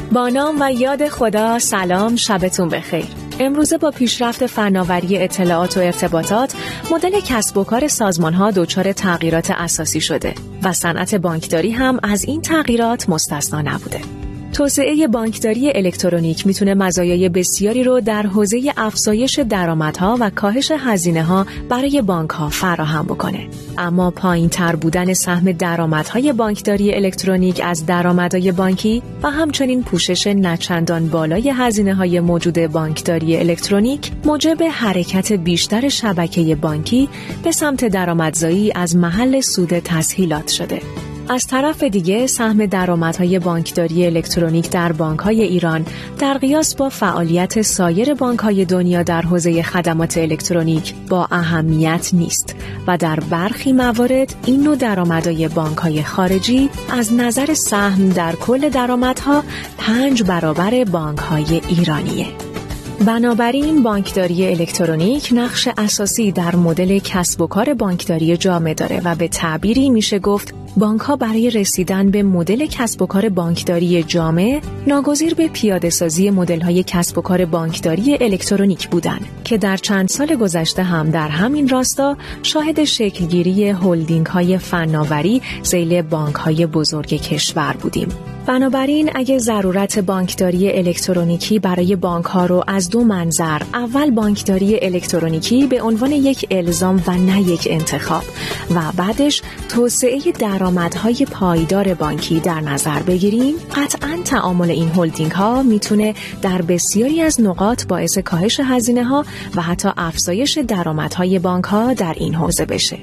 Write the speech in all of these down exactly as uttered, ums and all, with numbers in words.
با نام و یاد خدا، سلام، شبتون بخیر. امروزه با پیشرفت فناوری اطلاعات و ارتباطات، مدل کسب و کار سازمان‌ها دچار تغییرات اساسی شده و صنعت بانکداری هم از این تغییرات مستثنا نبوده. توسعه بانکداری الکترونیک میتونه مزایای بسیاری رو در حوزه افزایش درآمدها و کاهش هزینه‌ها برای بانک‌ها فراهم بکنه. اما پایین‌تر بودن سهم درآمدهای بانکداری الکترونیک از درآمدهای بانکی و همچنین پوشش نچندان بالای هزینه‌های موجود بانکداری الکترونیک موجب حرکت بیشتر شبکه بانکی به سمت درآمدزایی از محل سود تسهیلات شده. از طرف دیگه سهم درآمدهای بانکداری الکترونیک در بانک‌های ایران در قیاس با فعالیت سایر بانک‌های دنیا در حوزه خدمات الکترونیک با اهمیت نیست و در برخی موارد این نوع درآمدهای بانک‌های خارجی از نظر سهم در کل درآمدها پنج برابر بانک‌های ایرانیه. بنابراین بانکداری الکترونیک نقش اساسی در مدل کسب و کار بانکداری جامع داره و به تعبیری میشه گفت بانک‌ها برای رسیدن به مدل کسب و کار بانکداری جامع ناگزیر به پیاده‌سازی مدل‌های کسب و کار بانکداری الکترونیک بودند که در چند سال گذشته هم در همین راستا شاهد شکلگیری هلدینگ‌های فناوری ذیل بانک‌های بزرگ کشور بودیم. بنابراین اگه ضرورت بانکداری الکترونیکی برای بانک‌ها رو از دو منظر، اول بانکداری الکترونیکی به عنوان یک الزام و نه یک انتخاب و بعدش توسعه درآمدهای پایدار بانکی در نظر بگیریم، قطعاً تعامل این هلدینگ‌ها میتونه در بسیاری از نقاط باعث کاهش هزینه‌ها و حتی افزایش درآمدهای بانک‌ها در این حوزه بشه.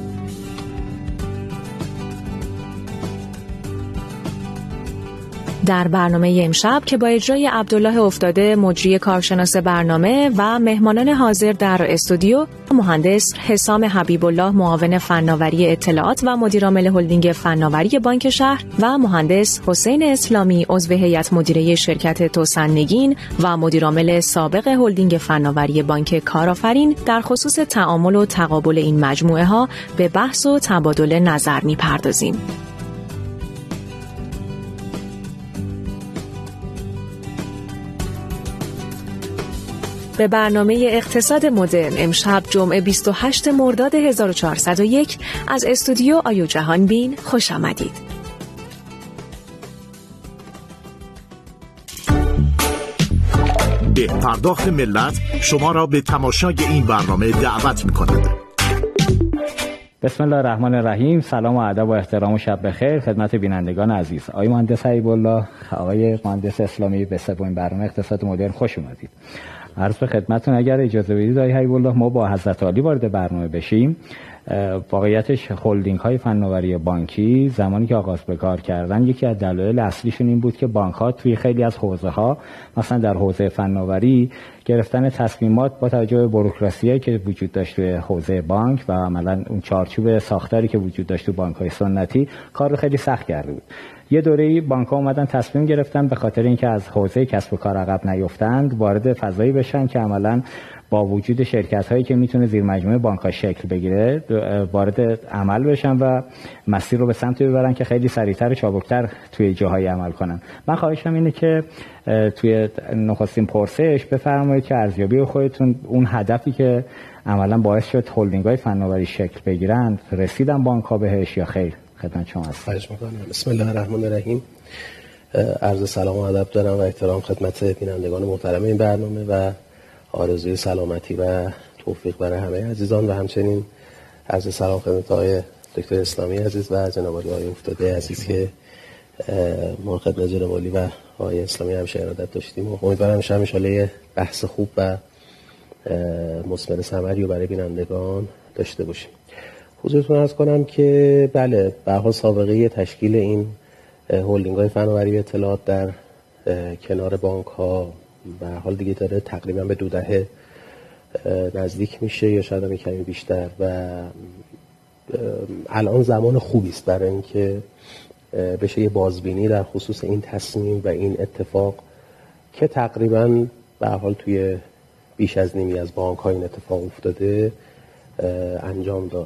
در برنامه امشب که با اجرای عبدالله افتاده مجری کارشناس برنامه و مهمانان حاضر در استودیو، مهندس حسام حبیب الله معاون فناوری اطلاعات و مدیرعامل هلدینگ فناوری بانک شهر و مهندس حسین اسلامی عضو هیئت مدیره شرکت توسن نگین و مدیرعامل سابق هلدینگ فناوری بانک کارآفرین در خصوص تعامل و تقابل این مجموعه ها به بحث و تبادل نظر می‌پردازیم. به برنامه اقتصاد مدرن امشب جمعه بیست و هشتم مرداد هزار و چهارصد و یک از استودیو آیو جهان بین خوش آمدید. به پرداخت ملت شما را به تماشای این برنامه دعوت می‌کند. بسم الله الرحمن الرحیم. سلام و ادب و احترام و شب بخیر خدمت بینندگان عزیز. آقای مهندس حبیب الله، آقای مهندس اسلامی، به سومین برنامه اقتصاد مدرن خوش اومدید. عرض به خدمتتون اگر اجازه بدید آقای حبیب الله ما با حضرت عالی وارد برنامه بشیم. واقعیتش هلدینگ های فناوری بانکی زمانی که آغاز به کار کردن یکی از دلایل اصلیشون این بود که بانک ها توی خیلی از حوزه ها، مثلا در حوزه فناوری، گرفتن تصمیمات با توجه به بوروکراسی که وجود داشت توی حوزه بانک و عملاً اون چارچوب ساختاری که وجود داشت تو بانک های سنتی کار رو خیلی سخت کرده بود. یه دوره‌ای بانک‌ها اومدن تصمیم گرفتن به خاطر اینکه از حوزه کسب و کار عقب نیفتند وارد فضایی بشن که عملاً با وجود شرکت‌هایی که میتونه زیر مجموعه بانک‌ها شکل بگیره وارد عمل بشن و مسیر رو به سمت ببرن که خیلی سریعتر و چابکتر توی جاهای عمل کنن. من خواهشم اینه که توی نخستین پرسش بفرمایید که ارزیابی خودتون اون هدفی که عملاً باعث شد هلدینگ‌های فناوری شکل بگیرن رسیدن بانک‌ها بهش یا خیر؟ خدمت شما هستم. خواهش می‌کنم. بسم الله الرحمن الرحیم. عرض سلام و ادب دارم و احترام خدمت بینندگان محترم این برنامه و آرزوی سلامتی و توفیق برای همه عزیزان و همچنین عرض سلام خدمت آقای دکتر اسلامی عزیز و جناب آقای افتاده عزیز که ما خدمت جناب عالی و آقای اسلامی هم ارادت داشتیم و امیدوارم ان شاءالله بحث خوب و مثمر ثمری رو برای بینندگان داشته باشیم. حضورتون عرض کنم که بله به هر حال سابقه تشکیل این هلدینگ‌های فناوری اطلاعات در کنار بانک‌ها به هر حال دیگه داره تقریبا به دو دهه نزدیک میشه یا شاید هم کمی بیشتر و الان زمان خوبی است برای اینکه بشه یه بازبینی در خصوص این تصمیم و این اتفاق که تقریبا به هر حال توی بیش از نیمی از بانک‌ها این اتفاق افتاده انجام داد.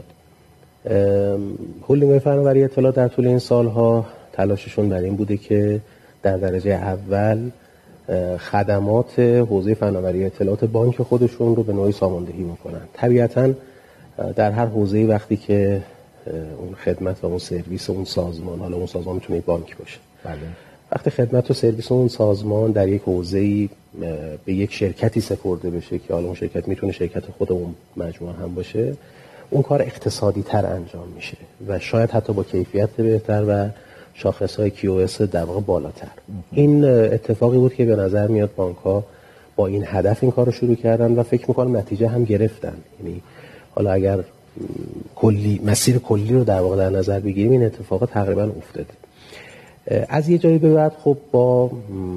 هلدینگ‌های فناوری اطلاعات در طول این سالها تلاششون بر این بوده که در درجه اول خدمات حوزه فناوری اطلاعات بانک خودشون رو به نوعی ساماندهی میکنن. طبیعتاً در هر حوزه‌ای وقتی که اون خدمت و اون سرویس اون سازمان، حالا اون سازمان میتونه بانک باشه، بله، وقتی خدمت و سرویس اون سازمان در یک حوزه‌ای به یک شرکتی سپرده بشه که حالا اون شرکت میتونه شرکت خود اون مجموعه هم باشه، اون کار اقتصادی تر انجام میشه و شاید حتی با کیفیت بهتر و شاخص‌های کیو اس در واقع بالاتر. این اتفاقی بود که به نظر میاد بانک‌ها با این هدف این کارو شروع کردن و فکر می‌کنم نتیجه هم گرفتن. یعنی حالا اگر کلی مسیر کلی رو در واقع در نظر بگیریم این اتفاق تقریبا افتاده. از یه جایی به بعد خب با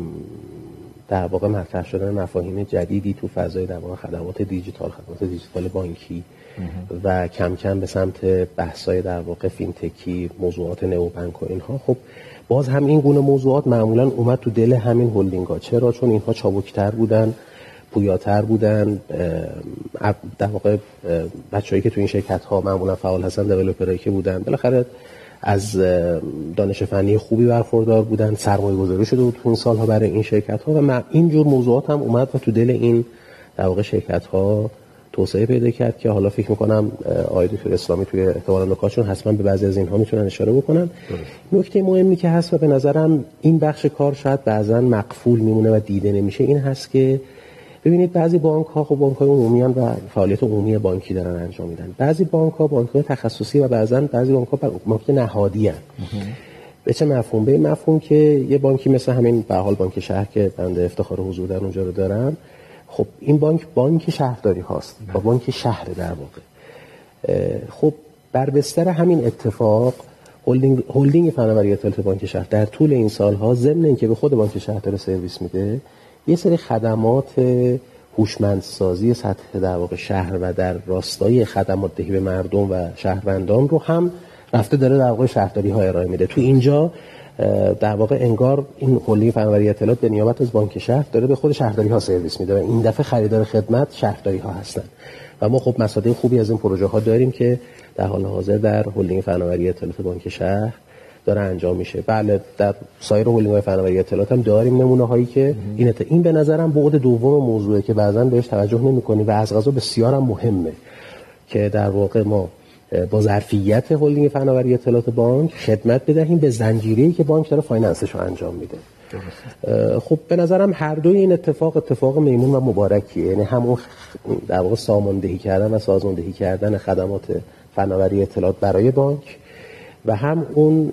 در واقع مطرح شدن مفاهیم جدیدی تو فضای در واقع خدمات دیجیتال، خدمات دیجیتال بانکی و کم کم به سمت بحث‌های در واقع فینتکی، موضوعات نئوبانک و اینها، خب باز هم این گونه موضوعات معمولاً اومد تو دل همین هلدینگ‌ها. چرا؟ چون اینها چابک‌تر بودن، پویاتر بودن. در واقع بچه‌هایی که تو این شرکت‌ها معمولاً فعال هستن، دیولپرایی که بودن، بالاخره از دانش فنی خوبی برخوردار بودن، سرمایه‌گذاری شده بود تو این سال‌ها برای این شرکت‌ها و این جور موضوعات هم اومد و تو دل این در واقع شرکت‌ها توسعه پیدا کرد که حالا فکر می‌کنم آقای دکتر اسلامی توی احتمالاً نکاتشون حتما به بعضی از اینها میتونن اشاره بکنن. نکته مهمی که هست و به نظرم این بخش کار شاید بعضاً مقفول میمونه و دیده نمیشه این هست که ببینید بعضی بانک‌ها خب بانک‌های عمومی و فعالیت عمومی بانکی دارن انجام میدن. بعضی بانک‌ها بانک‌های تخصصی و بعضاً بعضی بانک‌ها بانک نهادی هستند. به چه مفهوم؟ به مفهوم که یه بانکی مثل همین به حال بانک شهر که بنده افتخار حضور در اونجا رو دارم، خب این بانک بانک شهرداری هاست و بانک شهر در واقع. خب بر بستر همین اتفاق هلدینگ هلدینگ فناوری اطلاعات بانک شهر در طول این سال‌ها ضمن اینکه به خود بانک شهر داره سرویس میده، یه سری خدمات هوشمندسازی سطح در واقع شهر و در راستای خدمات دهی به مردم و شهروندان رو هم رفته داره در واقع شهرداری ها ارائه میده. تو اینجا در واقع انگار این هلدینگ فناوری اطلاعات به نیابت از بانک شهر داره به خود شهرداری ها سرویس میده و این دفعه خریدار خدمت شهرداری ها هستن و ما خب مصادیق خوبی از این پروژه ها داریم که در حال حاضر در هلدینگ فناوری اطلاعات بانک شهر داره انجام میشه. بله در سایر هلدینگ‌های فناوری اطلاعات هم داریم نمونه هایی که این ات... این به نظرم بعد دوم موضوعه که بعضا بهش توجه نمی‌کنی و از قضا بسیار هم مهمه که در واقع ما با ظرفیت هلدینگ فناوری اطلاعات بانک خدمت بدهیم به زنجیره‌ای که بانک داره فایننسش رو انجام میده. خب به نظرم هر دوی این اتفاق اتفاق میمون و مبارکیه، یعنی همون در واقع ساماندهی کردن و سازماندهی کردن خدمات فناوری اطلاعات برای بانک و هم اون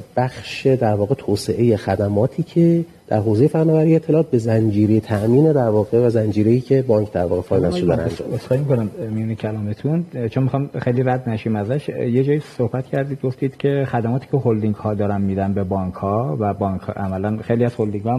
بخش در واقع توسعه خدماتی که در حوزه فناوری اطلاعات به زنجیره تامین در واقع و زنجیره‌ای که بانک در واقع فایننس رو داره انجام میده. خواهی می‌کنم میون کلامتون چون می‌خوام خیلی رد نشیم ازش. یه جایی صحبت کردید گفتید که خدماتی که هلدینگ ها دارن میدن به بانک ها و بانک عملاً خیلی از هلدینگ ها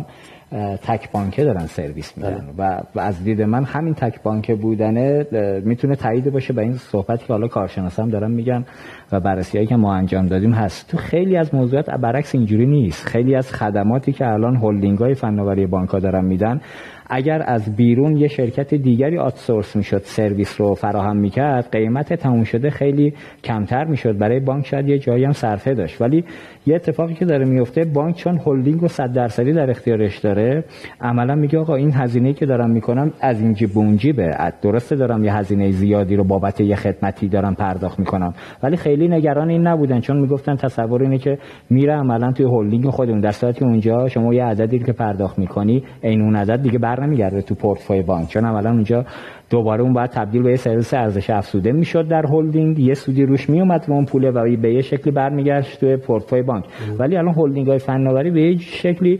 تک بانکه دارن سرویس میدن و از دید من همین تک بانکه بودنه میتونه تایید باشه به این صحبتی که حالا کارشناسا هم دارن میگن و بررسی‌هایی که ما انجام دادیم هست. تو خیلی از موضوعات برعکس اینجوری نیست. خیلی از خدماتی که الان هلدینگ‌های فناوری بانک‌ها دارن میدن اگر از بیرون یه شرکت دیگری آوتسورس میشد سرویس رو فراهم میکرد قیمت تموم شده خیلی کمتر میشد، برای بانک شاید یه جایی هم صرفه داشت. ولی یه اتفاقی که داره میفته بانک چون هلدینگ رو صد درصدی در اختیارش داره عملا میگه آقا این هزینه‌ای که دارم میکنم از این جیب اون جیبه، درسته دارم یه هزینه زیادی رو بابت یه خدمتی دارم پرداخت میکنم، ولی خیلی نگران این نبودن چون میگفتن تصور اینه که میره عملا توی هلدینگ خودمون در صورتی اونجا شما یه عددی که پرداخت میکنی عین اون عدد دیگه نمیگرده تو پورتفوی بانک، چون اولا اونجا دوباره اون باید تبدیل به یه سرویس ارزش افزوده میشد در هلدینگ، یه سودی روش میومد و اون پوله و به یه شکلی برمیگشت توی پورتفوی بانک. ولی الان هلدینگ های فناوری به یه شکلی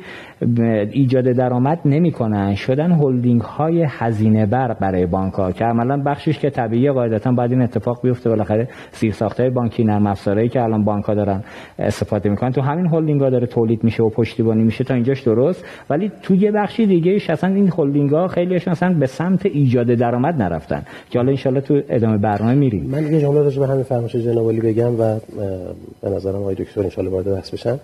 ایجاد درآمد نمیکنن، شدن هلدینگ های هزینه بر برای بانک ها که عملا بخشش که طبیعیه قاعدتا باید این اتفاق بیفته، بالاخره زیرساخت‌های بانکی نرم افزارهایی که الان بانک ها دارن استفاده میکنن تو همین هلدینگ ها داره تولید میشه و پشتیبانی میشه، تا اینجاش درست. ولی تو یه بخشی دیگه ایش اصلا این هلدینگ ها خیلیشون اصلا به سمت ایجاد درآمد نرفتن که حالا ان شاء الله تو ادامه برنامه میریم. من یه جمله راجع به همین فرمایش جناب علی بگم و به نظرم آقای دکتر ان شاء الله وارد بحث بشن.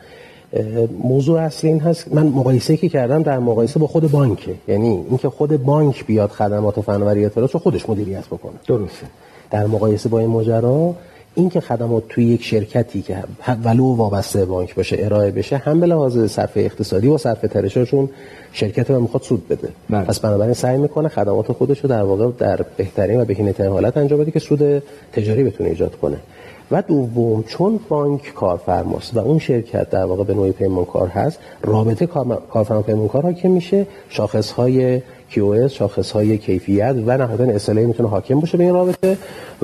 موضوع اصلی این هست، من مقایسه‌ای که کردم در مقایسه با خود بانکه، یعنی اینکه خود بانک بیاد خدمات فناوری اطلاعات رو خودش مدیریت بکنه. درسته. در مقایسه با این ماجرا این که خدمات توی یک شرکتی که ولو وابسته بانک باشه ارائه بشه، هم به لحاظ صرفه اقتصادی و صرفه ترششون شرکت ما میخواد سود بده. بله. پس بنابراین سعی میکنه خدمات خودش رو در واقع در بهترین و بهینه‌ترین حالت انجام بده که سود تجاری بتونه ایجاد کنه. و دوم، چون بانک کارفرماست و اون شرکت در واقع به نوعی پیمانکار هست، رابطه کارفرما پیمانکار حاکم میشه، شاخص‌های کیو اس، شاخص‌های کیفیت و نهایتاً اس ال ای میتونه حاکم باشه به این رابطه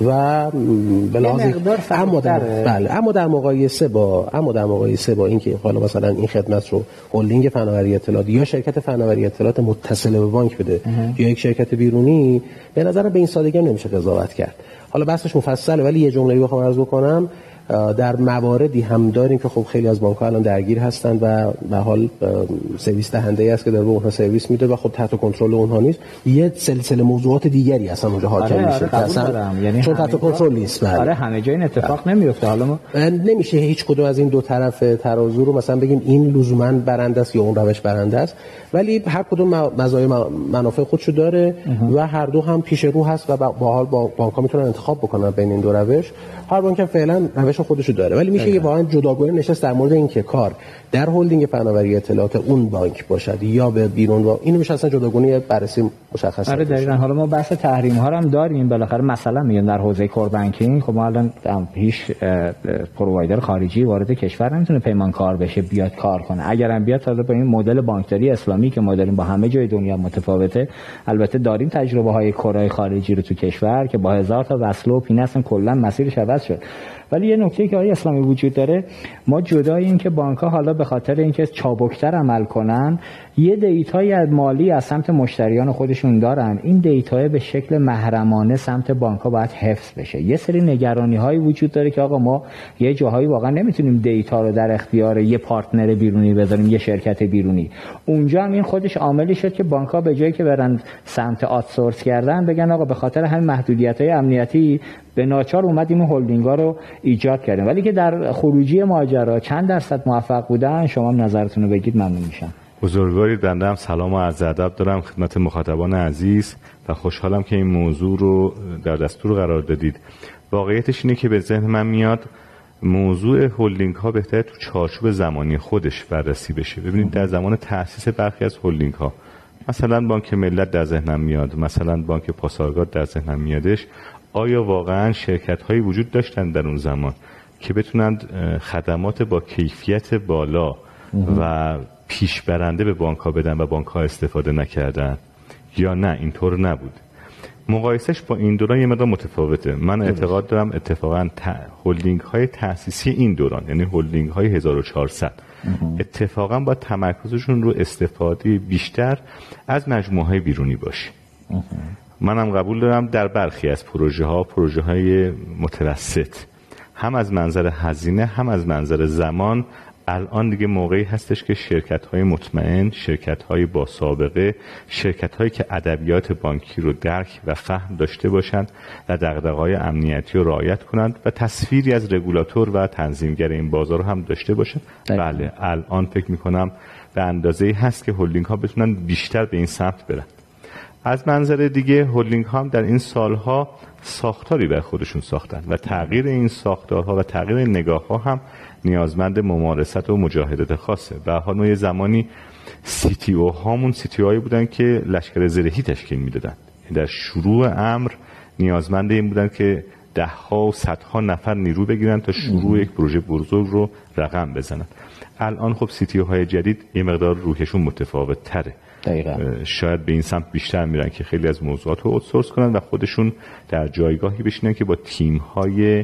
و به لحاظ اما در بله اما در مقایسه با اما در مقایسه با اینکه حالا مثلا این خدمت رو هلدینگ فناوری اطلاعات یا شرکت فناوری اطلاعات متصل به بانک بده یا یک شرکت بیرونی، به نظر به این سادگی نمیشه قضاوت کرد. حالا بحثش مفصله، ولی یه جمله‌ای بخوام عرض بکنم، در مواردی هم داریم که خب خیلی از بانک‌ها الان درگیر هستن و به حال سرویس دهنده‌ای است که داره به اونها سرویس میده و خب تحت کنترل اونها نیست. یه سلسله موضوعات دیگری اصلا اونجا حاکم آره میشه. آره اصلا یعنی چون تحت کنترل نیست. آره همه جای این اتفاق نمیفته. حالا ما نمیشه هیچ کدوم از این دو طرف ترازو رو مثلا بگیم این لزوما برنده است یا اون روش برنده است، ولی هر کدوم مزایا منافع خودشو داره و هر دو هم پیش رو هست و با حال با بانک‌ها میتونن انتخاب بکنن بین این دو روش. هر بانک فعلا روش خودشو داره، ولی میشه یه واقعا جداگانه نشست در مورد اینکه کار در هلدینگ فناوری اطلاعات اون بانک باشد یا به بیرون، و اینو میشه اصلا جداگانه بررسی مشخص. آره دقیقاً. حالا ما بحث تحریم ها هم داریم، بالاخره مثلا میگن در حوزه کور بانکینگ خب ما الان هیچ پرووایدر خارجی وارد کشور نمیتونه پیمانکار بشه بیاد کار کنه. اگرم بیاد حالا با این مدل بانکداری اسلامی که مدل با همه جای دنیا متفاوته، البته داریم تجربه های کورای خارجی رو تو کشور که با هزار تا وصله و پینه اصلا کلا مسیرش عوض شد. ولی یه نکته که آقای اسلامی وجود داره، ما جدای این که بانک‌ها حالا به خاطر اینکه چابکتر عمل کنن یه دیتایی از مالی از سمت مشتریان خودشون دارن، این دیتاها به شکل محرمانه سمت بانک‌ها باید حفظ بشه. یه سری نگرانی‌هایی وجود داره که آقا ما یه جاهایی واقعا نمیتونیم دیتا رو در اختیار یه پارتنر بیرونی بذاریم، یه شرکت بیرونی. اونجا هم این خودش عاملی شد که بانک‌ها به جایی که برن سمت آوتسورس کردن بگن آقا به خاطر همین محدودیت‌های امنیتی به ناچار اومدیم هلدینگ‌ها رو ایجاد کردیم. ولی که در خروجی ماجرا چند درصد موفق بودن، شما نظرتون رو بگید ممنون میشم. بزرگوارید، بنده هم سلام و عرض ادب دارم خدمت مخاطبان عزیز و خوشحالم که این موضوع رو در دستور قرار دادید. واقعیتش اینه که به ذهن من میاد موضوع هلدینگ ها بهتره تو چارچوب زمانی خودش بررسی بشه. ببینید در زمان تأسیس برخی از هلدینگ ها، مثلا بانک ملت در ذهنم میاد، مثلا بانک پاسارگاد در ذهنم میادش، آیا واقعا شرکت هایی وجود داشتن در اون زمان که بتونند خدمات با کیفیت بالا و پیش برنده به بانک ها بدن و بانک ها استفاده نکردن یا نه اینطور نبود؟ مقایسش با این دوران یه مقدار متفاوته. من اعتقاد دارم اتفاقا هلدینگ های تأسیسی این دوران، یعنی هلدینگ های هزار و چهارصد، اتفاقا با تمرکزشون رو استفاده بیشتر از مجموعه های بیرونی باشه. منم قبول دارم در برخی از پروژه ها، پروژه های متوسط، هم از منظر هزینه هم از منظر زمان الان دیگه موقعی هستش که شرکت های مطمئن، شرکت های با سابقه، شرکت هایی که ادبیات بانکی رو درک و فهم داشته باشند و دغدغه‌های امنیتی رو رعایت کنند و تصویری از رگولاتور و تنظیمگر این بازار هم داشته باشند. بله الان فکر میکنم به اندازه‌ای هست که هلدینگ ها بتونن بیشتر به این سمت برن. از منظر دیگه هلدینگ ها هم در این سالها ساختاری بر خودشون ساختن و تغییر این ساختارها و تغییر این نگاه ها هم نیازمند ممارست و مجاهدت خاصه. به هر حال ما یه زمانی سی تی او هامون سی تی او هایی بودن که لشکر زرهی تشکیل میدادن. در شروع امر نیازمند این بودن که ده ها و صدها نفر نیرو بگیرن تا شروع یک پروژه بزرگ رو رقم بزنن. الان خب سی تی او های جدید یه مقدار روحشون متفاوت تره. دقیقا. شاید به این سمت بیشتر میرن که خیلی از موضوعات رو اوتسورس کنن و خودشون در جایگاهی بشینن که با تیم‌های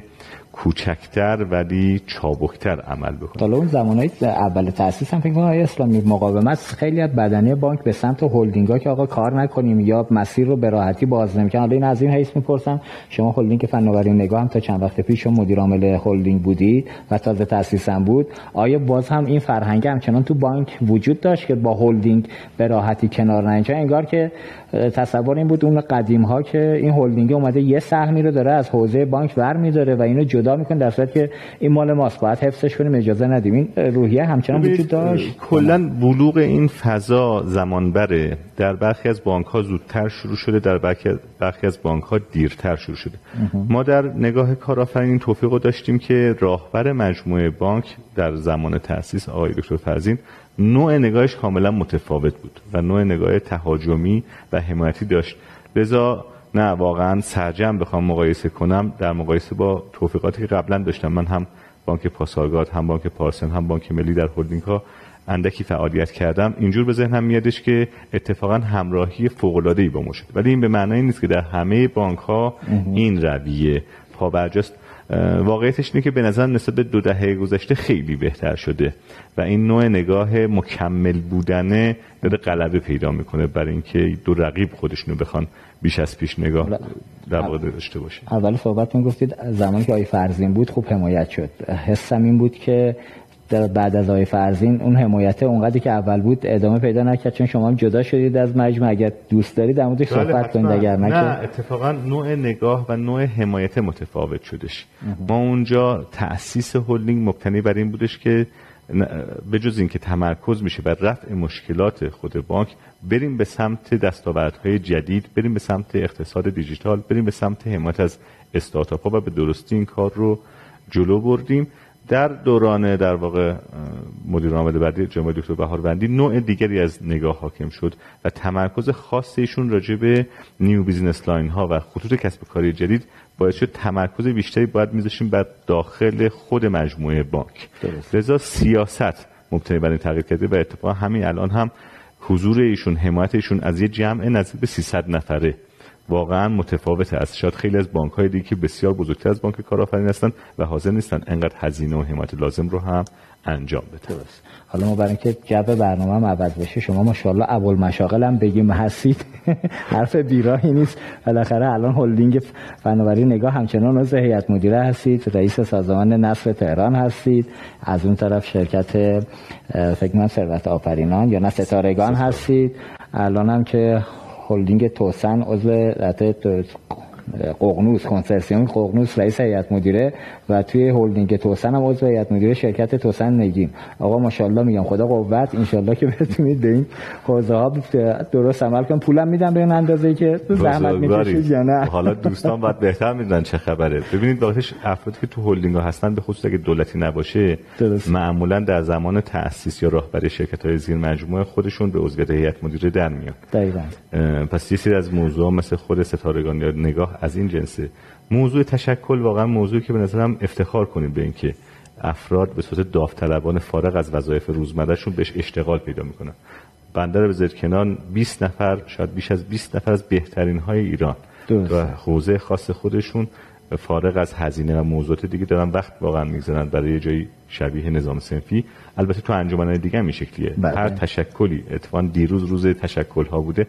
کوچکتر ولی چابکتر عمل بکنن. حالا اون زمانهای اول تأسیس هم فکر کنم اسلامی مقاومت خیلی از بدنه بانک به سمت هلدینگ‌ها که آقا کار نکنیم یا مسیر رو به راحتی باز نمی‌کنن. حالا این از این حیث می‌پرسم، شما هلدینگ فناوری و نگاه هم تا چند وقت پیش مدیر عامل هلدینگ بودید و تازه تأسیس هم بود، آیا باز هم این فرهنگ همچنان تو بانک وجود داشت که با هلدینگ به راحتی کنار نینجا. انگار که تصور این بود اون قدیم ها که این هلدینگ اومده یه سهمی رو داره از حوزه بانک برمی‌داره و اینو جدا میکنه، در صورتی که این مال ماست، باید حفظش کنیم، اجازه ندیم. این روحیه همچنان وجود داشت. کلا بلوغ این فضا زمان بره. در برخی از بانک ها زودتر شروع شده، در برخی برخی از بانک ها دیرتر شروع شده. ما در نگاه کارآفرین این توفیق رو داشتیم که راهبر مجموعه بانک در زمان تأسیس آقای دکتر فرزین نوع نگاهش کاملا متفاوت بود و نوع نگاه تهاجمی و حمایتی داشت. لذا نه واقعا سرجم بخوام مقایسه کنم در مقایسه با توفیقاتی که قبلا داشتم، من هم بانک پاسارگاد، هم بانک پارسن، هم بانک ملی در هلدینگ ها اندکی فعالیت کردم، اینجور به ذهنم میادش که اتفاقا همراهی فوق العاده ای با ما شد. ولی این به معنی نیست که در همه بانک ها این رویه پابرجاست. واقعیتش اینه که به نظر نسبت به دو دهه گذشته خیلی بهتر شده و این نوع نگاه مکمل بودنه داره غلبه پیدا میکنه برای اینکه دو رقیب خودشونو بخوان بیش از پیش نگاه در واقع داشته باشه. اول صحبت میگفتید زمانی که آقای فرزین بود خوب حمایت شد. حسم این بود که بعد از آقای فرزین اون حمایت اونقدری که اول بود ادامه پیدا نکرد، چون شما هم جدا شدید از مجمع. اگر دوست دارید در موردش صحبت کنید. اگر نه نه اتفاقا نوع نگاه و نوع حمایت متفاوت شدش. ما اونجا تأسیس هلدینگ مبتنی بر این بودش که به جز این که تمرکز میشه بر رفع مشکلات خود بانک، بریم به سمت دستاوردهای جدید، بریم به سمت اقتصاد دیجیتال، بریم به سمت حمایت از استارتاپ ها و به درستی این کار رو جلو بردیم. در دوران در واقع مدیر عامل بعدی جناب دکتر بهاروندی نوع دیگری از نگاه حاکم شد و تمرکز خاص ایشون راجع به نیو بیزنس لاین ها و خطوط کسب و کاری جدید باعث شد تمرکز بیشتری باید میذاشیم بر داخل خود مجموعه بانک. لذا سیاست مبتنی بر این تغییر کرده و اتفاقا همین الان هم حضور ایشون، حمایت ایشون از یه جمع نزدیک به سیصد نفره واقعا متفاوته از شاید خیلی از بانک‌های دیگه که بسیار بزرگتر از بانک کارآفرین هستن و حاضر نیستن انقدر هزینه و حمایت لازم رو هم انجام بدن. حالا ما برای اینکه جو برنامه هم عوض بشه، شما ماشاءالله ابوالمشاغل هم بگیم هستید. حرف بیراهی نیست. بالاخره الان هلدینگ فناوری نگاه همچنان عضو هیئت مدیره هستید، رئیس سازمان نصر تهران هستید، از اون طرف شرکت فکر کنم ثروت آفرینان یا نه ستارگان هستید، الان هم که هلدینگ توسن عضو ققنوس کنسرسیوم ققنوس رئیس هیئت مدیره و توی هلدینگ توسن هم عضو هیئت مدیره شرکت توسن نگین. آقا ماشاءالله میگم خدا قوت، ان شاءالله که بتونید به این حوزه ها درست عمل کنید. پولم میدم به این اندازه‌ای که زحمت میکشید یا نه؟ حالا دوستان باید بهتر میدونن چه خبره. ببینید واقعش افرادی که تو هلدینگ ها هستن به خصوص اگه دولتی نباشه درست. معمولا در زمان تأسیس یا راهبری شرکت‌های زیر مجموعه خودشون به عضویت هیئت مدیره در میاد. دقیقاً. پس یه سری از موضوعا مثل خود ستارگان یا نگاه از این جنسه. موضوع تشکل واقعا موضوعی که به نظرم افتخار کنیم به اینکه افراد به صورت داوطلبانه فارغ از وظایف روزمرهشون بهش اشتغال پیدا میکنن. بنده رو بذارید کنار بیست نفر، شاید بیش از بیست نفر از بهترین های ایران و حوزه خاص خودشون فارغ از هزینه و موضوعات دیگه دارن وقت واقعا میگذارن برای یه جایی شبیه نظام صنفی. البته تو انجمن‌های دیگه هم این شکلیه. بله. هر تشکلی اتفاقاً دیروز روز تشکل ها بوده.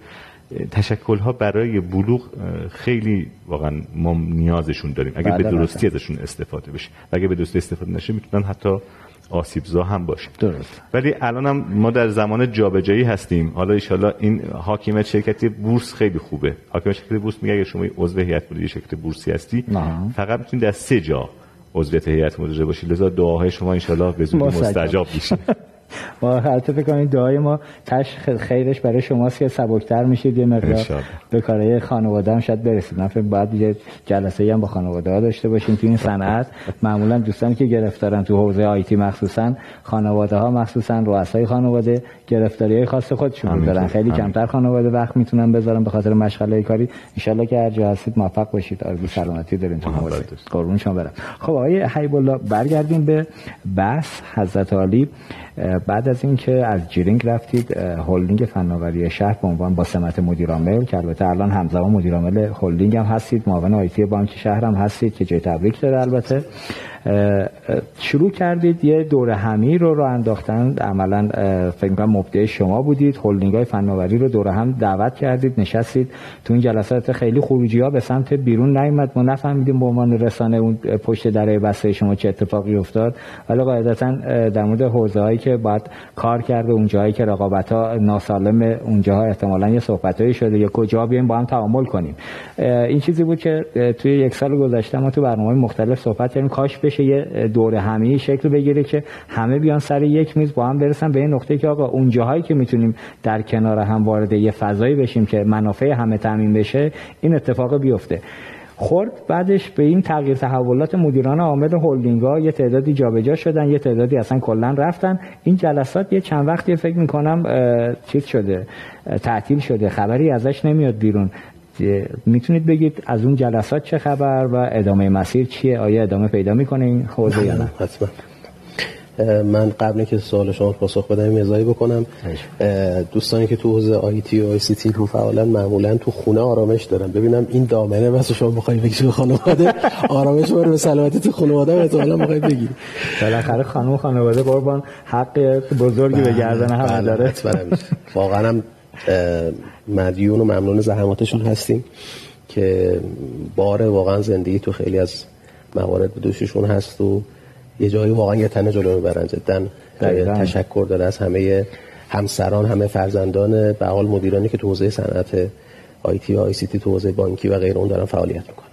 تشکل ها برای بلوغ خیلی واقعا ما نیازشون داریم اگه به درستی ازشون استفاده بشه و اگه به درستی استفاده نشه میتونن حتی آسیبزا هم باشه. درست. ولی الان هم ما در زمان جابجایی هستیم. حالا ان شاءالله این حاکمیت شرکتی بورس خیلی خوبه. حاکمیت شرکت بورس میگه اگه شما عضو هیئت مدیره شرکت بورسی هستی نه. فقط میتونید در سه جا عضویت هیئت مدیره باشید. لذا دعاهای شما ان شاءالله به زودی مستجاب بشه. ما البته فکر کنید دعای ما تش خیرش برای شماست که سبکتر میشید یه مقدار به کارهای خانواده هم شاید برسید. من فکر باید یه جلسه‌ای هم با خانواده ها داشته باشیم تو این صنعت. معمولا دوستانی که گرفتارن تو حوزه آیتی مخصوصا خانواده ها، مخصوصا رؤسای خانواده گرفتاری‌های خاص خودشون دارن. خیلی همین. کمتر خانواده وقت میتونن بذارن به خاطر مشغله کاری. ان شاءالله که هر جا هستید موفق باشید. آرزوی سلامتی داریم تو حوزه. قربون شما برم. خب آقای حبیب الله برگردیم به بحث حضرت عالی. بعد از اینکه از جیرینگ رفتید هلدینگ فناوری شهر به عنوان با سمت مدیر عامل که البته الان همزمان مدیر عامل هلدینگ هم هستید، معاون آیتی بانک شهر هم هستید که جای تبریک داره. البته شروع کردید یه دوره همی رو راه انداختن، عملا فکر می‌کنم مبدع شما بودید، هلدینگ‌های فناوری رو دوره هم دعوت کردید، نشستید تو این جلسات. خیلی خروجی‌ها به سمت بیرون نیامد، ما نفهمیدیم به عنوان رسانه اون پشت دره بسته شما چه اتفاقی افتاد. ولی قاعدتاً در مورد حوزه‌هایی که باید کار کرده، اون جایی که رقابت‌ها ناسالم، اونجاها احتمالاً یه صحبتایی شده یا کجا بیایم با هم تعامل کنیم. این چیزی بود که توی یک سال گذشته ما تو برنامه‌های مختلف صحبت کردیم، کاش بشه یه دوره همی شکل بگیره که همه بیان سر یک میز با هم برسن به این نقطه که آقا اون جاهایی که میتونیم در کنار هم وارد یه فضایی بشیم که منافع همه تامین بشه، این اتفاق بیفته. خورد بعدش به این تغییر تحولات مدیران عامل هلدینگ‌ها یه تعدادی جابجا شدن، یه تعدادی اصلا کلا رفتن. این جلسات یه چند وقتی فکر می‌کنم چیز شده، تعطیل شده، خبری ازش نمیاد بیرون. میتونید بگید از اون جلسات چه خبر و ادامه مسیر چیه؟ آیا ادامه پیدا میکنه این حوزه یا نه؟ حتما. من قبل اینکه سوال شما پاسخ بدم اضافه بکنم، دوستانی که تو حوزه آی تی و آی سی تی تو فعالن معمولا تو خونه آرامش دارن. ببینم این دامنه واسه شما بخواید بگید به خانواده آرامش رو به سلامتی تو خانواده احتمالاً بخواید بگید. بالاخره خانم و خانواده قربان حق بزرگی به گردن هم داره. واقعا هم مدیون و ممنون زحماتشون هستیم که بار واقعا زندگی تو خیلی از موارد به دوششون هست و یه جایی واقعا یه تنه جلو میبرن. جدا تشکر داره از همه همسران، همه فرزندان، به حال مدیرانی که تو حوزه صنعت آی تی و آی سی تی، تو حوزه بانکی و غیره اون دارن فعالیت میکنن.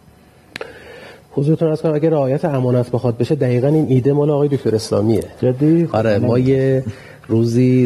حضورتون عرض کنم اگه رعایت امانت بخواد بشه، دقیقاً این ایده مال آقای دکتر اسلامیه. جدی؟ آره، ما یه روزی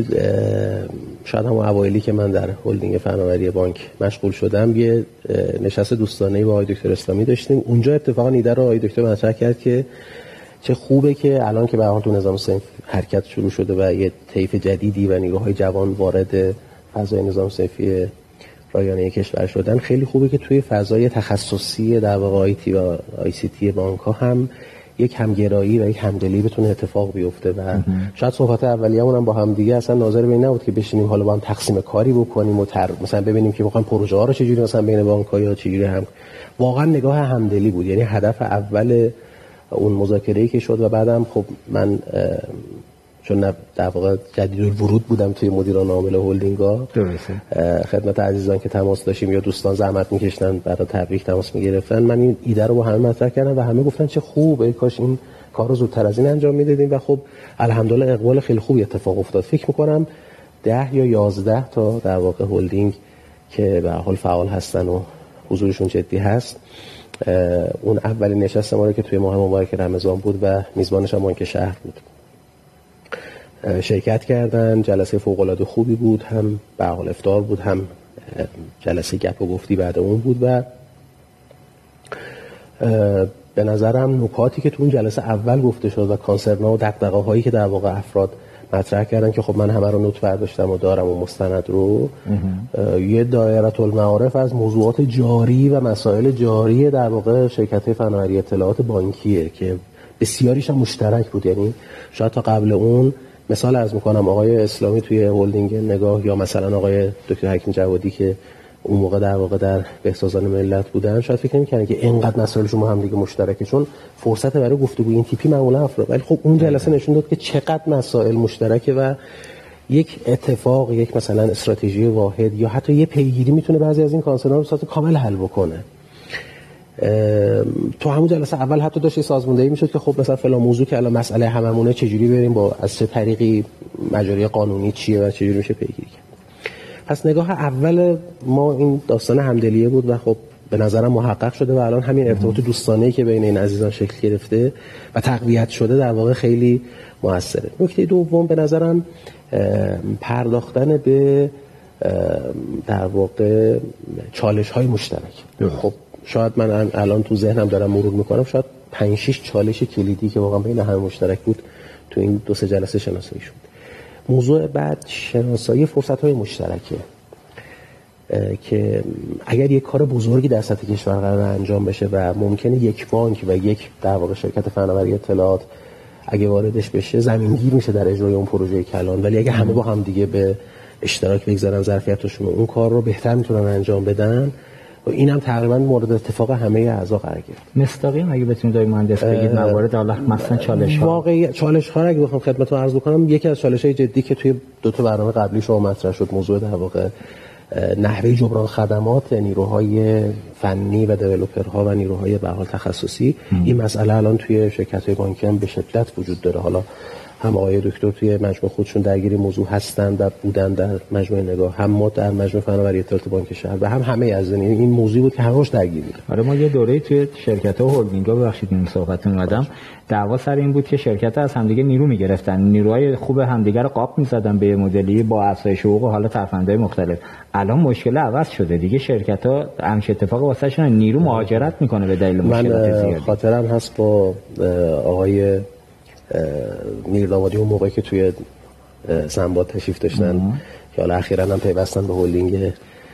شاید هم اوایلی که من در هلدینگ فناوری بانک مشغول شدم، یه نشست دوستانه‌ای با آقای دکتر اسلامی داشتیم. اونجا اتفاقا ایده رو آقای دکتر مطرح کرد که چه خوبه که الان که به حال تو نظام صنفی حرکت شروع شده و یه طیف جدیدی و نیروهای جوان وارد فضای نظام صنفی رایانه کشور شدن، خیلی خوبه که توی فضای تخصصی در واقع آی تی و آی سی تی بانک‌ها هم یک همگرایی و یک همدلی بتونه اتفاق بیفته و شاید صحبت اولیه‌مون هم با هم دیگه اصلا ناظر به این نبود که بشینیم حالا با هم تقسیم کاری بکنیم و تر... مثلا ببینیم که می‌خوایم پروژه ها رو چجوری مثلا بین بانک‌ها یا چجوری هم، واقعا نگاه همدلی بود. یعنی هدف اول اون مذاکره‌ای که شد و بعدم خب من چون در واقع جدید ورود بودم توی مدیران عامل هلدینگ‌ها، خدمت عزیزان که تماس داشتیم یا دوستان زحمت می‌کشتن برای تبریک تماس می‌گرفتن، من این ایده رو با همه مطرح کردم و همه گفتن چه خوب، ای کاش این کار رو زودتر از این انجام میدادیم و خب الحمدلله اقبال خیلی خوبی اتفاق افتاد. فکر می‌کنم ده یا یازده تا در واقع هلدینگ که به حال فعال هستن و حضورشون جدی هست، اون اولین نشست ما رو که توی ماه مبارک رمضان بود و میزبانش هم بانک شهر بود شرکت کردن. جلسه فوق‌العاده خوبی بود، هم به حال افطار بود، هم جلسه گپ و گفتی بعد اون بود و به نظرم نکاتی که تو اون جلسه اول گفته شد و کانسرن‌ها و دغدغه‌هایی که در واقع افراد مطرح کردن که خب من همه رو نوت برداشتم و دارم و مستند رو، یه دایره المعارف از موضوعات جاری و مسائل جاری در واقع شرکت‌های فناوری اطلاعات بانکیه که بسیاریش هم مشترک بود. یعنی شاید تا قبل اون مثال عرض میکنم آقای اسلامی توی هلدینگ نگاه یا مثلا آقای دکتر حکیم جوادی که اون موقع در واقع در بهسازان ملت بودن، شاید فکر نمی‌کردن که اینقدر مسائلشون هم دیگه مشترکه، چون فرصت برای گفتگو این تیپی معمولا افراد، ولی خب اون جلسه نشون داد که چقدر مسائل مشترکه و یک اتفاق، یک مثلا استراتژی واحد یا حتی یه پیگیری میتونه بعضی از این کانسرن‌ها رو صورت کامل حل بکنه. تو همون جلسه اول حتی داشت سازماندهی میشد که خب مثلا فلان موضوع که الان مسئله هممونه چجوری بریم با از چه طریقی مجاری قانونی چیه و چجوری میشه پیگیری کرد. پس نگاه اول ما این داستان همدلیه بود و خب به نظرم محقق شده و الان همین ارتباط دوستانه‌ای که بین این عزیزان شکل گرفته و تقویت شده در واقع خیلی موثره. نکته دوم به نظرم پرداختن به در واقع چالش‌های مشترک. خب شاید من الان تو ذهنم دارم مرور میکنم، شاید پنج شش چالش کلیدی که واقعا بین همه مشترک بود تو این دو سه جلسه شناسایی شد. موضوع بعد شناسایی فرصت‌های مشترکه که اگر یک کار بزرگی در سطح کشور قرار انجام بشه و ممکنه یک بانک و یک در واقع شرکت فناوری اطلاعات اگه واردش بشه زمینگیر میشه در اجرای اون پروژه کلان، ولی اگه همه با هم دیگه به اشتراک بگذارن ظرفیتشون اون کار رو بهتر میتونن انجام بدن اینم تقریبا مورد اتفاق همه اعضا قرار گرفت. مصداقی اگه بتونید آقای مهندس بگید موارد حالا مثلا چالش ها واقعی چالش ها اگه بخوام خدمتتون عرض بکنم، یکی از چالش های جدی که توی دو تا برنامه قبلی شما مطرح شد موضوع در واقع نحوه جبران خدمات نیروهای فنی و دیولپرها و نیروهای به حال تخصصی. ام. این مسئله الان توی شرکت‌های بانکی هم به شدت وجود داره. حالا هم آقای دکتر توی مجموعه خودشون درگیر موضوع هستند و بودن در مجموعه نگاه، هم ما در مجموعه فناوری اطلاعات بانک شهر و هم همه از این این موضوع بود که هر روز درگیر بودیم. آره ما یه دوره توی شرکت‌ها و هلدینگ‌ها ببخشید این صحبتتون اومدم، دعوا سر این بود که شرکت‌ها از همدیگه نیرو می‌گرفتن، نیروهای خوب همدیگه رو قاپ می‌زدن به مدلی با افزایش حقوق و حالا ترفندهای مختلف. الان مشکل عوض شده دیگه، شرکت‌ها همش اتفاق واسهشون نیرو مهاجرت می‌کنه به دلیل مشکلات زیادی. من خاطرم هست با آقای میردامادی اون موقعی که توی سنباد تشریف داشتن که حالا اخیراً هم پیوستن به هلدینگ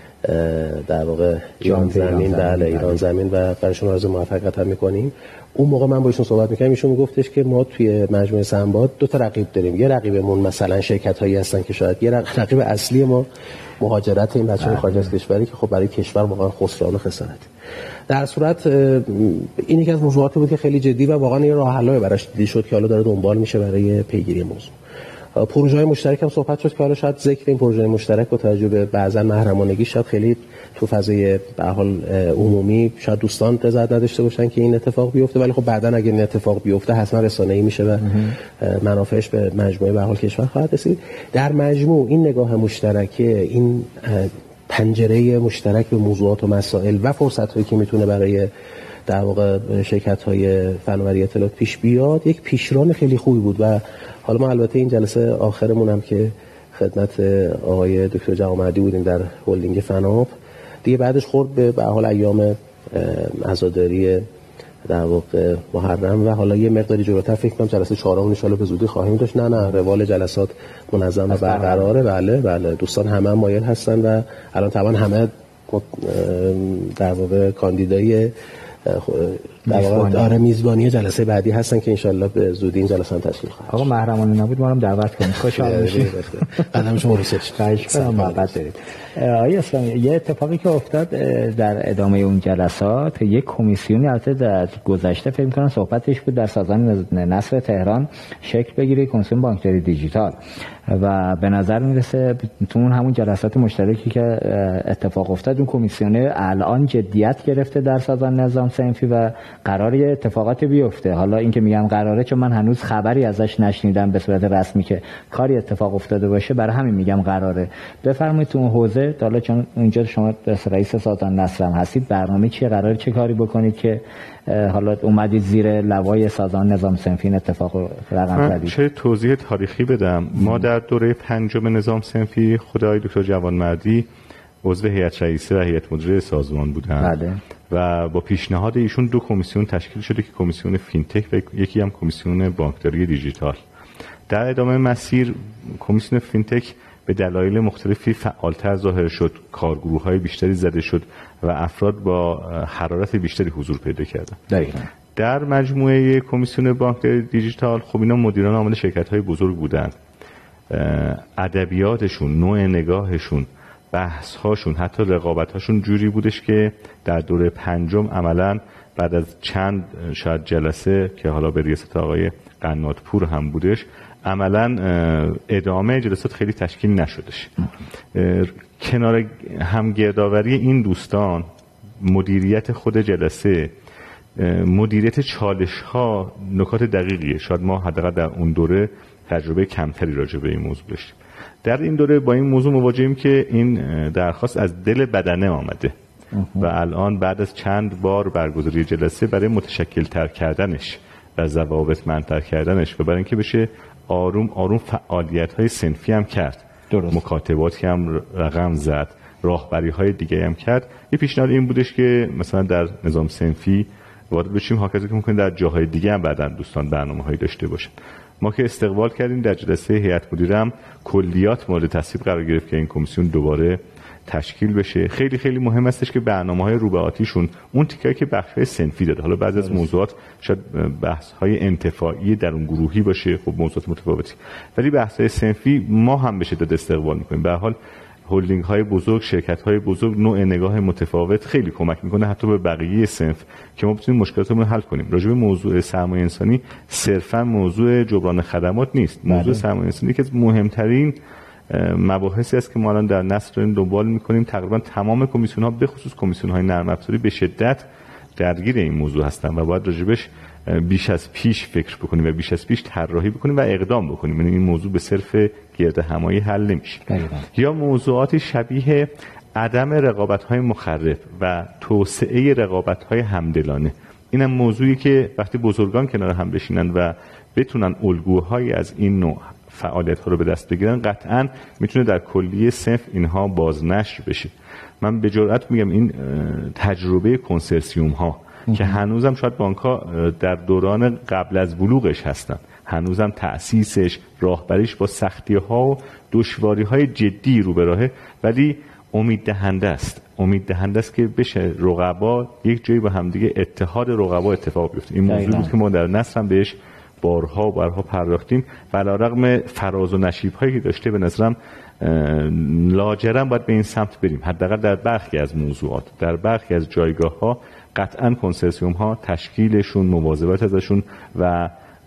در واقع ایران زمین، بله ایران زمین و برایشون آرزوی موفقیت هم می‌کنیم. اون موقع من با ایشون صحبت می‌کردم، ایشون میگفتش که ما توی مجموعه سنباد دو تا رقیب داریم. یه رقیبمون مثلا شرکت‌هایی هستن که شاید یه رقیب اصلی ما مهاجرت این بچه‌های خارج از کشوری که خب برای کشور واقعا خسران و خسارت. در صورت این یکی از موضوعاتی بود که خیلی جدی و واقعا یه راه حلای براش دیده شد که حالا داره دنبال میشه برای پیگیری موضوع. پروژه‌های مشترک هم صحبت شد که حالا شاید ذکر این پروژه مشترک با توجه به بعضا محرمانگی شاید خیلی تو فضای به حال عمومی شاید دوستان رضایت نداشته باشن که این اتفاق بیفته، ولی خب بعداً اگه این اتفاق بیفته حتما رسانه‌ای میشه و منافعش به مجموعه به حال کشور خواهد رسید. در مجموع این نگاه مشترکه، این پنجره مشترک به موضوعات و مسائل و فرصت‌هایی که میتونه برای در واقع شرکت‌های فناوری اطلاعات پیش بیاد یک پیشران خیلی خوبی بود و حالا ما البته این جلسه آخرمون هم که خدمت آقای دکتر جوامردی بودیم در هلدینگ فناب دیگه، بعدش خورد به به حال ایام عزاداری در واقع محرم و حالا یه مقداری جلوتر فکر کنم جلسه چهارم ان شاءالله به زودی خواهیم داشت. نه نه روال جلسات منظم و برقراره. بله بله دوستان همه هم مایل هستن و الان طبعا همه در واقع کاندیدای در واقع آره میزبانی جلسه بعدی هستن که انشالله به زودی این جلسه هم تشکیل خواهد شد. آقا محرمانه نبود ما هم دعوت کنید. خوشحال میشیم. قدم شما رو سش. خواهش کنم محبت دارید. آقای اسلامی یه اتفاقی که افتاد در ادامه اون جلسات، یک کمیسیونی البته در گذشته فکر می‌کنم صحبتش بود در سازمان نصر تهران شکل بگیره، کمیسیون بانکداری دیجیتال، و به نظر میرسه تو اون همون جلسات مشترکی که اتفاق افتاد اون کمیسیون الان جدیت گرفته در سازمان نظام صنفی و قراره اتفاقاتی بیفته. حالا این که میگم قراره چون من هنوز خبری ازش نشنیدم به صورت رسمی که کاری اتفاق افتاده باشه، برای همین میگم قراره. بفرمایید تو اون حوزه حالا چون اونجا شما رئیس سازمان نصر هم هستید، برنامه چیه، قراره چه کاری بکنید که حالا اومدید زیر لوای سازمان نظام صنفی این اتفاق رقم زدید؟ چه توضیح تاریخی بدم. ما در دوره پنجم نظام صنفی خود آقای دکتر جوانمردی عضو هیئت رئیسه و هیئت مدیره سازمان بودن. بله. و با پیشنهاد ایشون دو کمیسیون تشکیل شده که کمیسیون فینتک و یکی هم کمیسیون بانکداری دیجیتال. در ادامه مسیر کمیسیون فینتک به دلایل مختلفی فعالتر ظاهر شد، کارگروه‌های بیشتری زده شد و افراد با حرارت بیشتری حضور پیدا کردند. دقیقاً. در مجموعه کمیسیون بانکداری دیجیتال خب اینا مدیران عامل شرکت‌های بزرگ بودند. ادبیاتشون، نوع نگاهشون، بحث‌هاشون، حتی رقابت‌هاشون جوری بودش که در دوره پنجم عملاً بعد از چند شاید جلسه که حالا به ریاست آقای قنات‌پور هم بودش، عملاً ادامه جلسات خیلی تشکیل نشدش. کنار همگردآوری این دوستان، مدیریت خود جلسه، مدیریت چالش‌ها نکات دقیقیه. شاید ما حداقل در اون دوره تجربه کمتری راجع به این موضوع داشتیم. در این دوره با این موضوع مواجهیم که این درخواست از دل بدنه آمده و الان بعد از چند بار برگزاری جلسه برای متشکل تر کردنش و ضوابطمندتر کردنش و برای اینکه بشه آروم آروم فعالیت‌های صنفی هم کرد، درست. مکاتباتی هم رقم زد، راهبری‌های دیگه هم کرد. یه پیشنهاد این بودش که مثلا در نظام صنفی وارد بشیم، هاکذا که ممکن در جاهای دیگه هم بعداً دوستان برنامه‌هایی داشته باشن. ما که استقبال کردیم در جلسه هیئت مدیره هم کلیات مورد تصویب قرار گرفت که این کمیسیون دوباره تشکیل بشه. خیلی خیلی مهم استش که برنامه‌های روبه‌آتیشون اون تیکایی که بخش‌های صنفی داره، حالا بعضی از موضوعات شاید بحث‌های انتفاعی در اون گروهی باشه، خب موضوعات متفاوتی، ولی بحث‌های صنفی ما هم به شدت استقبال می‌کنیم. به هر حال هلدینگ های بزرگ، شرکت های بزرگ نوع نگاه متفاوت خیلی کمک میکنه حتی به بقیه صنف که ما بتونیم مشکلاتمون رو حل کنیم. راجع به موضوع سرمایه انسانی صرفا موضوع جبران خدمات نیست. موضوع سرمایه انسانی که از مهمترین مباحثی است که ما الان در نصر داریم دنبال میکنیم. تقریبا تمام کمیسیون ها به خصوص کمیسیون های نرم افزاری به شدت درگیر این موضوع هستن و باید راجبش بیش از پیش فکر بکنیم و بیش از پیش طراحی بکنیم و اقدام بکنیم. یعنی این موضوع به صرف گرد همایی حل نمیشه. یا موضوعات شبیه عدم رقابت‌های مخرب و توسعه رقابت‌های همدلانه. اینم موضوعی که وقتی بزرگان کنار هم بشینن و بتونن الگوهایی از این نوع فعالیت‌ها رو به دست بگیرن، قطعاً میتونه در کلیه صنف اینها بازنشر بشه. من به جرئت میگم این تجربه کنسرسیوم ها که هنوزم شاید بانک‌ها در دوران قبل از بلوغش هستن، هنوزم تأسیسش، راهبریش با سختی‌ها و دشواری‌های جدی رو به راهه، ولی امید دهنده است. امید دهنده است که بشه رقبا یک جایی با همدیگه اتحاد رقبا اتفاق بیفته. این موضوع بود که ما در نصر هم بهش بارها و بارها پرداختیم و علی‌رغم فراز و نشیب‌هایی که داشته به نظرم لاجرم باید به این سمت بریم. حداقل در برخی از موضوعات، در برخی از جایگاه‌ها قطعاً کنسرسیوم ها تشکیلشون، مواظبت ازشون و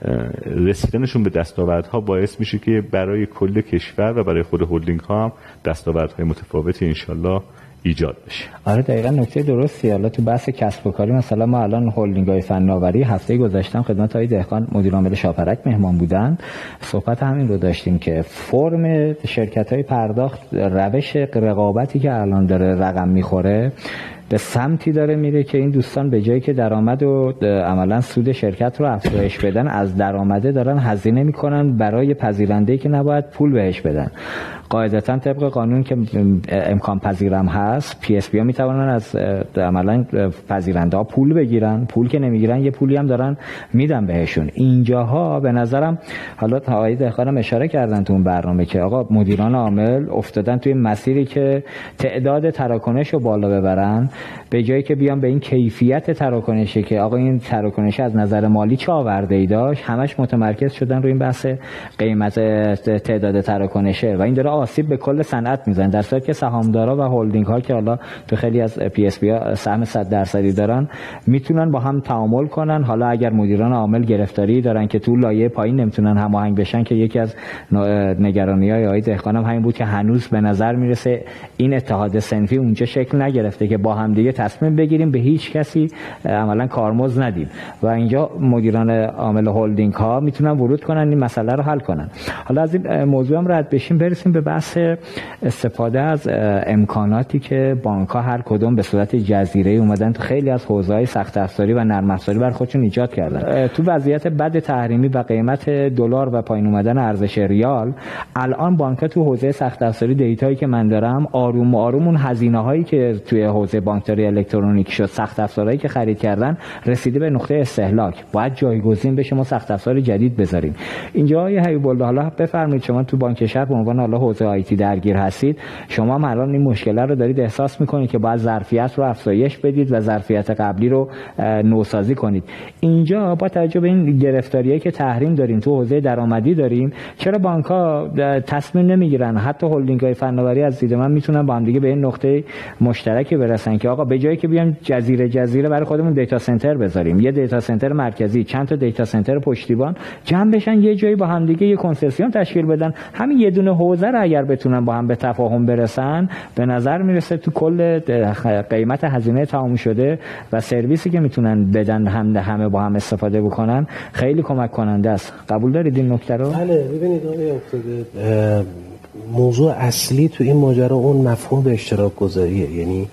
رسیدنشون به دستاوردها باعث میشه که برای کل کشور و برای خود هلدینگ ها هم دستاوردهای متفاوتی انشالله ایجاد بشه. آره دقیقاً نکته درستی. حالا تو بحث کسب و کاری مثلا ما الان هلدینگ های فناوری هفته گذشتم خدمت های دهقان مدیر عامل شاپرک مهمان بودن، صحبت همین رو داشتیم که فرم شرکت های پرداخت، روش رقابتی که الان داره رقم میخوره به سمتی داره میره که این دوستان به جایی که درآمد و عملا سود شرکت رو افزایش بدن، از درآمده دارن هزینه میکنن برای پذیرنده‌ای که نباید پول بهش بدن. قاعدتا طبق قانون که امکان پذیرم هست، پی اس بی ها میتونن از عملا پذیرنده ها پول بگیرن، پول که نمیگیرن یه پولی هم دارن میدن بهشون. اینجاها به نظرم حالا آقای دهقانم اشاره کردن تو اون برنامه که آقا مدیران عامل افتادن توی مسیری که تعداد تراکنش رو بالا ببرن به جایی که بیان به این کیفیت تراکنشه که آقا این تراکنش از نظر مالی چه آورده‌ای داشت، همش متمرکز شدن روی این بحث قیمت تعداد تراکنشه و این داره آسیب به کل صنعت میزنه، در صورتی که سهامدارا و هلدینگ ها که حالا تو خیلی از پی اس بی ها سهم صد درصدی دارن میتونن با هم تعامل کنن. حالا اگر مدیران عامل گرفتاری دارن که تو لایه پایین نمیتونن هماهنگ بشن، که یکی از نگرانی‌های آقای دهقانم همین بود که هنوز به نظر میرسه این اتحاد صنفی اونجا شکل نگرفته که با هم دیگه تصمیم بگیریم به هیچ کسی عملا کارمزد ندیم و اینجا مدیران عامل هلدینگ ها میتونن ورود کنن این مسئله رو حل کنن. حالا از این موضوع هم رد بشیم برسیم به بحث استفاده از امکاناتی که بانک ها هر کدوم به صورت جزیره‌ای اومدن تو خیلی از حوزه‌های سخت افزاری و نرم افزاری بر خودشون ایجاد کردن. تو وضعیت بد تحریمی و قیمت دلار و پایین اومدن ارزش ریال، الان بانک ها تو حوزه سخت افزاری دیتایی که من دارم آروم آروم اون هزینه‌هایی که توی حوزه بانکداری الکترونیک شد، سخت افزارهایی که خرید کردن رسیده به نقطه استهلاک، باید جایگزین بشه، ما سخت افزار جدید بذاریم. اینجا یه حبیب الله، حالا بفرمایید شما تو بانک شهر به عنوان حالا حوزه آی تی درگیر هستید، شما هم الان این مشکل رو دارید احساس میکنید که باید ظرفیت رو افزایش بدید و ظرفیت قبلی رو نوسازی کنید. اینجا با توجه به این گرفتاریایی که تحریم داریم تو حوزه درآمدی داریم، چرا بانک‌ها تصمیم نمیگیرن حتی هلدینگ‌های فناوری از دید من میتونن با هم دیگه به این نقطه مشترکی برسن که آقا به جایی که بیام جزیره جزیره برای خودمون دیتا سنتر بذاریم، یه دیتا سنتر مرکزی، چند تا دیتا سنتر پشتیبان جمع بشن یه جایی با هم دیگه یه کنسرسیوم تشکیل بدن، همین یه دونه حوزه رو اگر بتونن با هم به تفاهم برسن، به نظر میرسه تو کل قیمت هزینه تمام شده و سرویسی که میتونن بدن هم همه با هم استفاده بکنن خیلی کمک کننده است. قبول دارید این نکته رو؟ بله. ببینید آقای افتاده، موضوع اصلی تو این ماجرا اون مفهوم به اشتراک گذاریه. یعنی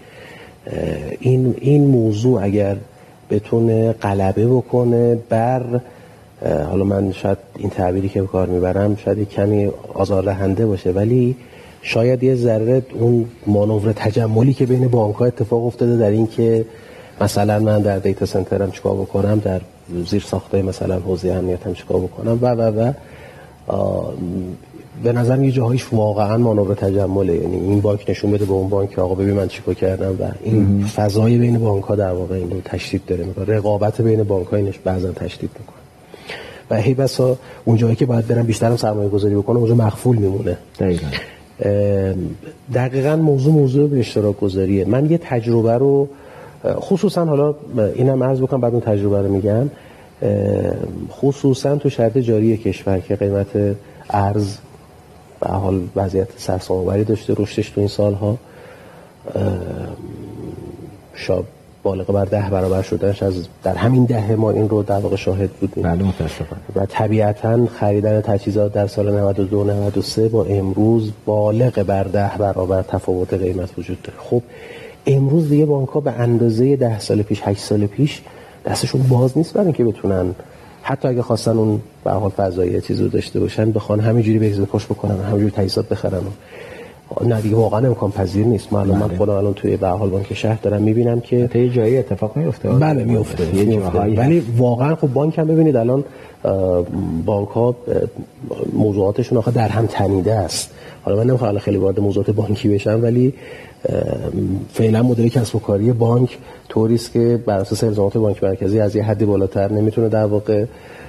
این این موضوع اگر بتونه غلبه بکنه بر، حالا من شاید این تعبیری که به کار میبرم شاید کمی آزاردهنده باشه، ولی شاید یه ذره اون مانور تجملی که بین بانک‌ها اتفاق افتاده در این که مثلا من در دیتا سنترم چیکار بکنم، در زیر ساختای مثلا حوزه امنیتم چیکار بکنم و و و به نظر یه جاهایش واقعا مانور تجمله. یعنی این بانک نشون بده به اون بانک آقا ببین من چیکار کردم و این فضای بین بانک‌ها در واقع اینو تشدید داره میکنه، رقابت بین بانک‌ها اینش بعضا تشدید میکنه و هی بسا اون جایی که باید برن بیشترم سرمایه گذاری بکنه اونجا مخفول میمونه. دقیقاً. دقیقاً موضوع موضوع به اشتراک گذاریه. من یه تجربه رو خصوصا، حالا اینم عرض بکنم بعد اون تجربه رو میگم، خصوصا تو شرط جاری کشور که قیمت ارز به حال وضعیت سرسام‌آوری داشته، رشدش تو این سالها شاب بالغ بر ده برابر شدنش از در همین دهه ما این رو در واقع شاهد بودیم. بله متاسفم. و طبیعتاً خریدن تجهیزات در سال نود و دو نود و سه با امروز بالغ بر ده برابر تفاوت قیمت وجود داره. خب امروز دیگه بانک‌ها به اندازه ده سال پیش، هشت سال پیش دستشون باز نیست برای اینکه بتونن حتی اگه خواستن اون به حال فضایی چیزی رو داشته باشن بخوان همینجوری بریز پشت بکنن، همینجوری تجهیزات بخرن. نه دیگه واقعا امکان پذیر نیست. معلومه من خودم الان توی به حال بانک شهر دارم میبینم که تا یه جایی اتفاق میفته. بله میفته, یه میفته. ولی واقعا خب بانک هم ببینید الان بانک ها موضوعاتشون آخه در هم تنیده است. حالا من نمیخوام خیلی وارد موضوعات بانکی بشم، ولی فعلا مدل کسب و کاری بانک طوری است که بر اساس الزامات بانک مرکزی از یه حدی بالاتر نمیتونه در واقع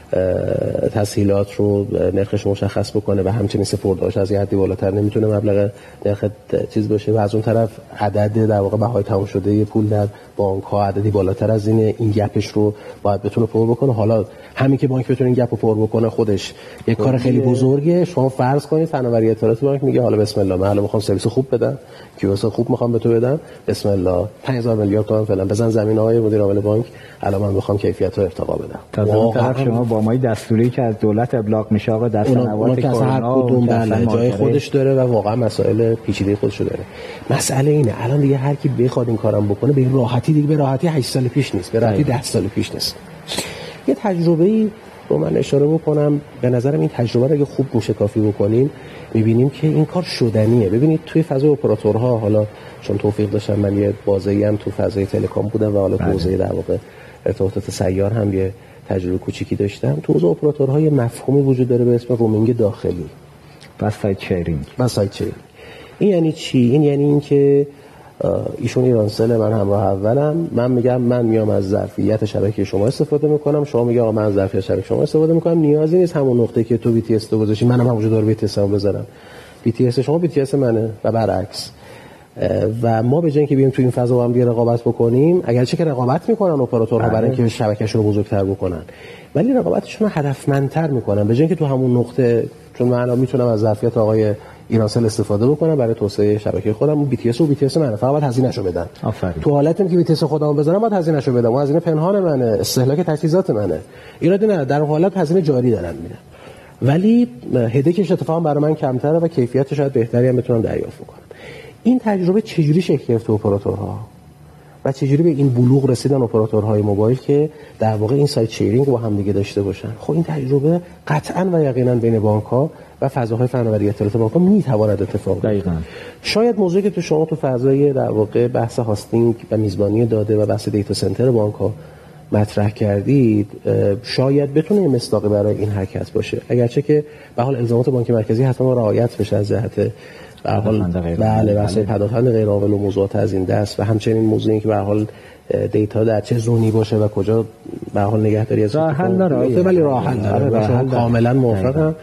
تسهیلات رو نرخش مشخص بکنه و همچنین سپرده‌اش از یه حدی بالاتر نمیتونه مبلغ نرخ چیز باشه و از اون طرف عدد در واقع بهای تمام شده پول در بانک ها عددی بالاتر از اینه. این گپش رو باید بتونه پر بکنه. حالا همین که بانک بتونه این گپ رو پر بکنه خودش یک کار خیلی بزرگه. شما فرض کنید فناوری اطلاعات بانک میگه حالا بسم الله من الان میخوام سرویس خوب بدم، کیوسک خوب میخوام به تو بدم، بسم الله پنج هزار میلیارد تومان فعلا بزن زمین آقای مدیر عامل بانک، الان من میخوام کیفیت رو ارتقا بدم. تا طرف شما با مای دستوری که از دولت ابلاغ میشه آقا در سنوات کرونا کدوم بله جای خودش داره و واقعا مسائل پیچیده خودش داره. مسئله اینه الان دیگه هر کی بخواد این کارم بکنه به این راحتی، دیگه به راحتی هشت سال پیش نیست، به راحتی ده سال پیش نیست. یه تجربه‌ای رو من اشاره بکنم، به نظرم این تجربه رو اگه خوب موشکافی بکنیم می‌بینیم که این کار شدنیه. ببینید توی فضای اپراتورها، حالا چون توفیق داشتم من یه بازی هم تو فضای تلکام بودم و حالا تو حوزه در واقع ارتباطات سیار هم یه تجربه کوچیکی داشتم. تو حوزه اپراتورها یه مفهومی وجود داره به اسم رومینگ داخلی و سایت شیرینگ. و سایت شیرینگ این یعنی چی؟ این یعنی این که ایشون ایرانسل، من همراه اولم، من میگم من میام از ظرفیت شبکه شما استفاده میکنم، شما میگه آقا من از ظرفیت شبکه شما استفاده میکنم، نیازی نیست همون نقطه که تو بی تی اس تو گذاشتی منم همونجا دور بی تی اس هم بذارم. بی تی اس شما بی تی اس منه و برعکس. و ما به جای اینکه بیایم تو این فضا با هم دیگه رقابت بکنیم، اگرچه که رقابت میکنن اپراتورها برای اینکه شبکه‌شون رو بزرگتر بکنن، ولی رقابتشون رو هدفمندتر میکنن. به جای اینکه تو همون نقطه، چون من الان میتونم از ظرفیت آقای ایرانسل استفاده بکنم برای توسعه شبکه خودم، بی تی اس و بی تی اس منه، فقط باید هزینه‌شو بدم. آفرین. تو حالتی که بی تی اس خودمو بذارم باید هزینه‌شو بدم، اون هزینه پنهان منه، استهلاک تجهیزات منه. ایرادی نداره، در حالت هزینه جاری دارن میدن، ولی هدکش اتفاقا برای من کمتره و کیفیت شاید بهتری هم بتونم دریافت کنم. این تجربه چجوری شکل گرفت تو اپراتورها و چجوری به این بلوغ رسیدن اپراتورهای موبایل که در واقع این سایت شیرینگ با هم دیگه داشته باشن؟ خب این تجربه قطعاً و یقینا بین بانک‌ها و فضاهای فناوری اطلاعات بانک‌ها میتواند اتفاق بیفته. دقیقاً. شاید موضوعی که تو شما تو فضای در واقع بحث هاستینگ و میزبانی داده و بحث دیتا سنتر بانک‌ها مطرح کردید شاید بتونه یه مصداقی برای این حرکت باشه، اگرچه که به حال الزامات بانک مرکزی حتما رعایت بشه از جهت به حال بله واسه پدافند غیر عاقل و موضوعات از این دست و همچنین موضوعی که به حال دیتا در چه زونی باشه و کجا به حال نگهداری از راه حل داره، ولی راه حل داره. کاملا موافقم.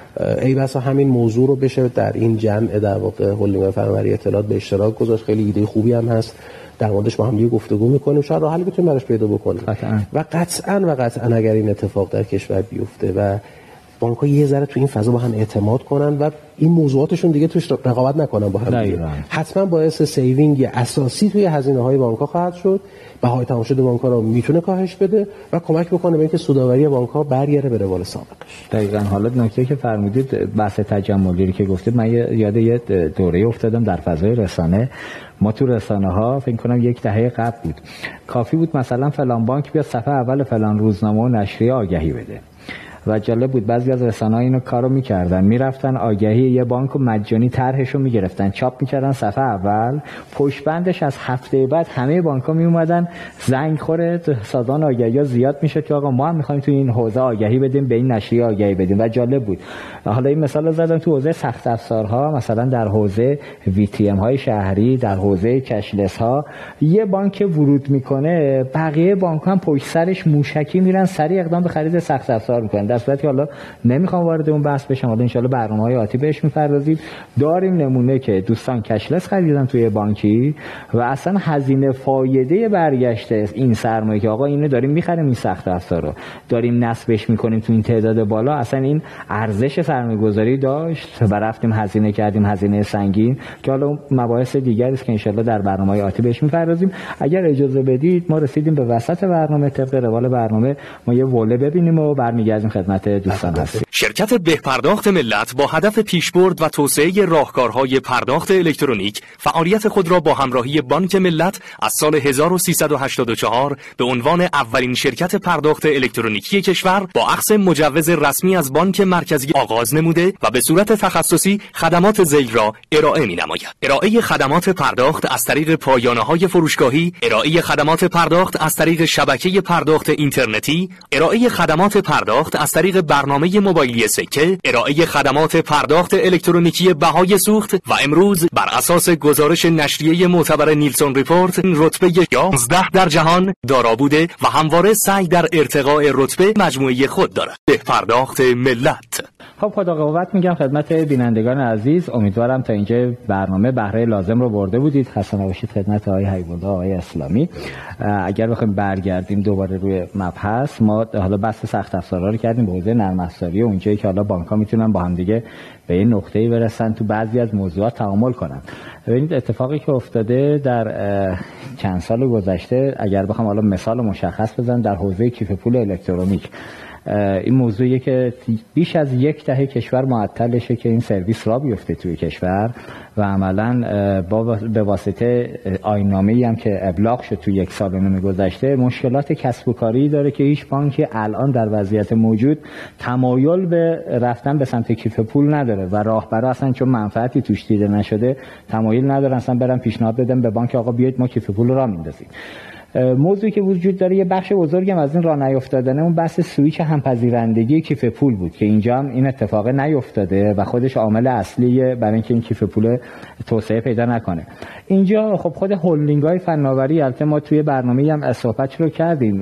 ای بسا همین موضوع رو بشه در این جمع در واقع هولدینگ فناوری اطلاعات به اشتراک گذاشت. خیلی ایده خوبی هم هست، در موردش با هم دیگه گفتگو می‌کنیم، شاید راه حلی بتونیم براش پیدا بکنیم. قطعاً. و قطعاً و قطعاً اگر این اتفاق در کشور بیفته و بانک‌ها یه ذره تو این فضا با هم اعتماد کنن و این موضوعاتشون دیگه توش رقابت نکنن با هم دیگه، حتما باعث سیوینگ اساسی توی هزینه‌های بانک‌ها خواهد شد. بهای تمام شده بانک‌ها رو میتونه کاهش بده و کمک بکنه به اینکه سودآوری بانک‌ها برگرده به روال سابقش. دقیقاً. حالا نکته که فرمودید بحث تجملی که گفتید، من یاد یه دوره افتادم در فضای رسانه. ما تو رسانه‌ها فکر کنم یک دهه قبل بود، کافی بود مثلا فلان بانک بیا صفحه اول فلان روزنامه و نشریه آگهی بده و جالب بود بعضی از رسانه‌ها اینو کارو می‌کردن، میرفتن آگهی یه بانکو مجانی طرحشو می‌گرفتن چاپ می‌کردن صفحه اول، پشت بندش از هفته بعد همه بانک‌ها میومدن زنگ خوره سازان آگهی‌ها زیاد میشه که آقا ما هم می‌خوایم تو این حوزه آگهی بدیم، به این نشریه آگهی بدیم. و جالب بود. حالا این مثال رو زدم تو حوزه سخت افزارها، مثلا در حوزه وی تی ام های شهری، در حوزه کشلس ها، یه بانک ورود میکنه بقیه بانک‌ها هم پشت سرش موشکی میرن سریع اقدام به خرید سخت افزار میکنن. در صورتی حالا نمیخوام وارد اون بحث بشم، حالا ان شاء الله برنامه‌های آتی بهش می‌پردازیم. داریم نمونه که دوستان کشلس خریدن توی بانکی و اصلا هزینه فایده برگشته این سرمایه که آقا اینو داریم می‌خریم این سخت افزار رو داریم نصبش می‌کنیم تو این تعداد بالا، اصلا این ارزش سرمایه‌گذاری داشت و رفتیم هزینه کردیم هزینه سنگین که حالا مباحث دیگری است که ان شاء الله در برنامه‌های آتی بهش می‌پردازیم. اگر اجازه بدید ما رسیدیم به وسط برنامه، طبق روال برنامه ما یه وله ببینیم و برمیگردیم خدمت دوستان هستیم. شرکت بهپرداخت ملت با هدف پیشبرد و توسعه راهکارهای پرداخت الکترونیک فعالیت خود را با همراهی بانک ملت از سال هزار و سیصد و هشتاد و چهار به عنوان اولین شرکت پرداخت الکترونیکی کشور با اخذ مجوز رسمی از بانک مرکزی آغاز نموده و به صورت تخصصی خدمات ذیل را ارائه می‌نماید. ارائه خدمات پرداخت از طریق پایانه‌های فروشگاهی، ارائه خدمات پرداخت از طریق شبکه پرداخت اینترنتی، ارائه خدمات پرداخت از طریق برنامه موبایلی سکه، ارائه خدمات پرداخت الکترونیکی بهای سوخت و امروز بر اساس گزارش نشریه معتبر نیلسون ریپورت رتبه یازده در جهان دارا بوده و همواره سعی در ارتقاء رتبه مجموعه خود دارد. به پرداخت ملت. خب خدا قوت میگم خدمت بینندگان عزیز، امیدوارم تا اینجا برنامه بهره لازم رو برده بودید. خسته نباشید خدمت آقای حبیب‌الله آقای اسلامی. اگر بخوایم برگردیم دوباره روی مبحث، ما حالا بحث سخت افزارها رو کردیم به حوزه نرم افزاری، اونجایی که حالا بانک‌ها میتونن با هم دیگه به این نقطه‌ای برسن تو بعضی از موضوعات تعامل کنن. ببینید اتفاقی که افتاده در چند سال گذشته، اگر بخوام حالا مثال مشخص بزنم در حوزه کیف پول الکترونیک، این موضوعیه که بیش از یک دهه کشور معطلشه که این سرویس را بیفته توی کشور و عملاً با به واسطه آیین‌نامه‌ای هم که ابلاغ شد توی یک سال و نیم گذشته مشکلات کسب و کاری داره که هیچ بانکی الان در وضعیت موجود تمایل به رفتن به سمت کیف پول نداره و راهبرا اصلا چون منفعتی توش دیده نشده تمایل ندارن اصلا برن پیشنهاد بدن به بانک آقا بیاید ما کیف پول را میندازیم. موضوعی که وجود داره یه بخش بزرگم از این راه نیافتادنه اون بحث سویچ همپذیرندگی کیف پول بود که اینجا هم این اتفاق نیافتاده و خودش عامل اصلیه برای اینکه این کیف پول توسعه پیدا نکنه. اینجا خب خود هولدینگ‌های فناوری، البته ما توی برنامه‌ای هم صحبت رو کردیم،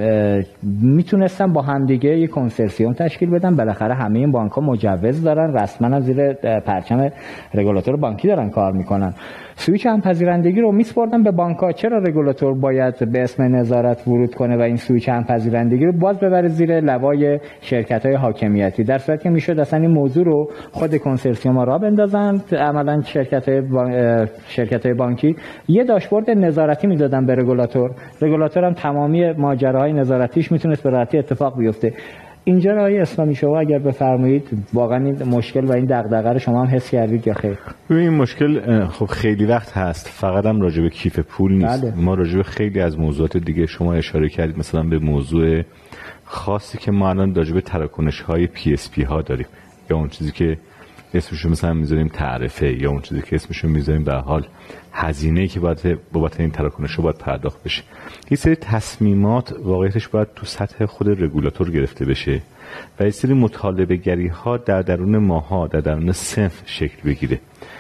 میتونستن با همدیگه یه کنسرسیوم تشکیل بدن. بالاخره همه این بانک‌ها مجوز دارن، رسما از زیر پرچم رگولاتور بانکی دارن کار میکنن. سویچ همپذیرندگی رو میسپردن به بانک‌ها. چرا رگولاتور باید به اسم نظارت ورود کنه و این سویچ همپذیرندگی رو باز ببره زیر لوای شرکت‌های حاکمیتی، در صورتی که میشد اصلا این موضوع رو خود کنسرسیوم‌ها را بندازن، عملاً شرکت‌های با... شرکت‌های بانکی یه داشبورد نظارتی میدادن به رگولاتور. رگولاتور هم تمامی ماجراهای نظارتیش میتونست به راحتی اتفاق بیفته. اینجا آقای اسلامی شما اگر بفرمایید واقعا این مشکل و این دغدغه رو شما هم حس کردید یا خیر؟ این مشکل خب خیلی وقت هست، فقط هم راجع به کیف پول نیست. بله. ما راجع به خیلی از موضوعات دیگه شما اشاره کردید، مثلا به موضوع خاصی که ما الان راجع به تراکنش‌های پی اس پی ها داریم، یا اون چیزی که اسمشو مثلا میذاریم تعرفه، یا اون چیزی که اسمشو میذاریم به حال هزینه‌ای که باید بابت این تراکنش‌ها باید پرداخت بشه. این سری تصمیمات واقعیتش باید تو سطح خود رگولاتور گرفته بشه و این سری مطالبه گری ها در درون ماها، در درون صنف شکل بگیره.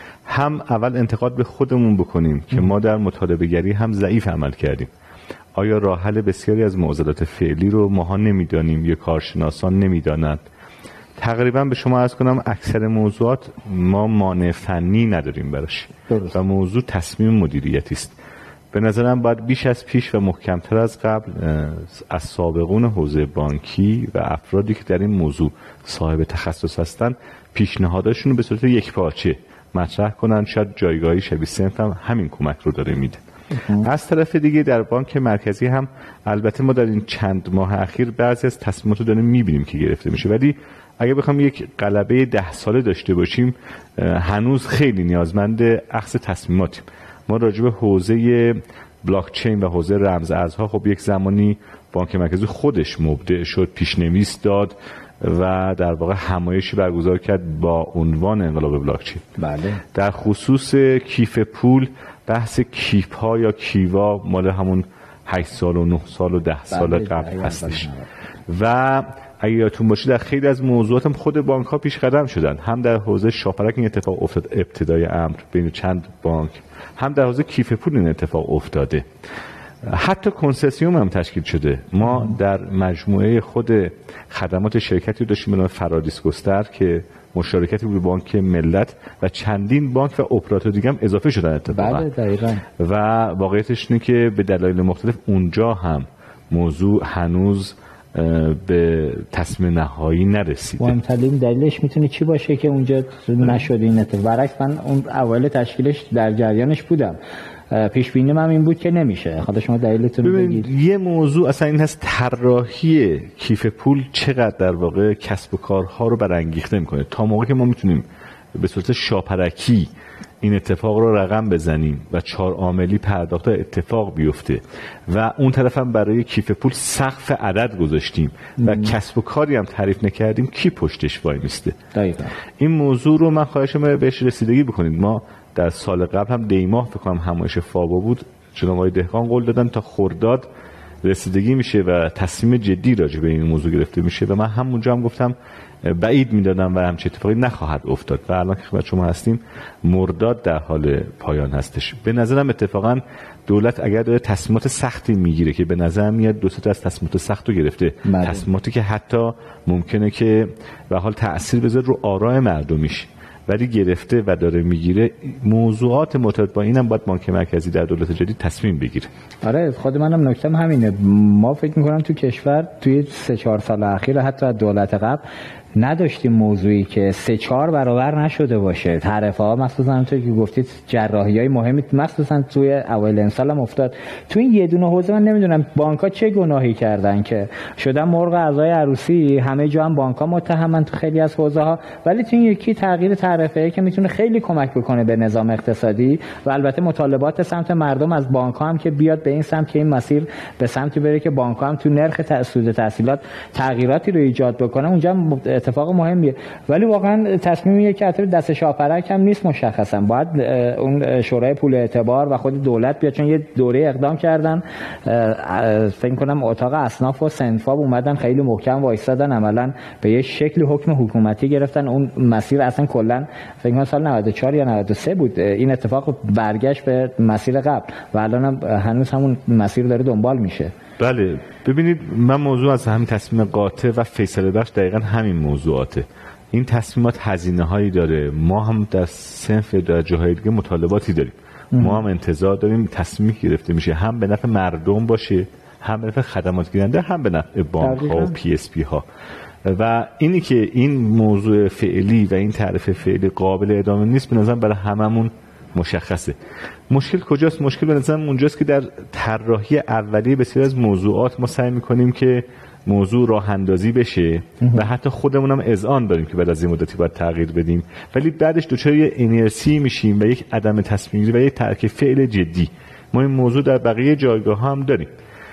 هم اول انتقاد به خودمون بکنیم که ما در مطالبه گری هم ضعیف عمل کردیم. آیا راه حل بسیاری از معضلات فعلی رو ماها نمیدانیم یا کارشناسان نمیدانند؟ تقریبا به شما عرض کنم اکثر موضوعات ما مانع فنی نداریم براش و موضوع تصمیم مدیریتی است. به نظرم باید بیش از پیش و محکمتر از قبل از سابقون حوزه بانکی و افرادی که در این موضوع صاحب تخصص هستند پیشنهاداشون رو به صورت یکپارچه مطرح کنن. شاید جایگاهی شبیه صنف هم همین کمک رو داره میده. از طرف دیگه در بانک مرکزی هم البته ما در این چند ماه اخیر بعضی از تصمیمات رو داریم میبینیم که گرفته میشه، ولی اگه بخوام یک غلبه ده ساله داشته باشیم هنوز خیلی نیازمند اخذ تصمیماتیم. ما راجع به حوزه بلاک چین و حوزه رمز ارزها خب یک زمانی بانک مرکزی خودش مبدع شد، پیشنویس داد و در واقع همایشی برگزار کرد با عنوان انقلاب بلاک چین. بله. در خصوص کیف پول بحث کیپ ها یا کیوا مال همون هشت سال و نه سال و ده سال بله قبل بله هستش بله. و اگه یادتون باشه در خیلی از موضوعات هم خود بانک ها پیش قدم شدن، هم در حوزه شاپرک این اتفاق افتاد ابتدای امر بین چند بانک، هم در حوزه کیف پول این اتفاق افتاده حتی کنسسیوم هم تشکیل شده. ما در مجموعه خود خدمات شرکتی داشتیم به نام فرادیس گستر که مشارکتی بود بانک ملت و چندین بانک و اپراتور دیگه هم اضافه شدن اتفاقا. بله دقیقاً. و واقعیتش اینه که به دلایل مختلف اونجا هم موضوع هنوز به تصمیم نهایی نرسیده. مهمترین دلیلش میتونه چی باشه که اونجا نشده این اتفاق؟ برعکس من اون اوایل تشکیلش در جریانش بودم. پیش بینی من این بود که نمیشه. خدا شما دلیلتون رو بگید. یه موضوع اصلا این هست طراحی کیف پول چقدر در واقع کسب و کارها رو برانگیخته میکنه. تا موقعی که ما میتونیم به صورت شاپرکی این اتفاق رو رقم بزنیم و چهار عاملی پرداخت اتفاق بیفته و اون طرف هم برای کیف پول سقف عدد گذاشتیم و ام. کسب و کاری هم تعریف نکردیم، کی پشتش وای میسته؟ دقیقاً. این موضوع رو من خواهشم بهش رسیدگی بکنید. ما در سال قبل هم دیماه فکر کنم همایش فابا بود، جناب آقای دهقان قول دادن تا خرداد رسیدگی میشه و تصمیم جدی راجع به این موضوع گرفته میشه و من همونجا هم گفتم بعید میدادم و همچین اتفاقی نخواهد افتاد و الان که خدمت شما هستیم مرداد در حال پایان هستش. به نظرم اتفاقا دولت اگر داره تصمیمات سختی میگیره که به نظر میاد دو سه تا از تصمیمات سخت رو گرفته، مدن. تصمیماتی که حتی ممکنه که به حال تأثیر بذاره رو آراء مردمیش ولی گرفته و داره میگیره، موضوعات مرتبط با اینم باید بانک مرکزی در دولت جدید تصمیم بگیره. آره خود منم نکتم همینه. ما فکر میکنم تو کشور توی سه چهار سال اخیر حتی از دولت قبل نداشتیم موضوعی که سه چهار برابر نشده باشه. تعرفه ها مخصوصا همونطور که گفتید جراحی های مهمی مخصوصا توی اوایل امسال هم افتاد. تو این یه دونه حوزه من نمیدونم بانک ها چه گناهی کردن که شدن مرغ اعضای عروسی، همه جا هم بانک ها متهمن تو خیلی از حوزه ها، ولی تو این یکی تغییر تعرفه که میتونه خیلی کمک بکنه به نظام اقتصادی و البته مطالبات سمت مردم از بانک ها هم که بیاد به این سمت که این مسیر به سمتی بره که بانک ها هم تو نرخ سود تحصیلات تغییراتی رو ایجاد بکنه. اونجا اتفاق مهمیه ولی واقعا تصمیمیه که البته دست شاپرک هم نیست مشخصا. باید اون شورای پول اعتبار و خود دولت بیاد، چون یه دوره اقدام کردن فکر کنم اتاق اصناف و صنفاب اومدن خیلی محکم وایسادن، عملا به یه شکل حکم حکومتی گرفتن. اون مسیر اصلا کلا فکر کنم سال نود و چهار یا نود و سه بود این اتفاق برگشت به مسیر قبل و الان هم هنوز همون مسیر داره دنبال میشه. بله ببینید من موضوع از همین تصمیم قاطع و فیصله بخش دقیقا همین موضوعاته. این تصمیمات هزینه هایی داره، ما هم در صنف در جاهای دیگه مطالباتی داریم، ما هم انتظار داریم تصمیمی گرفته میشه هم به نفع مردم باشه، هم به نفع خدمات گیرنده، هم به نفع بانک ها و پی اس پی ها. و اینی که این موضوع فعلی و این تعرفه فعلی قابل ادامه نیست به نظرم برای هممون مشخصه. مشکل کجاست؟ مشکل به نظرم اونجاست که در طراحی اولیه بسیار از موضوعات ما سعی میکنیم که موضوع راه اندازی بشه و حتی خودمون هم اذعان داریم که بعد از این مدتی باید تغییر بدیم، ولی بعدش دچار یه اینرسی میشیم و یک عدم تصمیم گیری و یک ترک فعل جدی. ما این موضوع در بقیه جایگاه هم داریم.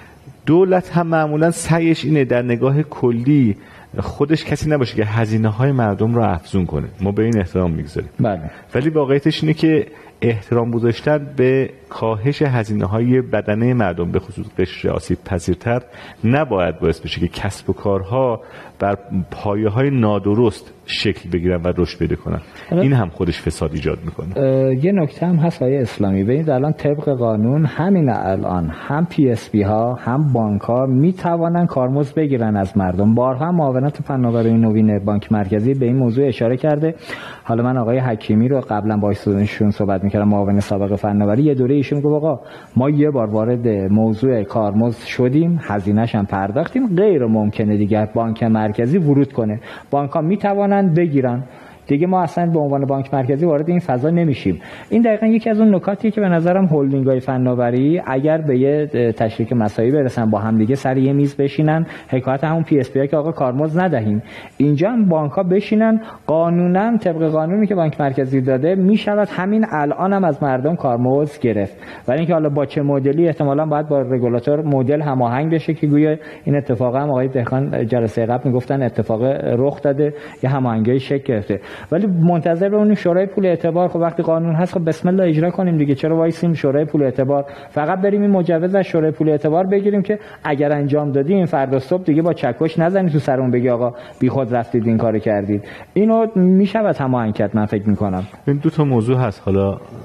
دولت هم معمولا سعیش اینه در نگاه کلی خودش کسی نباشه که هزینه های مردم رو افزون کنه. ما به این احترام میگذاریم. بله. ولی واقعیتش اینه که احترام گذاشتن به کاهش هزینه های بدنه مردم به خصوص قشر آسیب پذیرتر نباید باعث بشه که کسب و کارها بر پایه های نادرست شکل بگیرن و رشد پیدا کنن. این هم خودش فساد ایجاد میکنه. یه نکته هم هست آقای اسلامی، ببینید الان طبق قانون همین الان هم پی اس بی ها هم بانک ها میتوانن کارمزد بگیرن از مردم. بارها معاونت فناوری نوین بانک مرکزی به این موضوع اشاره کرده. حالا من آقای حکیمی رو قبلا با ایشون صحبت میکردم، معاون سابق فناوری، یه دوره ایشون گفت آقا ما یه بار وارد موضوع کارمزد شدیم، هزینه‌اش هم پرداختیم، غیر ممکنه دیگه بانک مرکزی ورود کنه. بانک ها میتوانن بگیرن دیگه، ما اصلا به عنوان بانک مرکزی وارد این فضا نمیشیم. این دقیقاً یکی از اون نکاتیه که به نظرم هلدینگ‌های فناوری اگر به یه تشریک مساعی برسن با هم دیگه سر یه میز بشینن، حکایت همون پی اس پی که آقا کارمزد ندهیم، اینجا هم بانک‌ها بشینن قانونا طبق قانونی که بانک مرکزی داده میشود همین الان هم از مردم کارمزد گرفت. ولی اینکه حالا با چه مدلی احتمالاً باید با رگولاتور مدل هماهنگ بشه که گویا این اتفاق هم آقای دهقان جلسه قبل میگفتن اتفاق رخ داده، یه هماهنگی شکل گرفته. ولی منتظر به اون شورای پول اعتبار، خب وقتی قانون هست خب بسم الله اجرا کنیم دیگه. چرا وایسیم شورای پول اعتبار؟ فقط بریم این مجوز از شورای پول اعتبار بگیریم که اگر انجام دادیم فردا صبح دیگه با چکش نزنید تو سرمون بگی آقا بیخود رفتید این کارو کردید. اینو میشود هماهنگ کرد. من فکر میکنم این دو تا موضوع هست. حالا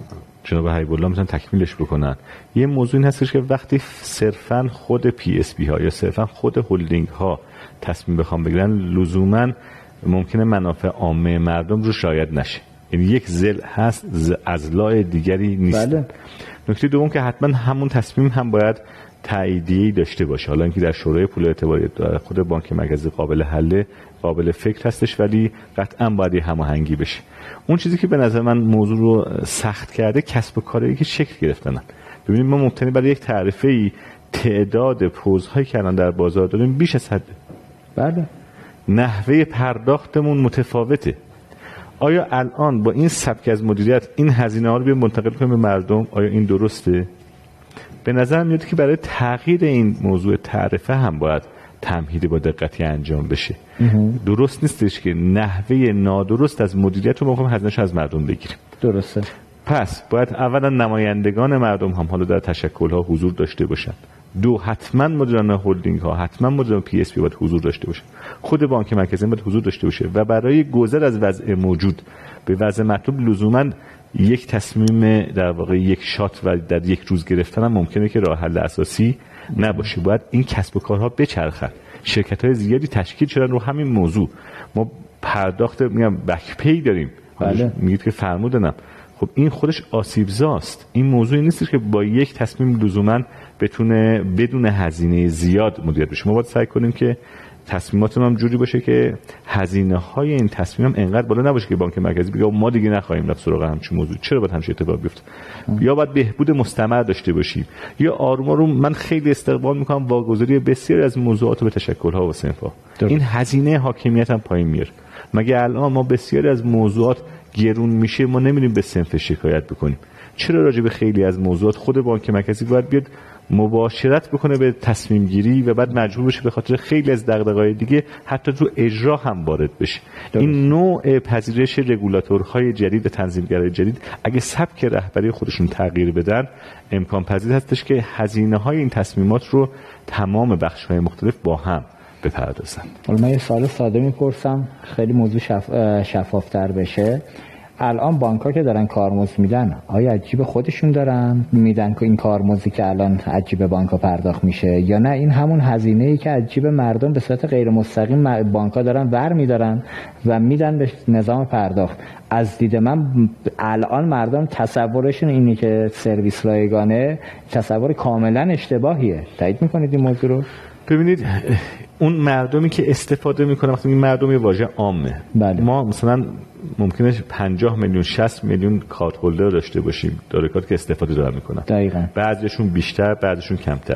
جناب حبیب الله میتونن تکمیلش بکنن. یه موضوع این هستش که وقتی صرفا خود پی اس بی ها یا صرفا خود هلدینگ ها تصمیم بخوام بگیرن، لزوما ممکنه منافع عامه مردم رو شاید نشه. یعنی یک ذل هست، اضلاع دیگری نیست. بله. نکته دوم که حتما همون تصمیم هم باید تاییدیه‌ای داشته باشه. حالا اینکه در شورای پول اعتباری خود بانک مرکزی قابل حل، قابل فکر هستش، ولی قطعا باید یه هماهنگی بشه. اون چیزی که به نظر من موضوع رو سخت کرده کسب و کاری که شکل گرفتنن. ببینید ما مبتنی برای یک تعرفه‌ای تعداد پوزهایی که الان در بازار داریم بیش از حد. بله. نحوه پرداختمون متفاوته. آیا الان با این سبک از مدیریت این هزینه ها رو بیا منتقل کنیم به مردم؟ آیا این درسته؟ به نظر میاد که برای تغییر این موضوع تعرفه هم باید تمهیدی با دقتی انجام بشه. درست نیستش که نحوه نادرست از مدیریت رو بخوایم هزینه‌اش از مردم بگیریم. درسته. پس باید اولا نمایندگان مردم هم حالا در تشکل‌ها حضور داشته باشن. دو، حتما مدیران هلدینگ ها، حتما مدیران پی اس بی باید حضور داشته باشه. خود بانک مرکزی باید حضور داشته باشه و برای گذر از وضع موجود به وضع مطلوب لزوما یک تصمیم در واقع یک شات و در یک روز گرفتن هم ممکنه که راه حل اساسی نباشه. باید این کسب و کارها بچرخن. شرکت‌های زیادی تشکیل شدن رو همین موضوع. ما پرداخت میگم بک پی داریم. بله. میگید که فرمودنم. خب این خودش آسیبزاست. این موضوعی نیست که با یک تصمیم لزوما بتونه بدون هزینه زیاد مدیریت بشه. ما باید سعی کنیم که تصمیماتمون هم جوری باشه که هزینه های این تصمیم هم انقدر بالا نباشه که بانک مرکزی بگه ما دیگه نخواهیم رفت سراغ همچین موضوع. چرا باید همچین اتفاق بیفته؟ یا باید بهبود مستمر داشته باشیم، یا آروم آروم من خیلی استقبال میکنم واگذاری بسیاری از موضوعات به تشکل‌ها و صنف‌ها. این هزینه حاکمیت هم پایین میاره. مگه الان ما بسیاری از موضوعات گرون میشه ما نمیریم به صنف شکایت بکنیم؟ چرا راجع به خیلی از موضوعات خود بانک مرکزی باید بیاد مباشرت بکنه به تصمیم گیری و بعد مجبور بشه به خاطر خیلی از دغدغه‌های دیگه حتی تو اجرا هم وارد بشه؟ درست. این نوع پذیرش رگولاتورهای جدید و تنظیمگرای جدید اگه سبک رهبری خودشون تغییر بدن، امکان پذیر هستش که هزینه‌های این تصمیمات رو تمام بخش‌های مختلف با هم بپردازن. حالا من یه سوال ساده میپرسم خیلی موضوع شف... شفافتر بشه. الان بانک‌ها که دارن کارمزد میدن، آیا عجیب خودشون دارن میدن که این کارمزدی که الان عجیب بانک‌ها پرداخت میشه، یا نه این همون هزینه‌ای که عجیب مردم به صورت غیر مستقیم بانک‌ها دارن ور میدارن و میدن به نظام پرداخت؟ از دید من الان مردم تصورشون اینه که سرویس رایگانه، تصور کاملا اشتباهیه. تایید میکنید این موضوع رو؟ ببینید اون مردمی که استفاده میکنه، وقتی این مردم یه واژه عامه، بله. ما مثلا ممکنه پنجاه میلیون شصت میلیون کارت هولدر داشته باشیم، داره کارت که استفاده دارن میکنن. دقیقاً. بعضیشون بیشتر، بعضیشون کمتر.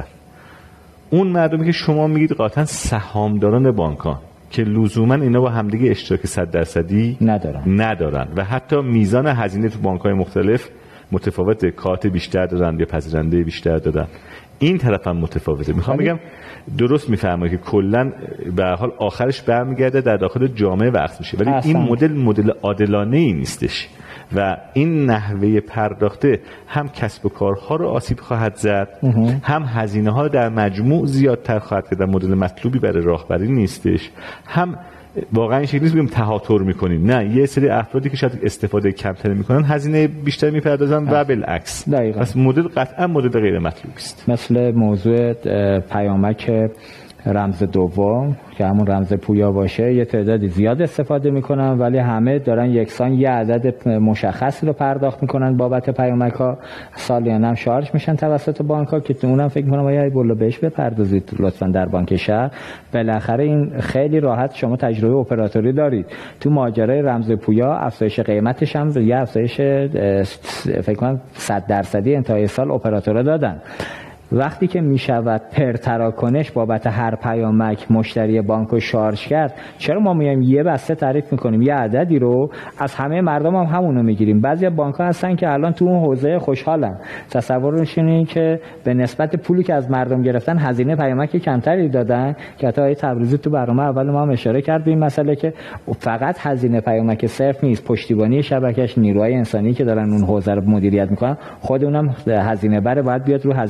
اون مردمی که شما میگید قاطعا سهامداران بانکان که لزوما اینا با همدیگه اشتراک صد درصدی ندارن ندارن و حتی میزان هزینه تو بانک‌های مختلف متفاوته، کارت بیشتر دارن یا پذیرنده بیشتر دارن. این طرف هم متفاوته. میخوام بگم درست میفهمه که کلا به هر حال آخرش برمیگرده در داخل جامعه وقت میشه، ولی این مدل مدل عادلانه ای نیستش و این نحوه پرداخته هم کسب و کارها رو آسیب خواهد زد، هم هزینه ها در مجموع زیادتر خواهد کرد، مدل مطلوبی برای راهبری نیستش، هم واقعا این شکلی نیست بگیم تهاتر میکنیم. نه، یه سری افرادی که شاید استفاده کمتری میکنن هزینه بیشتر میپردازن و بالعکس. دقیقاً. پس مدل قطعا مدل غیر مطلوبی است. مثل موضوع پیامک رمز دوم که همون رمز پویا باشه، یه تعدادی زیاد استفاده میکنن ولی همه دارن یکسان یه عدد مشخصی رو پرداخت میکنن بابت پیامک ها، سالیانه هم شارژ میشن توسط بانک ها که اونم فکر میکنم آیا بالا بهش بپردازید لطفا در بانک شهر. بالاخره این خیلی راحت، شما تجربه اپراتوری دارید تو ماجرای رمز پویا، افزایش قیمتش هم یه افزایش فکر کنم صد درصدی انتهای سال اپراتورها دادن. وقتی که میشود پر تراکنش بابت هر پیامک مشتری بانکو شارژ کرد، چرا ما میایم یه بسته تعریف میکنیم یه عددی رو از همه مردم هم همونو میگیریم؟ بعضی بانک‌ها هستن که الان تو اون حوزه خوشحالن، تصورشون اینه که به نسبت پولی که از مردم گرفتن هزینه پیامک کمتری دادن، که حتی آقای تبریزی تو برنامه اول ما هم اشاره کرد به این مسئله که فقط هزینه پیامک صرف نیست، پشتیبانی شبکه‌اش، نیروهای انسانی که دارن اون حوزه رو مدیریت میکنن، خود اونم هزینه بره، باید بیاد رو هزینه‌های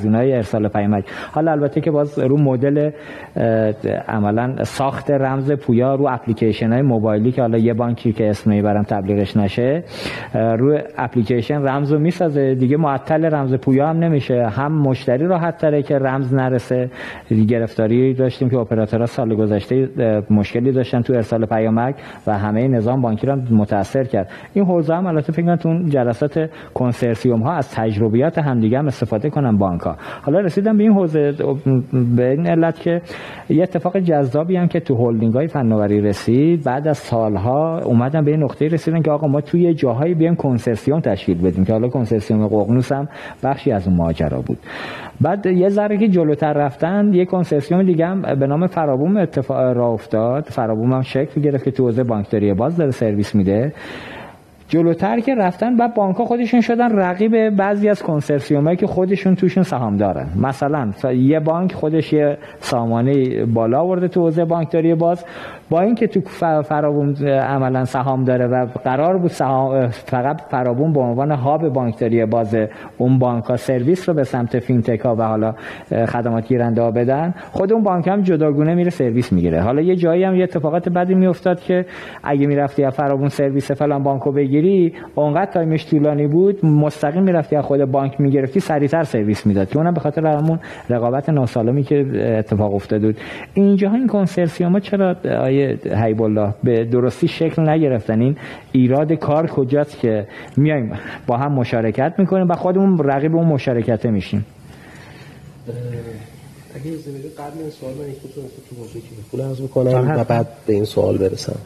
ارسال پیامک. حالا البته که باز رو مدل عملا ساخت رمز پویا رو اپلیکیشن های موبایلی که حالا یه بانکی که اسم میبرم تبلیغش نشه رو اپلیکیشن رمز رو میسازه دیگه، معطل رمز پویا هم نمیشه، هم مشتری راحت تره که رمز نرسه. گرفتاری داشتیم که اپراتورها سال گذشته مشکلی داشتن تو ارسال پیامک و همه نظام بانکی رو متاثر کرد. این حوزه هم البته فکر کنم تو اون جلسات کنسرسیوم ها از تجربیات همدیگه هم استفاده کنن بانک ها. حالا رسیدم به این حوزه به این علت که یه اتفاق جذابی هم که تو هلدینگ های فناوری رسید، بعد از سالها اومدن به این نقطه رسیدن که آقا ما توی جاهایی بیایم کنسرسیوم تشکیل بدیم که حالا کنسرسیوم ققنوس هم بخشی از اون ماجرا بود. بعد یه ذره که جلوتر رفتن یه کنسرسیوم دیگه هم به نام فرابوم اتفاق راه افتاد. فرابوم هم شکل گرفت که تو حوزه بانکداری باز داره سرویس میده. جلوتر که رفتن بعد بانک‌ها خودشون شدن رقیب بعضی از کنسرسیومایی که خودشون توشون سهام دارن. مثلا یه بانک خودش یه سامانه بالا آورده تو حوزه بانکداری باز، با اینکه تو فرابوم عملا سهام داره و قرار بود سهام فقط فرابوم به عنوان هاب بانکداری باز اون بانک‌ها سرویس رو به سمت فینتک‌ها و حالا خدمات گیرنده‌ها بدن، خود اون بانک هم جداگونه میره سرویس میگیره. حالا یه جایی هم یه اتفاقات بدی میافتاد که اگه میرفتی از فرابوم سرویس فلان بانکو بگیری اونقدر تایمش طولانی بود، مستقیم میرفتی از خود بانک میگرفتی سریعتر سرویس میداد، که اونم به خاطر همون رقابت ناسالمی که اتفاق افتاده بود. اینجا این کنسرسیوم‌ها چرا حیب الله به درستی شکل نگرفتن؟ این ایراد کار کجاست که میایم با هم مشارکت میکنیم و خودمون رقیب اون مشارکته میشیم؟ اگه از میگه قبل این سوال من یکی تو تو موضوعی که پول عرض بکنم و بعد به این سوال برسم.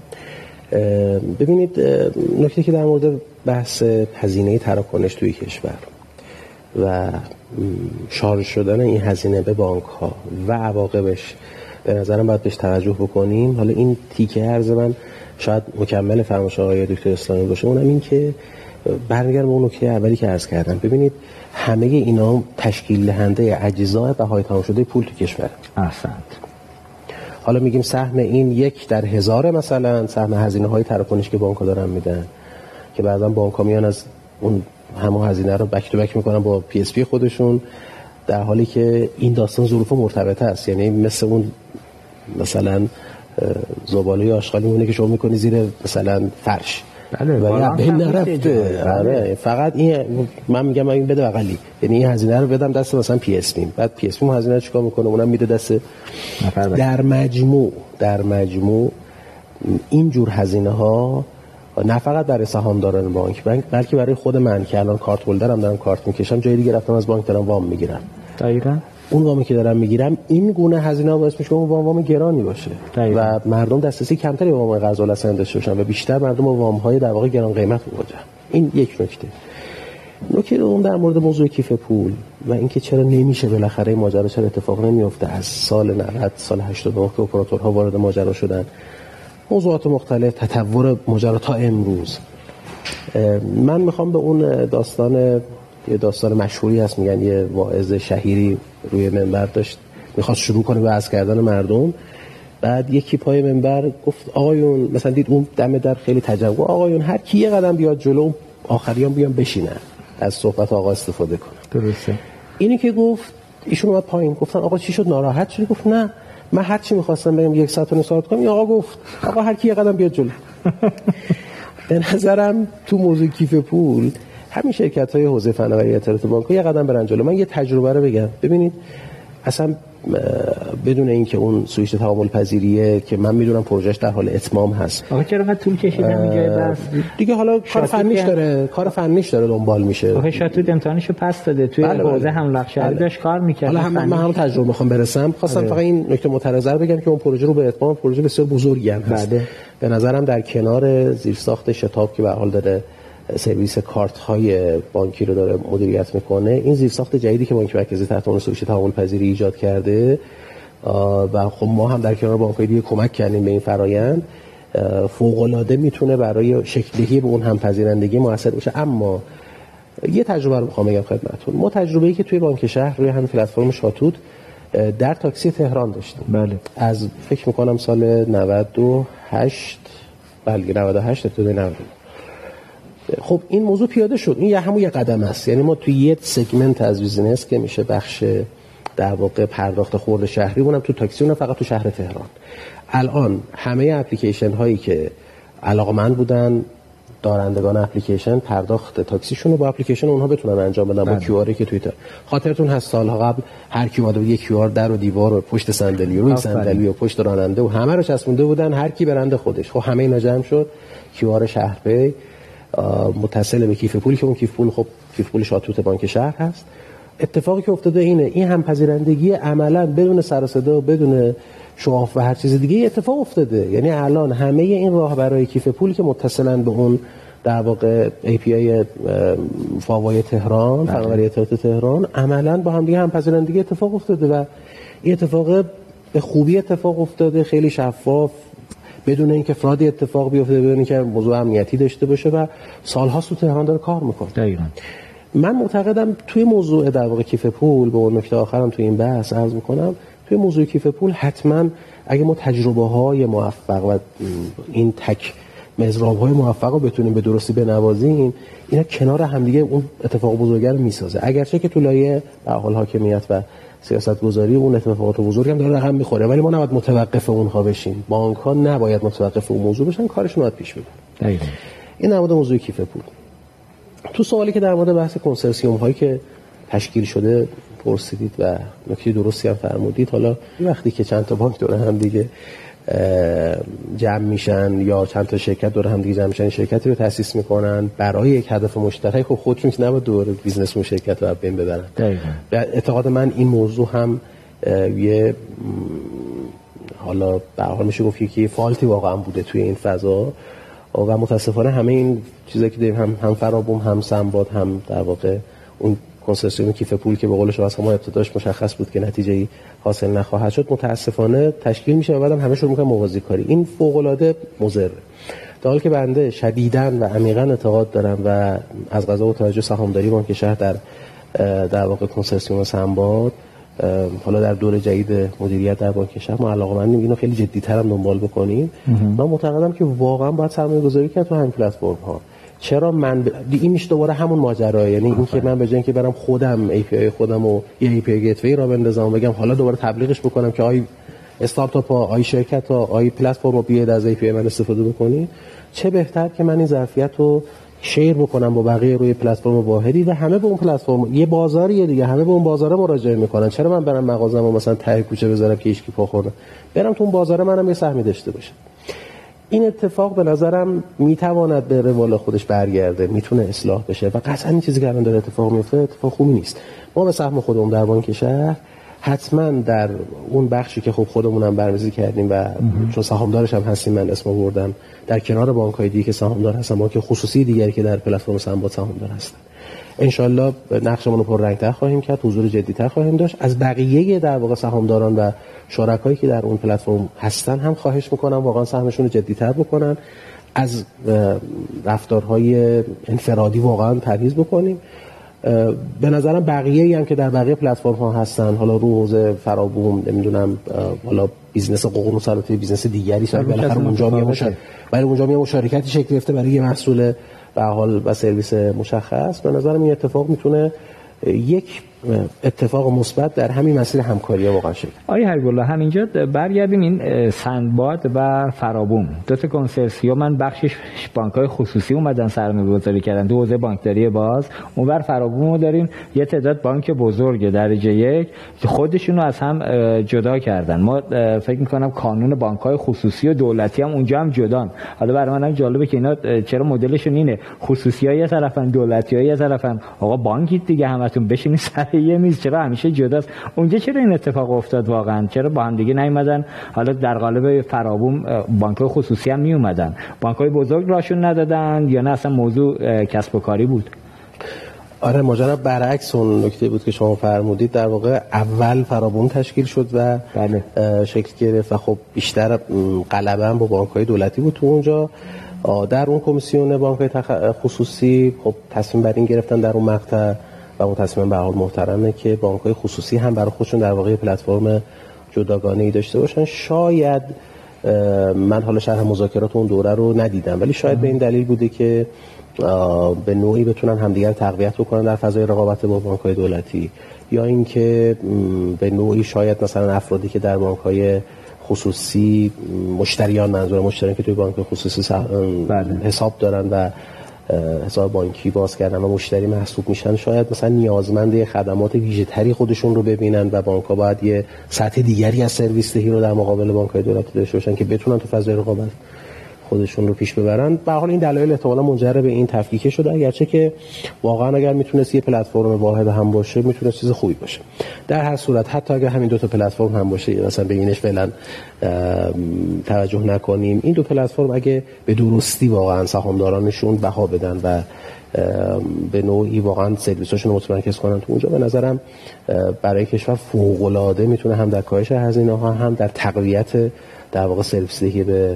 ببینید نکته که در مورد بحث هزینه تراکنش توی کشور و شارژ شدن این هزینه به بانک ها و عواقبش به نظرم باید بهش توجه بکنیم. حالا این تیکه عرض من شاید مکمل فرمایش آقای دکتر اسلامی باشه، اونم این که برمیگردم به اون نکته اولی که عرض کردم. ببینید همه اینا تشکیل دهنده اجزای بهای تمام شده پول تو کشور. احسنت. حالا میگیم سهم این یک در هزار، مثلا سهم هزینه های تراکنش که بانک‌ها دارن میدن که بعضا بانک‌ها میان از اون همون هزینه رو بک تو بک میکنن با پی اس پی خودشون، در حالی که این داستان ظروف مرتبطه است. یعنی مثل اون مثلا زباله آشغالی مونه که شما میکنی زیر مثلا فرش، بله و به نرفته. آره فقط این من میگم این بده بغلی، یعنی این هزینه رو بدم دست مثلا پی اس پی، بعد پی اس پی هزینه رو چیکار میکنه؟ اونم میده دست. در مجموع در مجموع این جور هزینه ها نه فقط برای سهامداران بانک بلکه برای خود من که الان کارت هولدرم دارم کارت میکشم، جای دیگه رفتم از بانک دارم وام میگیرم، دقیقاً اون وامی که دارم میگیرم این گونه هزینه ها باعث میشه اون وام وام گرانی باشه دقیقا. و مردم دسترسی کمتری به وام قرض الحسن داشته باشن و بیشتر مردم با وام های در واقع گران قیمت مواجهن. این یک نکته. نکته دوم در مورد موضوع کیف پول و اینکه چرا نمیشه بالاخره ماجرا چرا اتفاق نمیفته. از سال نود سال هشتاد و نه که اپراتورها وارد ماجرا شدن، موضوعات مختلف، تطور ماجرا تا امروز، من میخوام به اون داستان یه داستان مشهوری هست، میگن یه واعظ شهیری روی منبر داشت میخواست شروع کنه وعظ کردن مردم، بعد یکی پای منبر گفت آقایون، مثلا دید اون دم در خیلی تجربه، آقایون هر کی یه قدم بیاد جلو آخریان بیان بشینن، از صحبت آقا استفاده کنن. درسته. اینی که گفت ایشون اومد پایین، گفتن آقا چی شد ناراحت شدی؟ گفت نه من هر چی می‌خواستم بگم یک ساعت و نیم صحبت کنم، این آقا گفت آقا هر کی یه قدم بیاد جلو. به نظرم تو موضوع کیف پول همین شرکت‌های حوزه فناوری اطلاعات بانک‌ها یه قدم برن جلو. من یه تجربه رو بگم. ببینید اصلا بدون اینکه اون سویچ تعامل پذیریه که من میدونم پروژهش در حال اتمام هست. آخه چرا انقدر طول کشیدن اینجا بس؟ دیگه حالا کار فنیش داره، کار فنیش داره دنبال میشه. آخه شاتوت امتحانشو پس داده توی حوزه هم لخشاری داشت کار می‌کرد. حالا هم من هم تجربه می‌خوام برسم. خواستم فقط این نکته مترزر بگم که اون پروژه رو به اتمام، پروژه بسیار بزرگی هم هست. به نظرم در کنار زیرساخت شتاب که به حال داره سرویس کارت های بانکی رو داره مدیریت میکنه، این زیرساخت جدیدی که بانک مرکزی تحت عنوان سویچ تعامل پذیری ایجاد کرده و خب ما هم در کنار بانک‌های دیگه کمک کردیم به این فرآیند، فوق‌العاده میتونه برای شکل دهی به اون همپذیرندگی موثر باشه. اما یه تجربه رو میخوام بگم خدمتتون. ما تجربه‌ای که توی بانک شهر روی همین پلتفرم شاتوت در تاکسی تهران داشتیم. بله. از فکر میکنم سال نود و هشت، بله نود و هشت ابتدای نود. خب این موضوع پیاده شد. این یه همون یه قدم است. یعنی ما توی یه سگمنت از بیزینس که میشه بخش در واقع پرداخت خرد شهری، اونم تو تاکسی، اونم فقط تو شهر تهران. الان همه اپلیکیشن هایی که علاقمند بودن دارندگان اپلیکیشن پرداخت تاکسیشون رو با اپلیکیشن اونها بتونن انجام بدن با کیو آر که توییتر. خاطرتون هست سالها قبل هر کی اومده بود یک کیو آر در و دیوار و پشت صندلی روی صندلی و پشت راننده و همه رو چسبونده بودن، هر کی برنده خودش. خب همه اینا جمع شد، کیو آر شهرپی متصل به کیف پول که اون کیف پول خب کیف پول شاتوت بانک شهر هست. اتفاقی که افتاده اینه این همپذیرندگی عملاً بدون سر و صدا و بدون شواف و هر چیز دیگه اتفاق افتاده. یعنی الان همه این راهبرای کیف پول که متصلن به اون در واقع ای پی آی فاوای تهران، فناوری اطلاعات تهران، عملاً با هم دیگه همپذیرندگی اتفاق افتاده و این اتفاق به خوبی اتفاق افتاده، خیلی شفاف، بدون اینکه فرادی اتفاق بیفته، بدون اینکه موضوع امنیتی داشته باشه و سال‌هاست تو تهران داره کار میکنه. دقیقاً. من معتقدم توی موضوع در واقع کیف پول، به اون نکته آخرم توی این بحث عرض میکنم، توی موضوع کیف پول حتما اگه ما تجربه‌های موفق و این تک مزراب‌های موفق رو بتونیم به درستی بنوازیم، اینا کنار همدیگه اون اتفاق بزرگه رو میسازه. اگرچه که تو لایه به حال حاکمیت و سیاست گذاری اون اتفاقات بزرگ هم داره رقم میخوره، ولی ما نباید متوقف اونها بشیم. بانک‌ها نباید متوقف اون موضوع بشن، کارشون باید پیش ببرن. دقیقاً. این نماد موضوع کیف پول. تو سوالی که در مورد بحث کنسرسیوم هایی که تشکیل شده پرسیدید و نکته درستی هم فرمودید، حالا وقتی که چند تا بانک دور هم دیگه جمع میشن یا چند تا شرکت دور هم دیگه جمع میشن، شرکتی رو تأسیس میکنن برای یک هدف مشترک، خب خودشون که نباید دور بیزنس اون شرکت رو بین ببرن. دقیقاً. به اعتقاد من این موضوع هم یه حالا به هر حال میشه گفت که فالتی واقعا بوده توی این فضا و متاسفانه همه این چیزایی که داریم، هم هم فرابوم، هم سنباد، هم در واقع اون کنسرسیوم کیف پول که به قول شما از ما ابتداش مشخص بود که نتیجه‌ای حاصل نخواهد شد، متاسفانه تشکیل میشه و بعدم همه شروع میکنن موازی کاری. این فوق العاده مضره. در حالی که بنده شدیداً و عمیقاً اعتقاد دارم و از قضا و توجه سهامداری بانک شهر در در واقع کنسرسیوم سنباد، حالا در دور جدید مدیریت در بانک شهر ما علاقه‌مندیم اینو خیلی جدی‌تر هم دنبال بکنیم. من معتقدم که واقعا باید سرمایه‌گذاری کرد تو همین پلتفرم‌ها. چرا من ب... این میشه دوباره همون ماجرا، یعنی اینکه من به جای اینکه برم خودم ای پی آی خودم و یه ای پی آی گیتوی را بندازم و بگم حالا دوباره تبلیغش بکنم که آی استارتاپ ها، آی شرکت ها، آی پلتفرم بیاید از ای پی آی من استفاده بکنید، چه بهتر که من این ظرفیت رو شیر بکنم با بقیه روی پلتفرم واحدی و همه به اون پلتفرم، یه بازاریه دیگه، همه به اون بازار مراجعه میکنن. چرا من برم مغازه‌مو مثلا ته کوچه بذارم که هیچ کی پا خورده؟ برم تو اون بازار منم یه سهمی داشته باشه. این اتفاق به نظرم میتواند به روال خودش برگرده، میتونه اصلاح بشه و قطعا این چیزی که الان داره اتفاق میفته اتفاق خوبی نیست. ما به سهم خودمون در بانک شهر حتما در اون بخشی که خب خودمونم بررسی کردیم و چون سهامدارش هم هستیم، من اسم آوردم، در کنار بانک‌های دیگه که سهامدار هستن، بانک خصوصی دیگری که در پلتفرم سنباد سهامدار هستن، انشالله نقشمون رو پررنگ‌تر خواهیم کرد، حضور جدی‌تر خواهیم داشت. از بقیه در واقع سهامداران و شرکایی که در اون پلتفرم هستن هم خواهش میکنم واقعا سهمشون رو جدی‌تر بکنن، از رفتارهای انفرادی واقعا پرهیز بکنیم. به نظرم بقیه‌ای هم که در بقیه پلتفرم ها هستن، حالا رو حوزه فرابوم، نمیدونم حالا بیزنس ققنوس، البته بیزنس دیگری شاید بالاخره اونجا میام مشارکت برای اونجا میام مشارکتی شکل گرفته برای یه محصول به حال و سرویس مشخص. به نظرم این اتفاق میتونه یک اتفاق مثبت در همین مسیر همکاری واقعا شد. آقای حبیب الله، همینجا برگردیم این سندباد و فرابوم، دو تا کنسرسیوم، من بخشش بانک‌های خصوصی اومدن سرمایه‌گذاری کردن تو حوزه بانکداری باز، اونور فرابوم رو داریم یه تعداد بانک بزرگ درجه یک که خودشون رو از هم جدا کردن. ما فکر می‌کنم کانون بانک‌های خصوصی و دولتی هم اونجا هم جدان. حالا برای منم جالبه که اینا چرا مدلشون اینه، خصوصی‌ها یه طرفن، دولتی‌ها یه طرفن. آقا بانکید دیگه، همتون بشینید سر یه میز، چرا همیشه جداست؟ اونجا چرا این اتفاق افتاد واقعا؟ چرا با هم دیگه نیومدن؟ حالا در قالب فرابوم بانک‌های خصوصی هم می اومدن، بانک‌های بزرگ راشون ندادن یا نه اصلا موضوع کسب و کاری بود؟ آره، ماجرا برعکس اون نکته بود که شما فرمودید. در واقع اول فرابوم تشکیل شد و بله. شکل گرفت و خب بیشتر غلبه هم با بانک‌های دولتی بود تو اونجا. در اون کمیسیون بانک‌های تخ... خصوصی خب تصمیم بر این گرفتن در اون مقطع و اون تصمیم به حال محترمه که بانک‌های خصوصی هم برای خودشون در واقع پلتفرم جداگانه‌ای داشته باشن. شاید من حالا شرح مذاکرات اون دوره رو ندیدم، ولی شاید به این دلیل بوده که به نوعی بتونن همدیگر تقویت بکنن در فضای رقابت با بانک‌های دولتی، یا اینکه به نوعی شاید مثلا افرادی که در بانک‌های خصوصی مشتریان، منظور مشتریان که توی بانک خصوصی حساب دارن و حساب بانکی باز کردن و مشتری محسوب میشن، شاید مثلا نیازمند خدمات ویژه‌تری خودشون رو ببینن و بانک‌ها باید یه سطح دیگری از سرویس دهی رو در مقابل بانک‌های دولتی داشته باشن که بتونن تو فضای رقابت خودشون رو پیش ببرن. به هر حال این دلایل احتمالاً منجر به این تفکیک شده، اگرچه که واقعا اگر میتونست یه پلتفرم واحد هم باشه میتونه چیز خوبی باشه. در هر صورت حتی اگر همین دو تا پلتفرم هم باشه، مثلا به اینش فعلا توجه نکنیم، این دو پلتفرم اگه به درستی واقعا سهامدارانشون بها بدن و به نوعی واقعا سرویساشون رو متمرکز کنن تو اونجا، به نظرم برای کشور فوق‌العاده میتونه هم در کاهش هزینه‌ها هم در تقویت در واقع سرویس دهی به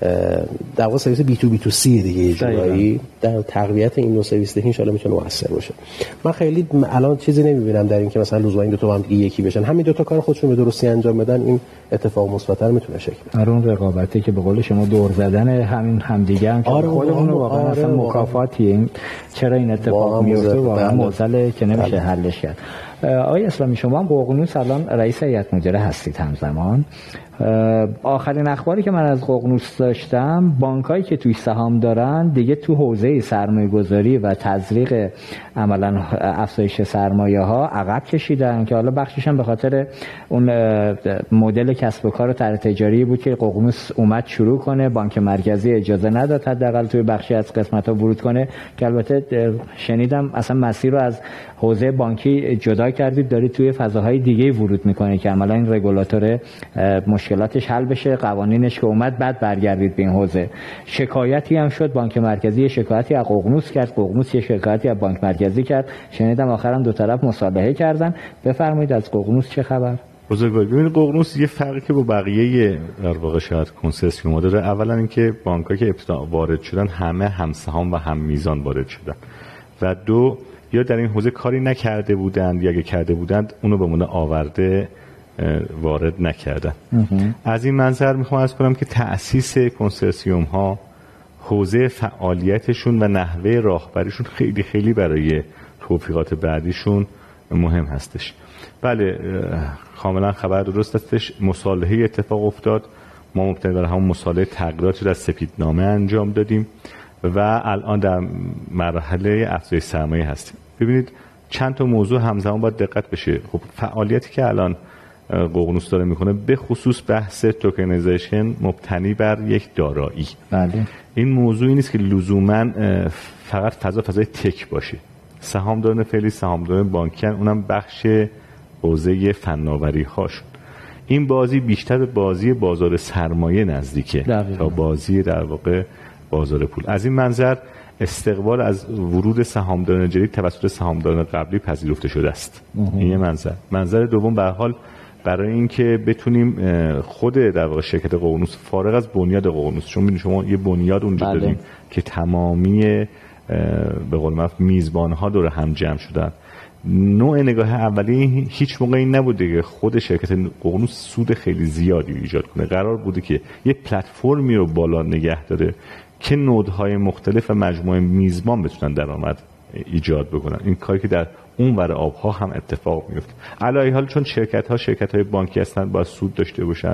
در واقع سرویس بی تو بی تو سی دیگه جایی در تقویت این نوع سرویس دهی ان شاء الله میتونه مؤثر باشه. من خیلی الان چیزی نمیبینم در این که مثلا لزوما این دو تا با هم دیگه یکی بشن، همین دو تا کار خودشون به درستی انجام بدن، این اتفاق مثبت‌تر میتونه شکل بگیره. اون رقابتی که به قول شما دور زدن همین همدیگه هم که آره خودمون واقعا آره اصلا مکافاتیه، چرا این اتفاق میفته واقعا موزل که نمیشه حلش کرد. آقای اسلامی، شما هم ققنوس الان رئیس هیئت مدیره هستید همزمان. آخرین اخباری که من از ققنوس داشتم، بانکایی که توی سهام دارن دیگه تو حوزه سرمایه‌گذاری و تزریق عملاً افزایش سرمایه‌ها عقب کشیدن، که حالا بخشش هم به خاطر اون مدل کسب و کار طرح تجاری بود که ققنوس اومد شروع کنه، بانک مرکزی اجازه نداد حداقل توی بخشی از قسمت‌ها ورود کنه، که البته شنیدم اصلا مسیر رو از حوزه بانکی جدا کردید، دارید توی فضاهای دیگه ورود میکنه که عملاً این رگولاتور مشکلاتش حل بشه، قوانینش که اومد بعد برگردید به این حوزه. شکایتی هم شد، بانک مرکزی شکایتی از ققنوس کرد، ققنوس یه شکایتی از بانک مرکزی کرد، شنیدم آخرام دو طرف مصالحه کردن. بفرمایید از ققنوس چه خبر؟ بزرگوار، ببینید ققنوس یه فرقی که با بقیه در واقع شاید کنسرسیوم داره، اولا اینکه بانک‌ها که ابتدا وارد شدن همه همسهام و هم میزان وارد شدن، و دو یا در این حوزه کاری نکرده بودند یا اگه کرده بودند اونو به عنوان آورده وارد نکردن. از این منظر میخوام عرض کنم که تأسیس کنسرسیوم ها، حوزه فعالیتشون و نحوه راهبریشون خیلی خیلی برای توفیقات بعدیشون مهم هستش. بله کاملا خبر درست هستش، مصالحه اتفاق افتاد، ما مبتنی بر همون مصالحه تغییراتی در سپیدنامه انجام دادیم و الان در مرحله افزایش سرمایه هستیم. ببینید چند تا موضوع همزمان باید دقت بشه. خب فعالیتی که الان ققنوس داره میکنه به خصوص بحث توکنایزیشن مبتنی بر یک دارایی. بله. این موضوعی نیست که لزوما فقط فضا فضای تک باشه. سهامداران فعلی سهامداران بانکی ان، اونم بخش حوزه فناوری هاشون. این بازی بیشتر به بازی بازار سرمایه نزدیکه تا بازی در واقع بازار پول. از این منظر استقبال از ورود سهامداران جدید توسط سهامداران قبلی پذیرفته شده است. این یه منظر. منظر دوم به هر حال برای اینکه بتونیم خود در واقع شرکت ققنوس فارغ از بنیاد ققنوس، چون ببینید شما یه بنیاد اونجا بله. داریم که تمامی به قول معروف میزبان ها دور هم جمع شدن. نوع نگاه اولی هیچ موقعی نبوده که خود شرکت ققنوس سود خیلی زیادی ایجاد کنه. قرار بوده که یه پلتفرمی رو بالا نگه داره که نودهای مختلف و مجموعه میزبان بتونن درآمد ایجاد بکنن. این کاری که در اون ور آبها هم اتفاق میفته. علاوه حال چون شرکت ها شرکت های بانکی هستن باید سود داشته باشن،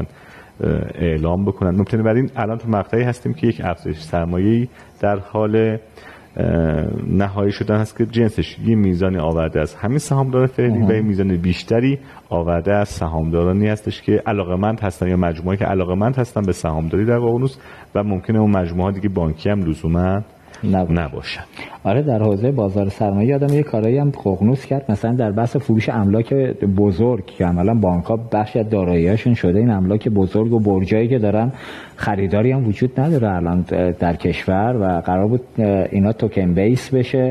اعلام بکنن. ممکنه بر این الان تو مقطعی هستیم که یک افزایش سرمایه‌ای در حال نهایی شدن هست که جنسش یه میزانی آورده از همین سهامداران فعلی و یه میزان بیشتری آورده از سهامدارانی هستش که علاقمند هستن یا مجموعه‌ای که علاقمند هستن به سهامداری در ققنوس و ممکنه اون مجموعه دیگه بانکی هم لزوما نباشن. آره در حوزه بازار سرمایه یادم یه کارایی هم ققنوس کرد، مثلا در بحث فروش املاک بزرگ که عملا بانک‌ها بخشی از دارایی‌هاشون شده این املاک بزرگ و برجایی که دارن، خریداری هم وجود نداره الان در کشور و قرار بود اینا توکن بیس بشه.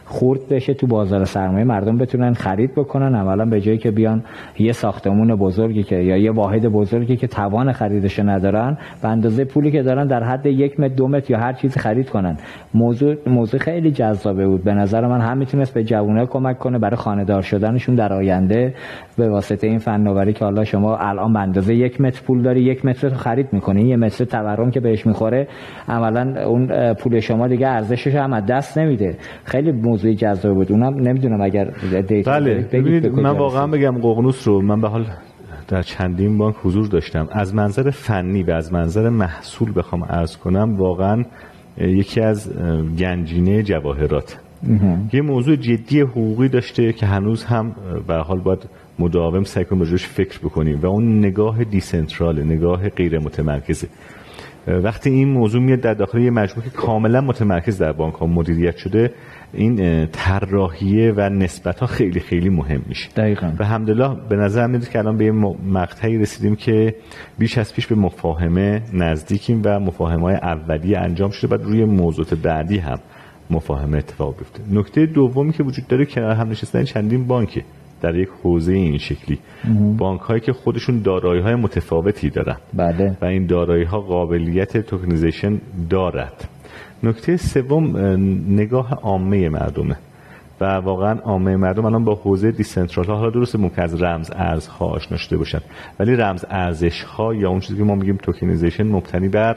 خورد بشه تو بازار سرمایه، مردم بتونن خرید بکنن. اولا به جایی که بیان یه ساختمون بزرگی که یا یه واحد بزرگی که توان خریدش ندارن، به اندازه پولی که دارن در حد یک متر دو متر یا هر چیزی خرید کنن. موضوع موضوع خیلی جذابه بود به نظر من. هم میتونست به جوونا کمک کنه برای خانه‌دار شدنشون در آینده به واسطه این فناوری که حالا شما الان به اندازه یک متر پول داری، یک متر رو خرید میکنی، یه متر تورم که بهش میخوره عملا اون پول شما دیگه ارزشش هم از دست نمیده. خیلی موضوع جذاب بود. اونم نمیدونم اگر دیتا بله ببینید من واقعا بگم ققنوس رو من به حال در چندین بانک حضور داشتم. از منظر فنی و از منظر محصول بخوام عرض کنم واقعا یکی از گنجینه جواهرات. یه موضوع جدی حقوقی داشته که هنوز هم به حال باید مداوم سعی کنیم روش فکر بکنیم و اون نگاه دیسنترال، نگاه غیر متمرکزه. وقتی این موضوع میاد در داخل یه مجموعه که کاملا متمرکز در بانک ها مدیریت شده، این طراحیه و نسبت ها خیلی خیلی مهم میشه. دقیقاً. و الحمدلله به نظر میاد که الان به یه مقطعی رسیدیم که بیش از پیش به مفاهمه نزدیکیم و مفاهمه‌های اولیه انجام شده، بعد روی موضوعات بعدی هم مفاهمه اتفاق بیفته. نکته دومی که وجود داره کنار هم نشستن چندین بانکه در یک حوزه این شکلی، بانک هایی که خودشون دارایی های متفاوتی دارن. بله. و این دارایی ها قابلیت توکنیزیشن دارد. نکته سوم نگاه عامه مردمه و واقعا عامه مردم الان با حوزه دیسنترال ها، حالا درسته ممکن از رمز ارزها آشنا شده باشن ولی رمز ارزش ها یا اون چیزی که ما میگیم توکنیزیشن مبتنی بر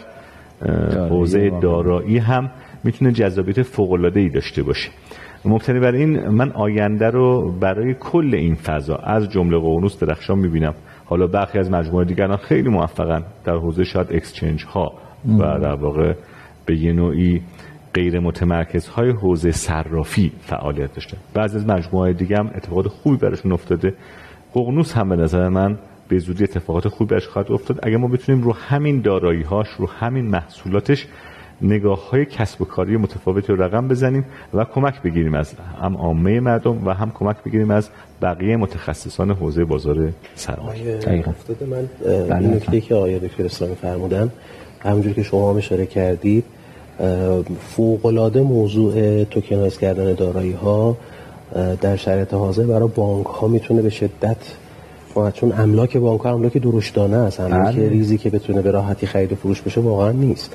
حوزه دارایی هم میتونه جذابیت فوق العاده ای داشته باشه. مبتنی بر این من آینده رو برای کل این فضا از جمله ققنوس درخشان میبینم. حالا برخی از مجموعه دیگران خیلی موفقن در حوزه شاید اکسچنج ها و در واقع به یه نوعی غیر متمرکز های حوزه صرافی فعالیت داشتن. بعضی از مجموعه دیگه هم اتفاقات خوبی براشون افتاده. ققنوس هم به نظر من به زودی اتفاقات خوبی براش خواهد افتاد اگه ما بتونیم رو همین دارایی هاش، رو همین محصولاتش نگاه های کسب و کاری متفاوتی رو رقم بزنیم و کمک بگیریم از هم عامه مردم و هم کمک بگیریم از بقیه متخصصان حوزه بازار سرمایه. دقیقاً. من این نکته که آقای دکتر اسلامی فرمودن همونجور که شما هم اشاره کردید فوق‌العاده موضوع توکنایز کردن دارایی ها در شرایط حاضر برای بانک ها میتونه به شدت، چون املاک بانک ها املاک درشتانه است، املاک ریزی که بتونه به راحتی خرید و فروش بشه واقعا نیست.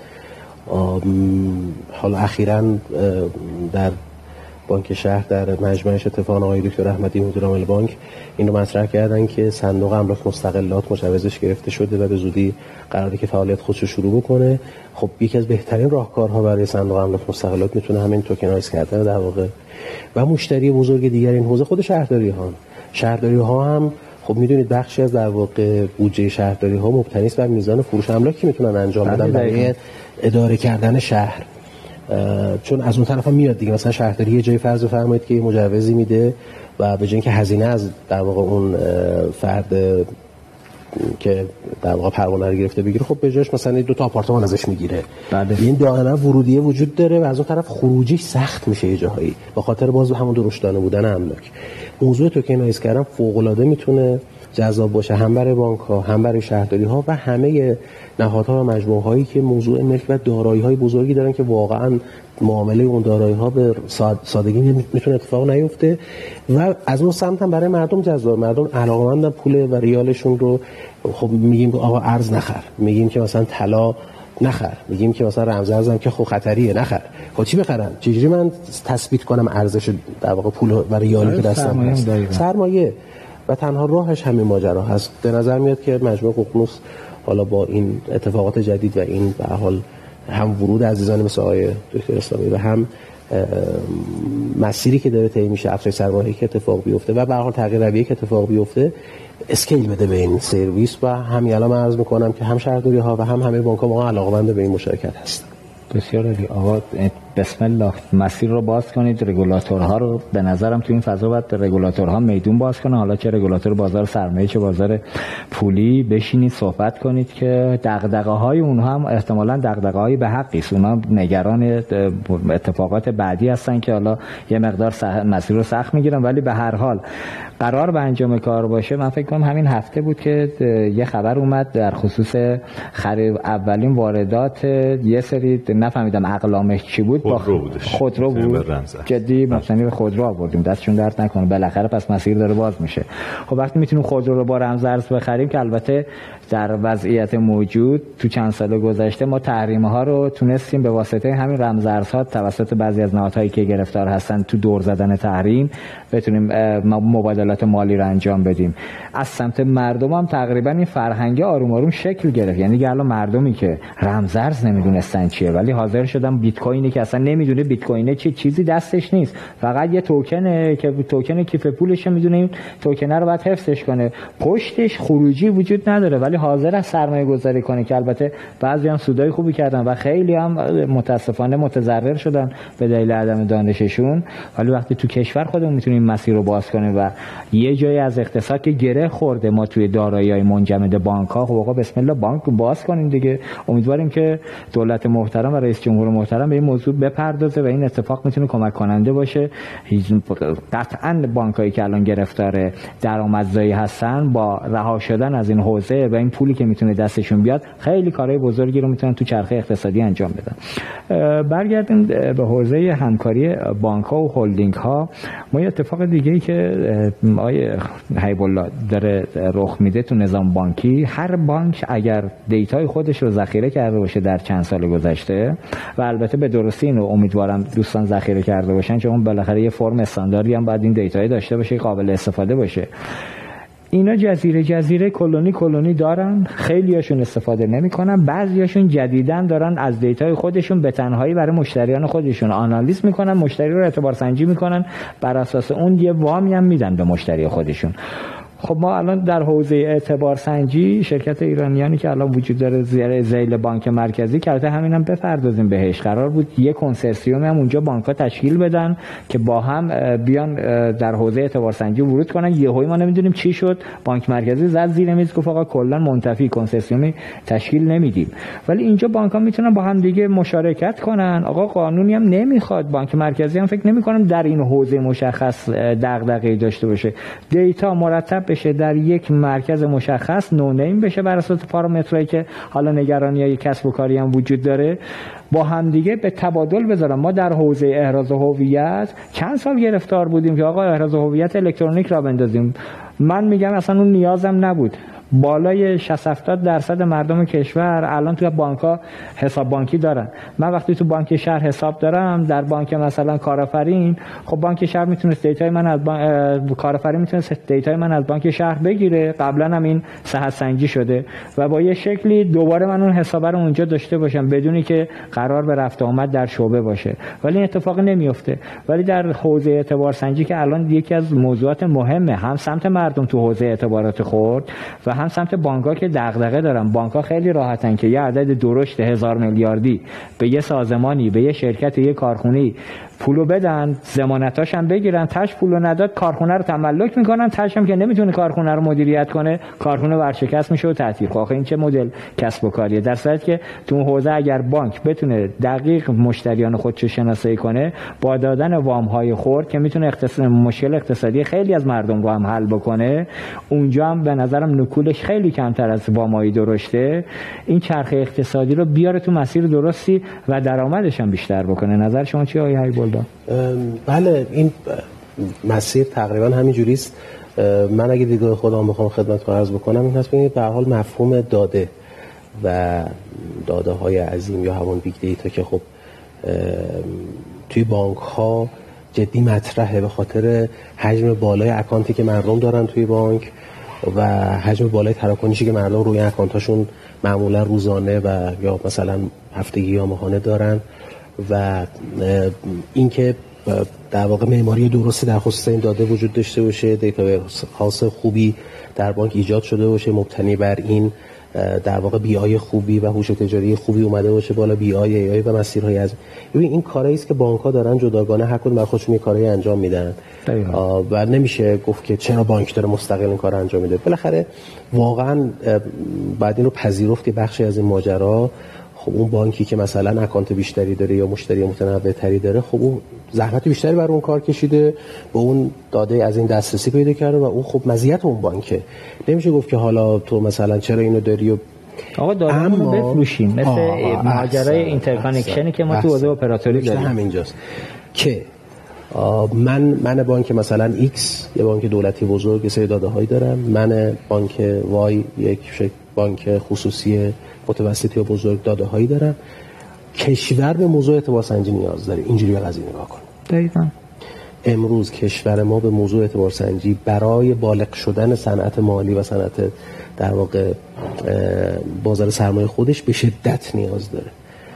حالا اخیراً در بانک شهر در مجمعش اتفاق آقای دکتر احمدی مدیر عامل بانک اینو مطرح کردن که صندوق املاک مستقلات مجوزش گرفته شده و به زودی قراره که فعالیت خودش رو شروع بکنه. خب یکی از بهترین راهکارها برای صندوق املاک مستقلات میتونه همین توکنایز کردن در واقع و مشتری بزرگ دیگر این حوزه خود شهرداری ها. شهرداری ها هم خب میدونید بخشی از در واقع بودجه شهرداری ها مبتنی است بر میزان فروش املاکی میتونن انجام بدن برای اداره کردن شهر. چون از اون طرف هم میاد دیگه، مثلا شهرداری یه جای فرض بفرمایید که مجوزی میده و به جای اینکه هزینه از در واقع اون فرد که در واقع پروانه رو گرفته بگیره، خب به جاش مثلا دو تا آپارتمان ازش میگیره. این دائما ورودیه وجود داره و از اون طرف خروجی سخت میشه یه جاهایی به خاطر باز همون درشتانه بودن املاک. موضوع توکنایز کردن فوق العاده میتونه جذاب باشه هم برای بانک ها، هم برای شهرداری ها و همه نهادها و مجموعه هایی که موضوع ملک و دارایی های بزرگی دارن که واقعا معامله اون دارایی ها به سادگی میتونه اتفاق نیفته و از اون سمت هم برای مردم جذاب. مردم علاقه‌مندن پول و ریالشون رو، خب میگیم آقا ارز نخر، میگیم که مثلا طلا نخر، میگیم که مثلا رمز ارزم که خب خطریه نخر. خب چی بخرم؟ چجوری من تثبیت کنم ارزش در واقع پول و ریالی که دستم هست؟ سرمایه. و تنها راهش همین ماجرا هست. به نظر میاد که مجموعه ققنوس حالا با این اتفاقات جدید و این به حال هم ورود عزیزان مثل آقای دکتر اسلامی و هم مسیری که داره طی میشه، افزایش سرمایه‌ای که اتفاق بیفته و به هر حال تغییر رویه‌ای که اتفاق بیفته، اسکیل بده به این سرویس و همین الان من عرض میکنم که هم شهرداری ها و هم همه بانک ها واقعا علاقه‌مند به این مشارکت هستن. بسیار عالی. آقا بسم الله مسیر رو باز کنید. رگولاتورها رو به نظرم تو این فضا باید رگولاتورها میدون باز کنن، حالا چه رگولاتور بازار سرمایه چه بازار پولی، بشینید صحبت کنید که دغدغه‌های اونها هم احتمالاً دغدغه‌های به حقی است. اونها نگران اتفاقات بعدی هستن که حالا یه مقدار مسیر رو سخت میگیرن، ولی به هر حال قرار به انجام کار باشه. من فکر کنم همین هفته بود که یه خبر اومد در خصوص خرید اولین واردات یه سری نفهمیدم اقلامش چی بود خودرو بودش. خودرو بود. جدی مبتنی به خودرو آوردیم، دستشون درد نکنه، بالاخره پس مسیر داره باز میشه. خب وقتی میتونیم خودرو رو با رمزارز بخریم که البته در وضعیت موجود تو چند سال گذشته ما تحریم ها رو تونستیم به واسطه همین رمزارزها توسط بعضی از نهادهایی که گرفتار هستن تو دور زدن تحریم بتونیم مبادلات مالی رو انجام بدیم. از سمت مردم هم تقریبا این فرهنگ آروم آروم شکل گرفت. یعنی که الان مردمی که رمزارز نمیدونستن چیه ولی حاضر شدن بیت کوینی که اصلا نمیدونه بیت کوین چی چیزی دستش نیست، فقط یه توکنه که توکن کیف پولش میدونه این توکن رو باید حفظش کنه، پشتش خروجی وجود نداره ولی حاضر است سرمایه گذاری کنه که البته بعضی هم سودای خوبی کردن و خیلی هم متاسفانه متضرر شدن به دلیل عدم دانششون. ولی وقتی تو کشور خودمون میتونیم مسیر رو باز کنیم و یه جایی از اقتصاد که گره خورده ما توی دارایی‌های منجمد بانک‌ها، خب آقا بسم الله بانک باز کنیم دیگه. امیدواریم که دولت محترم و رئیس جمهور محترم به این موضوع بپردازه و این اتفاق میتونه کمک کننده باشه. قطعاً بانکایی که الان گرفتار درآمدزایی هستن با رها شدن از این حوزه و این پولی که میتونه دستشون بیاد خیلی کارهای بزرگی رو میتونن تو چرخه اقتصادی انجام بدن. برگردیم به حوزه همکاری بانک‌ها و هلدینگ‌ها. ما یه اتفاق دیگه‌ای که آیه حبیب الله داره رخ میده تو نظام بانکی، هر بانک اگر دیتای خودش رو ذخیره کرده باشه در چند سال گذشته و البته به درستی اینو امیدوارم دوستان ذخیره کرده باشن چون بالاخره یه فرم استانداردی هم باید این دیتای داشته باشه، قابل استفاده باشه. اینا جزیره جزیره کلونی کلونی دارن، خیلیاشون استفاده نمیکنن، بعضیاشون جدیدن دارن از دیتای خودشون به تنهایی برای مشتریان خودشون آنالیز میکنن، مشتری رو اعتبار سنجی میکنن، بر اساس اون یه وامی هم میدن به مشتری خودشون. خب ما الان در حوزه اعتبار سنجی شرکت ایرانیانی که الان وجود داره زیر ذیل بانک مرکزی که البته همینم بپردازیم بهش، قرار بود یک کنسرسیوم هم اونجا بانک‌ها تشکیل بدن که با هم بیان در حوزه اعتبار سنجی ورود کنن. یهویی ما نمیدونیم چی شد، بانک مرکزی زد زیر میز گفت آقا کلا منتفی، کنسرسیومی تشکیل نمیدیم. ولی اینجا بانک‌ها میتونن با هم دیگه مشارکت کنن. آقا قانونی هم نمیخواد، بانک مرکزی هم فکر نمی‌کنم در این حوزه مشخص دغدغه‌ای داشته باشه. دیتا مرتب بشه در یک مرکز مشخص، نو نیم بشه بر اساس پارامترایی که حالا نگرانی‌های کسب و کاری هم وجود داره، با هم دیگه به تبادل بذارم. ما در حوزه احراز هویت چند سال گرفتار بودیم که آقا احراز هویت الکترونیک را بندازیم. من میگم اصلا اون نیازم نبود. بالای شصت هفتاد درصد مردم کشور الان توی بانک‌ها حساب بانکی دارن. من وقتی تو بانک شهر حساب دارم، در بانک مثلا کارآفرین، خب بانک شهر میتونه دیتای من از بانک کارآفرین میتونه دیتای من از بانک شهر بگیره. قبلا هم این صحت سنجی شده و با یه شکلی دوباره من اون حساب رو اونجا داشته باشم بدونی که قرار به رفت آمد در شعبه باشه. ولی این اتفاق نمیفته. ولی در حوزه اعتبار سنجی که الان یکی از موضوعات مهمه، هم سمت مردم تو حوزه اعتبارات خرد و هم سمت بانک‌ها که دغدغه دارن. بانک‌ها خیلی راحتن که یه عدد درشت هزار میلیاردی به یه سازمانی، به یه شرکت، یه کارخونه‌ای پولو بدن، ضمانتاش هم بگیرن، تاش پولو نداد کارخونه رو تملک میکنن، تاش هم که نمیتونه کارخونه رو مدیریت کنه، کارخونه ورشکست میشه و تعطیل. آخه این چه مدل کسب و کاریه؟ در صورتی که تو حوزه اگر بانک بتونه دقیق مشتریان خودش شناسایی کنه با دادن وام‌های خرد که میتونه اقتصاد مشکل اقتصادی خیلی از مردم رو هم حل بکنه، اونجا هم به نظرم نکولش خیلی کمتر از وام‌های درشته، این چرخه اقتصادی رو بیاره تو مسیر درستی و درآمدش هم بیشتر بکنه. نظر شما چیه آقای حبیب الله؟ بله، این مسیر تقریبا همین جوری است. من اگه دیدگاه خودم بخوام خدمتتون عرض بکنم این هست ببینید به هر حال مفهوم داده و داده های عظیم یا همون بیگ دیتا که خب توی بانک ها جدی مطرحه به خاطر حجم بالای اکانتی که مردم دارن توی بانک و حجم بالای تراکنشی که مردم روی اکانتاشون معمولا روزانه و یا مثلا هفتگی یا ماهانه دارن و اینکه در واقع معماری درستی در خصوص این داده وجود داشته باشه، دیتابیس خاص خوبی در بانک ایجاد شده باشه مبتنی بر این در واقع بی آی خوبی و هوش تجاری خوبی اومده باشه بالا، بی آی ای آی و مسیرهای از ببین این کارهایی است که بانک‌ها دارن جداگانه هر کدوم بر خودشون یه کاری انجام میدن و نمیشه گفت که چرا بانک داره مستقل این کارو انجام میده. بالاخره واقعا بعد اینو پذیرفت که بخشی از این ماجرا خب اون بانکی که مثلا اکانت بیشتری داره یا مشتری متنوع‌تری داره، خب اون زحمت بیشتری برای اون کار کشیده، به اون داده از این دسترسی پیدا کرده و اون خب مزیت اون بانکه. نمیشه گفت که حالا تو مثلا چرا اینو داری و آقا داریم رو بفروشیم مثل ماجرای اینترکانکشنی که ما تو حوزه اپراتوری داریم. همینجاست که من من بانک مثلا ایکس یه بانک دولتی بزرگ یه سری داده هایی دارم، من بانک وای یک بانک خصوصی متوسطی و بزرگ داده هایی دارم. کشور به موضوع اعتبار سنجی نیاز داره. اینجوری به قضیه نگاه کن. دقیقاً امروز کشور ما به موضوع اعتبار سنجی برای بالغ شدن صنعت مالی و صنعت در واقع بازار سرمایه خودش به شدت نیاز داره.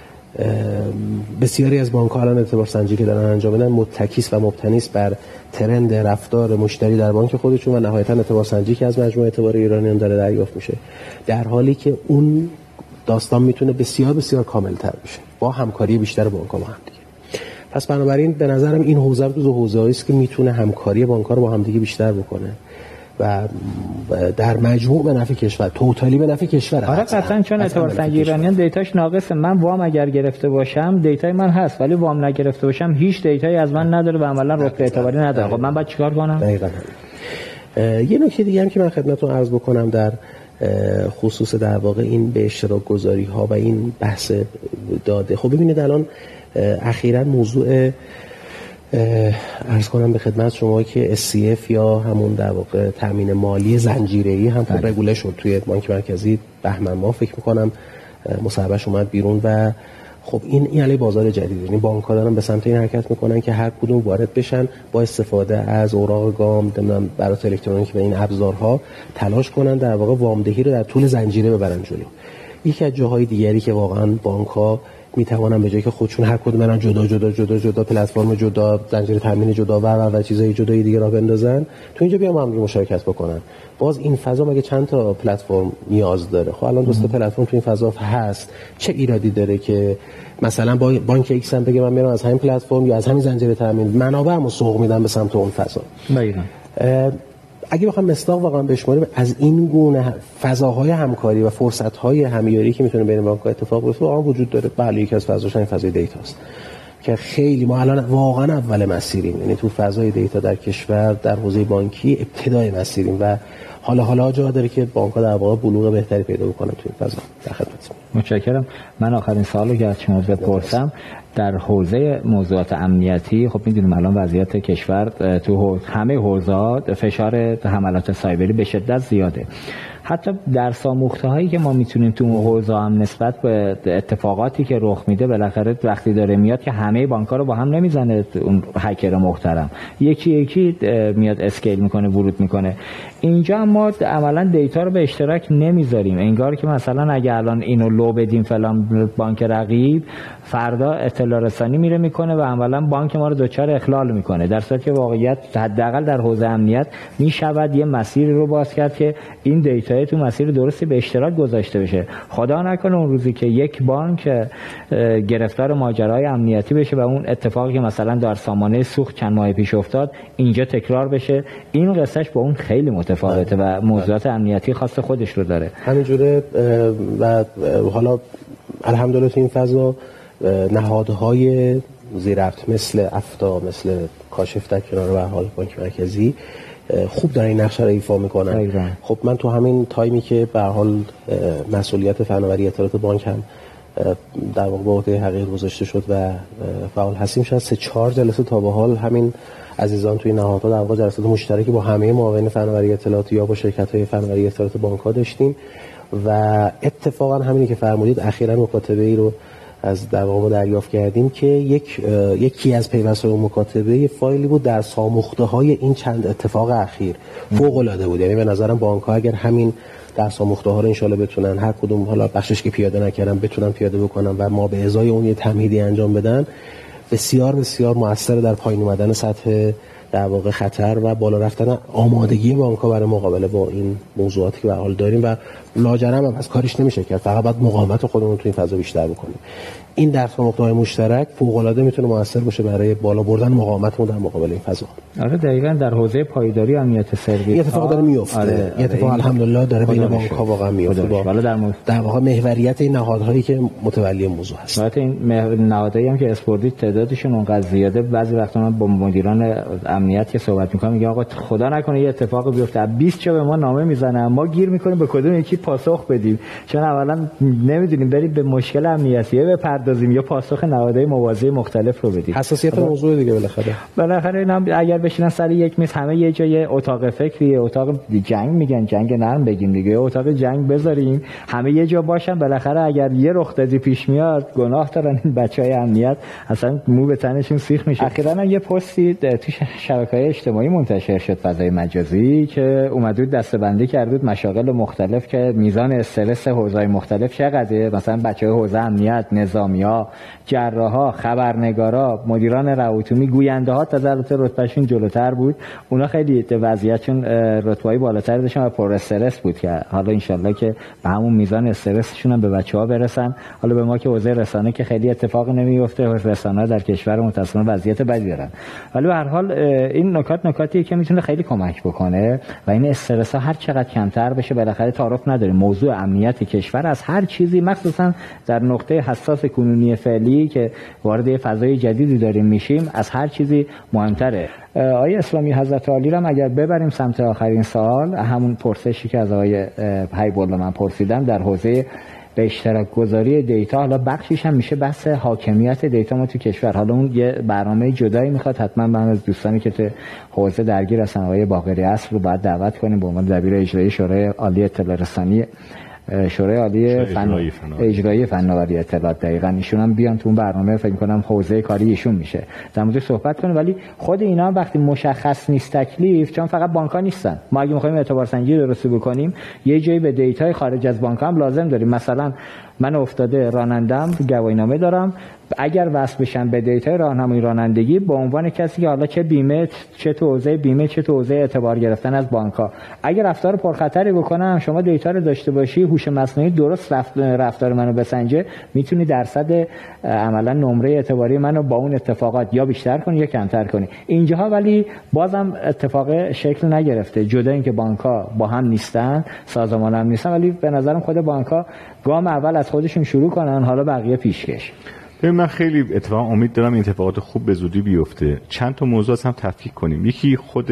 بسیاری از بانک‌ها الان اعتبار سنجی که دارن انجام میدن متکیس و مبتنیس بر ترند رفتار مشتری در بانک خودشون و نهایتا اعتبار سنجی که از مجموعه اعتبار ایرانیان داره دریافت میشه، در حالی که اون داستان میتونه بسیار بسیار کامل‌تر بشه با همکاری بیشتر بانک‌ها با هم دیگه. پس بنابراین به نظرم این حوزه رو حوزه‌ای است که میتونه همکاری بانک‌ها رو با هم دیگه بیشتر بکنه و در مجموع به نفع کشور، توتالی به نفع کشور. آره قطعاً، چون اعتبار سنجی ایرانیان دیتاش ناقصه. من وام اگر گرفته باشم دیتای من هست، ولی وام نگرفته باشم هیچ دیتایی از من نداره و عملاً رتبه اعتباری نداره. خب من باید چیکار کنم؟ دقیقاً. یه نکته دیگه هم که من خدمتتون عرض بکنم در خصوص در واقع این به اشتراک گذاری ها و این بحث داده. خب ببینید الان اخیراً موضوع عرض کنم به خدمت شما که اس سی اف یا همون در واقع تامین مالی زنجیره‌ای هم خب رگوله شد توی بانک مرکزی بهمن ماه فکر می‌کنم مصوبهش اومد بیرون و خب این این علی بازار جدید، یعنی بانک‌ها دارن به سمت این حرکت میکنن که هر کدوم وارد بشن با استفاده از اوراق گام، نمیدونم برات الکترونیک و این ابزارها تلاش کنن در واقع وامدهی رو در طول زنجیره ببرن جلو. یکی از جاهای دیگری که واقعا بانک‌ها میتوانن به جای که خودشون هر کدوم برن جدا جدا جدا جدا پلتفرم جدا، زنجیره تامین جدا و و و چیزای جدای دیگه را بندازن، تو اینجا بیام هم مشارکت بکنن. باز این فضا مگه چند تا پلتفرم نیاز داره؟ خب الان دوست پلتفرم تو این فضا هست، چه ایرادی داره که مثلا با بانک ایکس هم بگه من میرم از همین پلتفرم یا از همین زنجیره تامین منابعمو سوق میدم به سمت اون فضا؟ دقیقاً. اگه بخوام مصداق واقعا بشماریم از این گونه فضاهای همکاری و فرصت‌های همیاری که میتونه بین بانک‌ها اتفاق بیفته واقعا وجود داره. بله یکی از فضاش این فضای دیتاست که خیلی ما الان واقعا اول مسیریم، یعنی تو فضای دیتا در کشور در حوزه بانکی ابتدای مسیریم و حالا حالا جا داره که بانک‌ها در واقع بلوغ بهتری پیدا بکنن تو این فضا. در خدمتتون. متشکرم. من آخرین سوالی که از شما بپرسم در حوزه موضوعات امنیتی، خب میدونیم الان وضعیت کشور تو همه حوزه‌ها فشار حملات سایبری به شدت زیاده. حتی در ساموخته هایی که ما میتونیم تو حوزه هم نسبت به اتفاقاتی که رخ میده بالاخره وقتی داره میاد که همه بانک‌ها رو با هم نمیزنه اون هکر محترم، یکی یکی میاد اسکیل میکنه ورود میکنه. اینجا ما عملا دیتا رو به اشتراک نمیذاریم، انگار که مثلا اگه الان اینو لو بدیم فلان بانک رقیب فردا اطلاع رسانی میره میکنه و عملا بانک ما رو دچار اخلال میکنه، در صورتی که واقعیت حداقل در حوزه امنیت میشود یه مسیری رو باز کرد که این دیتا تو مسیر درستی به اشتراک گذاشته بشه. خدا نکنه اون روزی که یک بانک گرفتار ماجرای امنیتی بشه و اون اتفاقی که مثلا در سامانه سوخت چند ماه پیش افتاد اینجا تکرار بشه. این قصهش با اون خیلی متفاوته و موضوعات امنیتی خاص خودش رو داره. همینجوره و حالا الحمدلله تو این فضا نهادهای زیرربط مثل افتا، مثل کاشف در کنار به حال بانک مرکزی خوب دارن این نقشه رو ایفا میکنن. ایوان. خب من تو همین تایمی که به حال مسئولیت فناوری اطلاعات بانک هم در واقع به عهده حقیقت گذاشته شد و فعال هستیم، شاید سه چهار جلسه تا به حال همین عزیزان توی نهادها در واقع جلسات مشترکی با همه معاون فناوری اطلاعات یا با شرکت‌های فناوری اطلاعات بانک‌ها داشتیم و اتفاقا همینی که فرمودید اخیراً مکاتبه‌ای رو از در واقع دریافت کردیم که یک یکی از پیوست‌های مکاتبه یه فایلی بود در ساموخته‌های این چند اتفاق اخیر فوق‌العاده بود. یعنی به نظرم بانک‌ها اگر همین در ساموخته‌ها رو ان شاءالله بتونن هر کدوم حالا بخشش که پیاده نکردن بتونن پیاده بکنن و ما به ازای اون یه تمهیدی انجام بدن، بسیار بسیار موثر در پایین اومدن سطح در واقع خطر و بالا رفتن آمادگی بانک‌ها برای مقابله با این موضوعاتی که به حال داریم و لاجرم هم از کارش نمیشه کرد، فقط باید مقاومت خودمون تو این فضا بیشتر بکنیم. این درآمدهای مشترک فوق‌العاده میتونه موثر باشه برای بالا بردن مقاومتمون در مقابل این فضا. آره دقیقاً در حوزه پایداری امنیت سرویس این اتفاق داره میفته. آره، آره، این اتفاق الحمدلله داره بین بانک‌ها واقعا میفته. حالا در مورد در واقع محوریت این نهادهایی که متولی موضوع هست. البته این نهادهایی هم که اسپوردی تعدادشون اونقدر زیاده، بعضی وقتا من با مدیران امنیت که صحبت می‌کنم میگم آقا خدا نکنه یه اتفاقی بیفته، بیست جا به ما نامه میزنن، ما گیر می‌کنیم به کدوم یکی پاسخ بدیم، چون اولا نمی‌دونیم بریم به مشکل امنیتی بپردازیم یا پاسخ نهادهای موازی مختلف رو بدیم. حساسیت موضوع دیگه بالاخره بالاخره اینا اگر بشینن سر یک میز همه یه جای اتاق فکری، اتاق جنگ میگن، جنگ نرم بگیم دیگه، اتاق جنگ بذاریم همه یه جا باشن، بالاخره اگر یه رخ دادی پیش میاد گناه دارن این بچهای امنیت، اصلا مو به تنشون سیخ میشه. اخیراً یه پستی تو شبکه‌های اجتماعی منتشر شد فضای مجازی که اومد دسته‌بندی کرد مشاغل مختلف که میزان استرس حوزه‌های مختلف چقدره، مثلا بچهای حوزه امنیت، نظامی‌ها، جراحا، خبرنگارا، مدیران روابط گوینده ها تا البته رتبهشون جلوتر بود، اونا خیلی وضعیتشون رتبه‌ای بالاتر داشتن و پر استرس بود که حالا انشالله که به همون میزان استرسشون هم به بچه‌ها برسن. حالا به ما که حوزه رسانه که خیلی اتفاق نمیفته، رسانه‌ها در کشور متأسفانه وضعیت بدی دارن، ولی به هر حال این نکات نکاتیه که میتونه خیلی کمک بکنه و این استرس ها هر چقدر کمتر بشه، بالاخره تعارف نداره موضوع امنیت کشور از هر چیزی، مخصوصا در نقطه حساس کنونی فعلی که وارد یه فضای جدیدی داریم میشیم، از هر چیزی مهمتره. آقای اسلامی حضرت عالی رو اگر ببریم سمت آخرین سوال، همون پرسشی که از آقای حیب‌الله من پرسیدم در حوزه به اشتراک گذاری دیتا، حالا بخشیش هم میشه بحث حاکمیت دیتا ما تو کشور، حالا اون یه برنامه جدایی میخواد، حتما من از دوستانی که تو حوزه درگیر هستن آقای باقری اصل رو باید دعوت کنیم به عنوان دبیر اجرایی شورای عالی اطلاع رسانی، شورای عالی فن اجرایی فناوری اطلاعات، دقیقاً ایشون هم بیان تو اون برنامه، فکر کنم حوزه کاری ایشون میشه در مورد صحبت کنه. ولی خود اینا وقتی مشخص نیست تکلیف، چون فقط بانک‌ها نیستن، ما اگه می‌خوایم اعتبار سنجی درست بکنیم یه جایی به دیتای خارج از بانک هم لازم داریم. مثلا من افتاده رانندم، گواهینامه دارم، اگر وصل بشم به دیتای راهنمای رانندگی به عنوان کسی که حالا چه بیمه، چه تو حوزه بیمه، چه تو حوزه اعتبار گرفتن از بانک‌ها، اگر رفتار پرخطری بکنم شما دیتا رو داشته باشی، هوش مصنوعی درست رفتار منو بسنجه، میتونی درصد عملا نمره اعتباری منو با اون اتفاقات یا بیشتر کنی یا کمتر کنی. اینجاها ولی بازم اتفاق شکل نگرفته، جدا اینکه بانک‌ها با هم نیستن، سازمان هم نیستن، ولی به نظرم خود بانک‌ها گام اول از خودشون شروع کنن، حالا بقیه پیشکش. ببین من خیلی اتفاقا امید دارم این اتفاقات خوب به زودی بیفته. چند تا موضوع هم تفکیک کنیم. یکی خود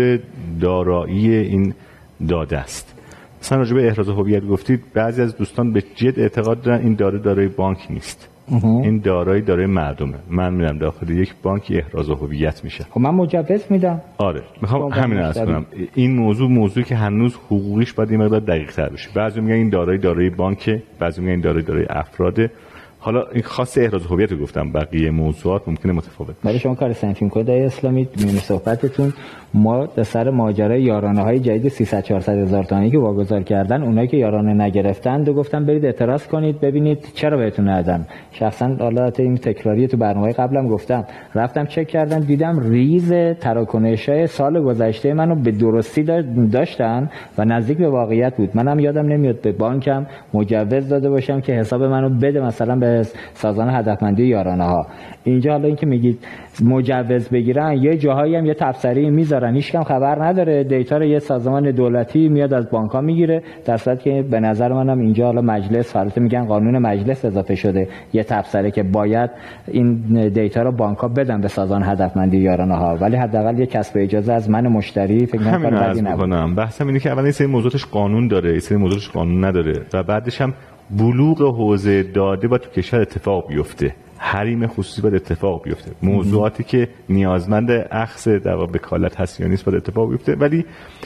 دارایی این داده است. مثلا راجع به احراز هویت گفتید، بعضی از دوستان به جد اعتقاد دارن این داره دارای بانک نیست. این دارایی دارای مردمه. من میرم داخل یک بانک احراز هویت میشه. خب من مجوز میدم. آره میخوام همین عرض کنم. این موضوع موضوعی که هنوز حقوقیش باید این مقدار دقیق تر بشه. بعضی میگن این دارایی دارای بانکه، بعضی میگن این دارایی دارای افراده. حالا این خاص احراز هویت رو گفتم، بقیه موضوعات ممکنه متفاوت باشه. ولی شما کار سنفیم کد اسلامی میون صحبتتون ما در سر ماجرای یارانه‌های جدید سیصد چهارصد هزار تومانی که واگذار کردن، اونایی که یارانه نگرفتن دو گفتم برید اعتراض کنید ببینید چرا بهتون ندادن. شخصا حالت این تکراری تو برنامه قبلم گفتم، رفتم چک کردم دیدم ریز تراکنش‌های سال گذشته منو به درستی داشتن و نزدیک به واقعیت بود. منم یادم نمیاد به بانکم مجوز داده باشم که حساب منو بده مثلا به سازمان هدفمندی یارانه‌ها. اینجا حالا اینکه میگید مجوز بگیرن، یه جاهایی هم یه تبصره میذارن، هیچ کم خبر نداره، دیتا رو یه سازمان دولتی میاد از بانک‌ها میگیره، در صورتی که به نظر منم اینجا حالا مجلس فالت میگن قانون مجلس اضافه شده یه تبصره که باید این دیتا رو بانک‌ها بدن به سازمان هدفمندی یارانه‌ها، ولی حداقل یه کسب اجازه از من مشتری فکر می‌کنم بدی نبود. بحثم اینه که اول این سری موضوعاتش قانون داره، این سری موضوعاتش قانون نداره و بعدش هم بلوغ حوزه داده با تو کشور اتفاق بیفته، حریم خصوصی باید اتفاق بیفته، موضوعاتی که نیازمند اخذ در واقع وکالت هست یا نیست باید اتفاق بیفته. ولی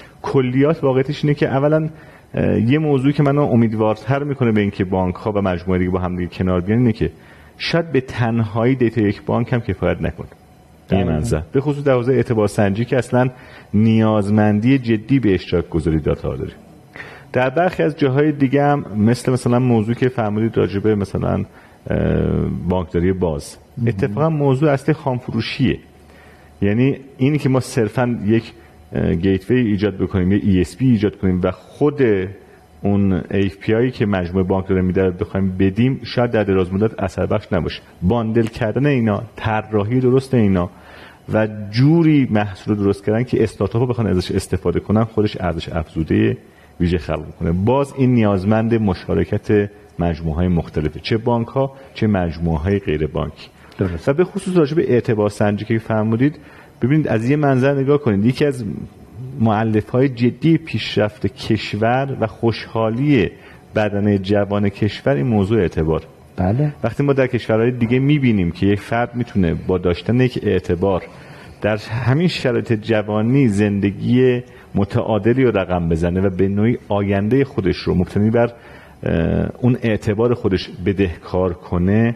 کلیات واقعیتش اینه که اولا یه موضوعی که منو امیدوارتر میکنه به اینکه بانک ها و مجموعه دیگه با هم دیگه کنار بیان اینه که شاید به تنهایی دیتا یک بانک هم کفایت نکنه. این منظر به خصوص در حوزه اعتبار سنجی که اصلا نیازمندی جدی به اشتراک گذاری داتا داره. در برخی از جاهای دیگه هم مثل مثلا موضوع که فرمودید راجبه مثلا بانکداری باز، اتفاقا موضوع اصلی خامفروشیه. یعنی اینی که ما صرفا یک گیتوی ایجاد بکنیم، یک ای اس پی ایجاد کنیم و خود اون ای اف پی آی که مجموعه بانک داره میده بخوایم بدیم شاید در دراز مدت اثر بخش نباشه. باندل کردن اینا، طراحی درست اینا و جوری محصول درست کردن که استارتاپ‌ها بخوان ازش استفاده کنن خودش ارزش افزوده ویژه خلق کنه. باز این نیازمند مشارکت مجموعه‌های مختلفه، چه بانک‌ها چه مجموعه‌های غیر بانکی. درست. و به خصوص راجع به اعتبار سنجی که فرمودید، ببینید از یه منظر نگاه کنید، یکی از مؤلفه‌های جدی پیشرفت کشور و خوشحالی بدنه جوان کشور این موضوع اعتبار. بله. وقتی ما در کشورهای دیگه می‌بینیم که یک فرد میتونه با داشتن یک اعتبار در همین شرایط جوانی زندگی متعادلی رو رقم بزنه و به نوعی آینده خودش رو مبتنی بر اون اعتبار خودش بدهکار کنه،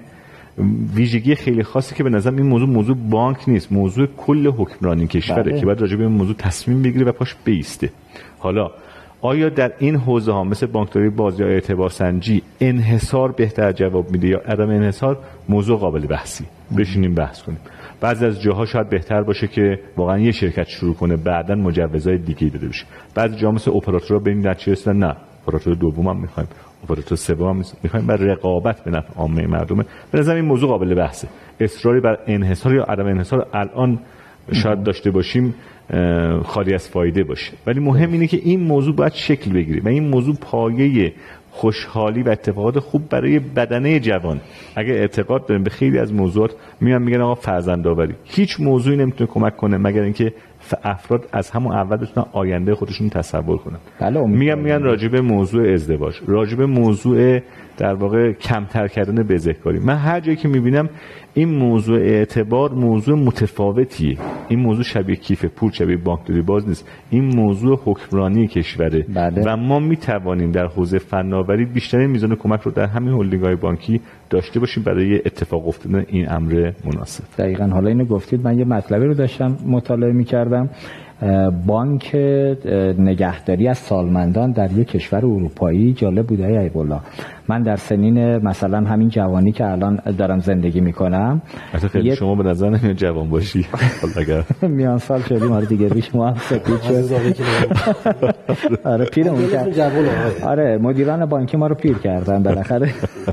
ویژگی خیلی خاصی که به نظرم این موضوع موضوع بانک نیست، موضوع کل حکمرانی کشوره. بله. که باید راجع به این موضوع تصمیم بگیره و پاش بیسته. حالا آیا در این حوزه ها مثل بانکداری بازی یا اعتبار سنجی انحصار بهتر جواب میده یا عدم انحصار؟ موضوع قابل بحثی، بشینیم بحث کنیم. بعضی از جاها شاید بهتر باشه که واقعا یه شرکت شروع کنه بعداً مجوزهای دیگه داده بشه. بعضی جاها مثل اپراتورها ببینیم در چه رسیدن، نه اپراتور دوم هم میخوایم، اپراتور سوم هم میخوایم، برای رقابت به نفع عامه مردمه. به نظر این موضوع قابل بحثه. اصراری بر انحصار یا عدم انحصار الان شاید داشته باشیم خالی از فایده باشه، ولی مهم اینه که این موضوع باید شکل بگیره و این موضوع پایه خوشحالی و اتفاقات خوب برای بدنه جوان. اگه اعتقاد داریم به خیلی از موضوعات، میان میگن آقا فرزندآوری، هیچ موضوعی نمیتونه کمک کنه مگر اینکه افراد از همون اول بتونن آینده خودشون تصور کنن. بله. میگم میگن راجع به موضوع ازدواج، راجع به موضوع در واقع کمتر کردن بزهکاری، من هر جایی که میبینم این موضوع اعتبار موضوع متفاوتیه. این موضوع شبیه کیف پول، شبیه بانکداری باز نیست. این موضوع حکمرانی کشوره. بله. و ما میتوانیم در حوزه فناوری بیشترین میزان کمک رو در همین هلدینگ‌های بانکی داشته باشیم برای اتفاق افتادن این امر مناسب. دقیقاً. حالا اینو گفتید، من یه مطلبی رو داشتم مطالعه می‌کردم. بانک نگهداری از سالمندان در یک کشور اروپایی. جالب بوده ای الله. من در سنین مثلا همین جوانی که الان دارم زندگی میکنم، اصلا خیلی شما به نظر نمیاد جوان باشی. اگر میان سال شدیم آره دیگه، ریش مو هم سفید شد. آره پیرمون کرد. آره مدیران بانکی ما رو پیر کردن بالاخره.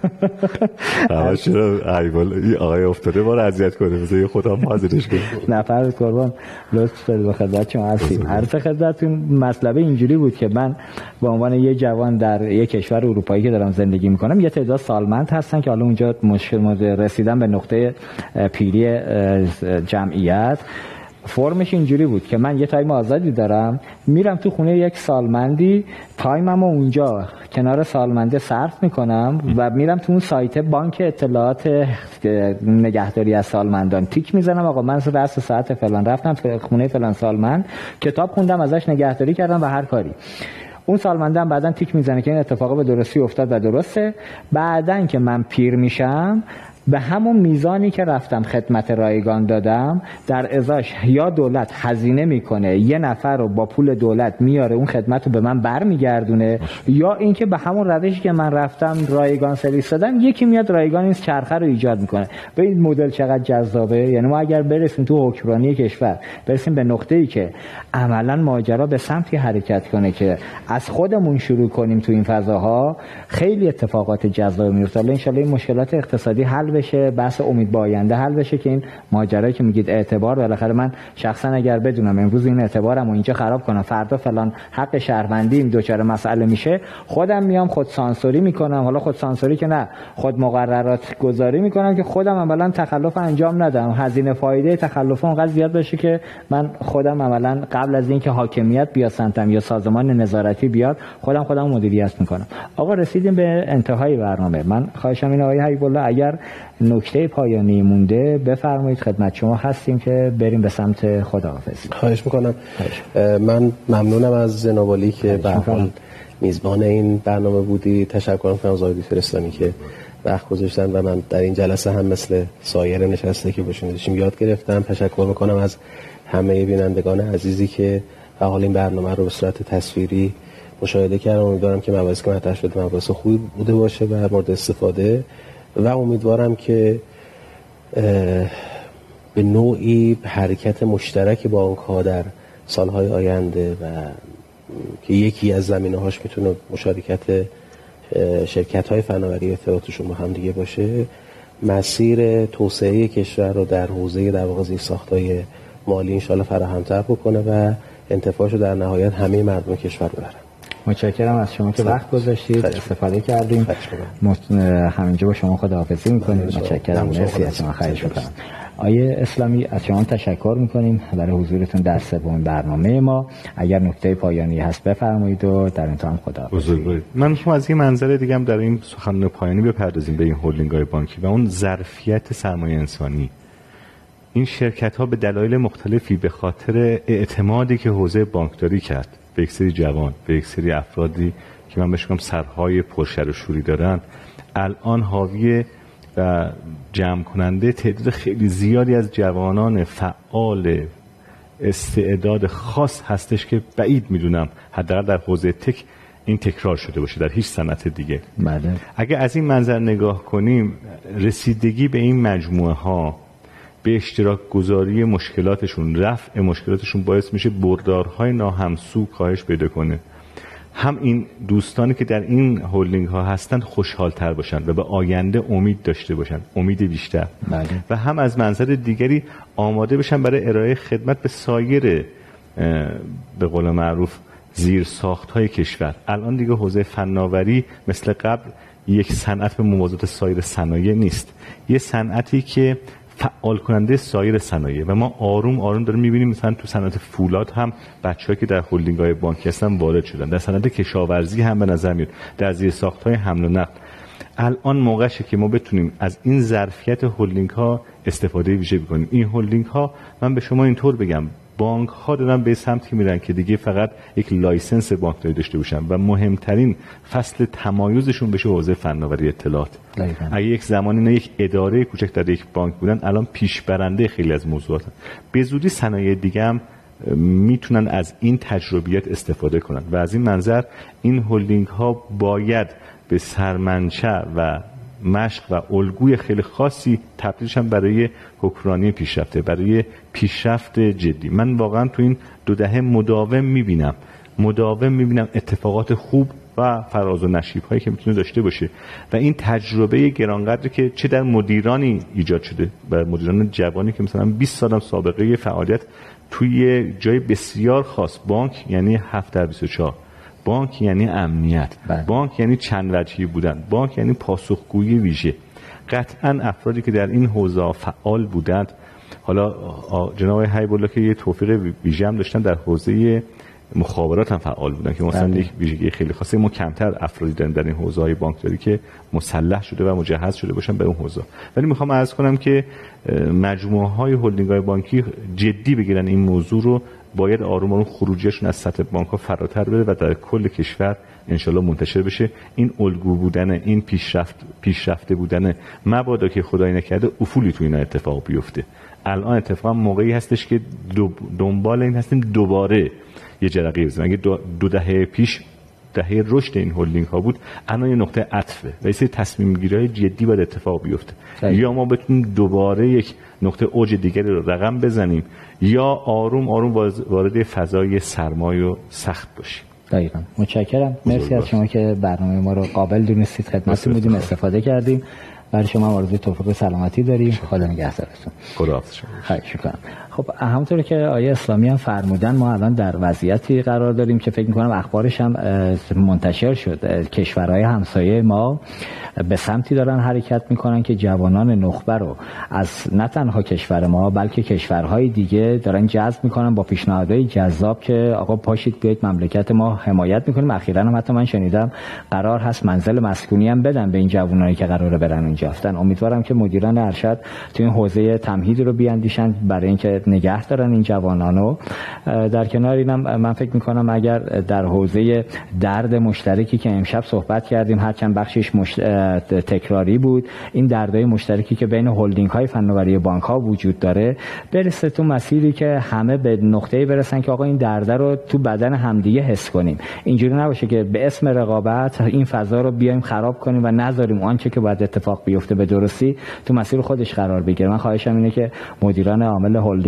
آره چرا ای والله آقای افتاده ما رو اذیت کنه، مثلا خودم حاضرش کنم. نفر قربان لطف دارید به خدمت شما هستیم. هر چه خدمتتون مطلب اینجوری بود که من به عنوان یه جوان در یک کشور اروپایی که دارم زندگی میکنم، یه تعداد سالمند هستن که حالا اونجا مشکل رسیدن به نقطه پیری جمعیت. فرمش اینجوری بود که من یه تایم آزادی دارم، میرم تو خونه یک سالمندی، تایممو اونجا کنار سالمنده صرف میکنم و میرم تو اون سایت بانک اطلاعات نگهداری از سالمندان تیک میزنم، آقا من رأس ساعت فلان رفتم خونه فلان سالمند، کتاب خوندم ازش، نگهداری کردم و هر کاری. اون سالمنده هم بعدن تیک میزنه که این اتفاق به درستی افتاد و درسته. بعدن که من پیر میشم، به همون میزانی که رفتم خدمت رایگان دادم، در ازاش یا دولت هزینه میکنه، یه نفر رو با پول دولت میاره اون خدمت رو به من برمیگردونه، یا اینکه به همون روشی که من رفتم رایگان سرویس دادم، یکی میاد رایگان این چرخه رو ایجاد میکنه. به این مدل چقدر جذابه. یعنی ما اگر برسیم تو حکمرانی کشور، برسیم به نقطه‌ای که عملاً ماجرا به سمتی حرکت کنه که از خودمون شروع کنیم تو این فضاها، خیلی اتفاقات جذاب میفته. ان شاء الله این مشکلات اقتصادی حل بشه، بحث امید به آینده حل بشه، که این ماجرایی که میگید اعتبار، بالاخره من شخصا اگر بدونم امروز این اعتبارمو اینجا خراب کنم، فردا فلان حق شهروندیم دوچار مسئله میشه، خودم میام خود سانسوری میکنم. حالا خود سانسوری که نه، خود مقررات گذاری میکنم که خودم عملا تخلف انجام ندم، هزینه فایده تخلف اونقدر زیاد بشه که من خودم عملا قبل از اینکه حاکمیت بیاد سمتم یا سازمان نظارتی بیاد، خودم خودم مدیریت میکنم. آقا رسیدیم به انتهای برنامه. من خواهشم اینه آقای حبیب الله اگر نکته پایانی مونده بفرمایید، خدمت شما هستیم که بریم به سمت خداحافظی. خواهش میکنم. من ممنونم از جناب عالی که به حال میزبان این برنامه بودی. تشکر میکنم از آقای فرستانی که وقت گذاشتن و من در این جلسه هم مثل سایر نشسته که باشون داشتیم یاد گرفتم. تشکر میکنم از همه بینندگان عزیزی که به حال این برنامه رو به صورت تصویری مشاهده کردم. امیدوارم که مباحثی که مطرح شده مباحث خوبی بوده باشه و مورد استفاده، و امیدوارم که به نوعی حرکت مشترک بانک‌ها در سالهای آینده و که یکی از زمینه‌هاش میتونه مشارکت شرکت‌های فناوری اطلاعاتشون با هم دیگه باشه، مسیر توسعه کشور رو در حوزه در واقع زیرساخت‌های مالی انشالله فراهم‌تر بکنه و انتفاعش رو در نهایت همه مردم کشور ببرن. متشکرم از شما که وقت گذاشتید، استفاده کردیم. همینجا با شما خداحافظی می‌کنیم. متشکرم، مرسی از شما، خواهش می‌کنم. آیه اسلامی از شما تشکر می‌کنیم برای حضورتون در سومین برنامه ما. اگر نکته پایانی هست بفرمایید و در انتها خداحافظی. من می‌خوام از این منظر دیگه هم در این سخنرانی پایانی بپردازیم به این هلدینگ‌های بانکی و اون ظرفیت سرمایه انسانی. این شرکت‌ها به دلایل مختلفی به خاطر اعتمادی که حوزه بانکداری کرد به یک سری جوان، به یک سری افرادی که من بهش میگم سرهای پرشر و شوری دارن، الان حاوی و جمع کننده تعداد خیلی زیادی از جوانان فعال استعداد خاص هستش که بعید میدونم حداقل در حوزه تک این تکرار شده باشه در هیچ صنعت دیگه. بله. اگه از این منظر نگاه کنیم، رسیدگی به این مجموعه ها به اشتراک گذاری مشکلاتشون، رفع مشکلاتشون باعث میشه بردارهای ناهمسو کاهش پیدا کنه. هم این دوستانی که در این هولدینگ ها هستن خوشحال تر باشن و به آینده امید داشته باشن، امید بیشتر. بله. و هم از منظر دیگری آماده بشن برای ارائه خدمت به سایر به قول معروف زیر ساخت های کشور. الان دیگه حوزه فناوری مثل قبل یک صنعت به موازات سایر صنایع نیست، یه صنعتی که فعال کننده سایر صنایع و ما آروم آروم داریم می‌بینیم مثلا تو صنعت فولاد هم بچه‌هایی که در هلدینگ‌های بانکی هستن وارد شدن، در صنعت کشاورزی هم به نظر میاد، در زیرساخت‌های حمل و نقل. الان موقعشه که ما بتونیم از این ظرفیت هلدینگ‌ها استفاده ویژه بکنیم. این هلدینگ‌ها من به شما اینطور بگم، بانک ها دارن به سمتی میرن که دیگه فقط یک لایسنس بانکداری داشته باشن و مهمترین فصل تمایزشون بشه حوزه فناوری اطلاعات. دقیقاً. اگه یک زمانی نه یک اداره کوچک در یک بانک بودن، الان پیشبرنده خیلی از موضوعات. به زودی صنایع دیگه هم میتونن از این تجربیات استفاده کنن و از این منظر این هلدینگ ها باید به سرمنشأ و مشق و الگوی خیلی خاصی تبدیلش هم برای حکمرانی پیشرفته، برای پیشرفت جدی. من واقعا تو این دو دهه مداوم میبینم مداوم میبینم اتفاقات خوب و فراز و نشیب هایی که میتونه داشته باشه و این تجربه گرانقدری که چه در مدیرانی ایجاد شده و مدیران جوانی که مثلا بیست سال سابقه فعالیت توی جای بسیار خاص، بانک یعنی هفت در بیست و چهار، بانک یعنی امنیت، بله. بانک یعنی چند وجهی بودن، بانک یعنی پاسخگویی ویژه. قطعا افرادی که در این حوزه فعال بودند، حالا جناب حبیب الله که یه توفیق ویژه هم داشتن در حوزه مخابرات هم فعال بودن که مثلا یک ویژگی خیلی خاصه، ما کمتر افرادی داریم در این حوزه‌های بانکداری که مسلح شده و مجهز شده باشن به اون حوزه. ولی میخوام عرض کنم که مجموعه‌های هلدینگ‌های بانکی جدی بگیرن این موضوع رو، باید آروم آروم خروجیشون از سطح بانک‌ها فراتر بره و در کل کشور انشالله منتشر بشه. این الگو بودن، این پیشرفت پیشرفته بودن، مبادا که خدای نکرده افولی تو اینا اتفاق بیفته. الان اتفاقا موقعی هستش که دنبال این هستیم دوباره یه جرقه بزنیم. اگه دو, دو دهه پیش دهه رشد این هلدینگ ها بود، الان یه نقطه عطفه و یه سری تصمیم گیری‌های جدی باید اتفاق بیفته. یا ما بتونیم دوباره یک نقطه اوج دیگری رو رقم بزنیم یا آروم آروم وارد فضای سرمایه و سخت باشیم. دقیقاً. متشکرم. مرسی از شما که برنامه ما رو قابل دونستید، خدمتتون بودیم، استفاده کردیم. برای شما آرزوی توفیق و سلامتی داریم. خدا نگهدارتون. خدا حافظ شما. خواهش می‌کنم. خب همونطور که آیه اسلامی هم فرمودن، ما الان در وضعیتی قرار داریم که فکر می‌کنم اخبارش هم منتشر شد. کشورهای همسایه ما به سمتی دارن حرکت می‌کنن که جوانان نخبه رو از نه تنها کشور ما بلکه کشورهای دیگه دارن جذب می‌کنن با پیشنهادهای جذاب که آقا پاشید بیاید مملکت ما حمایت می‌کنیم. اخیراً هم حتی من شنیدم قرار هست منزل مسکونی هم بدن به این جوانایی که قراره برن اونجا. امیدوارم که مدیران ارشد تو این حوزه تمهید رو بیاندیشن برای اینکه نگه دارن این جوانانو. در کنار اینم من فکر میکنم اگر در حوزه درد مشترکی که امشب صحبت کردیم، هرچند بخشش مشت... تکراری بود، این دردهای مشترکی که بین هلدینگ های فناوری بانک ها وجود داره برسه تو مسیری که همه به نقطه‌ای برسن که آقا این درد رو تو بدن همدیگه حس کنیم. اینجوری نباشه که به اسم رقابت این فضا رو بیایم خراب کنیم و نذاریم آنچه که باید اتفاق بیفته به درستی تو مسیر خودش قرار بگیره. من خواهشم اینه که مدیران عامل هلدینگ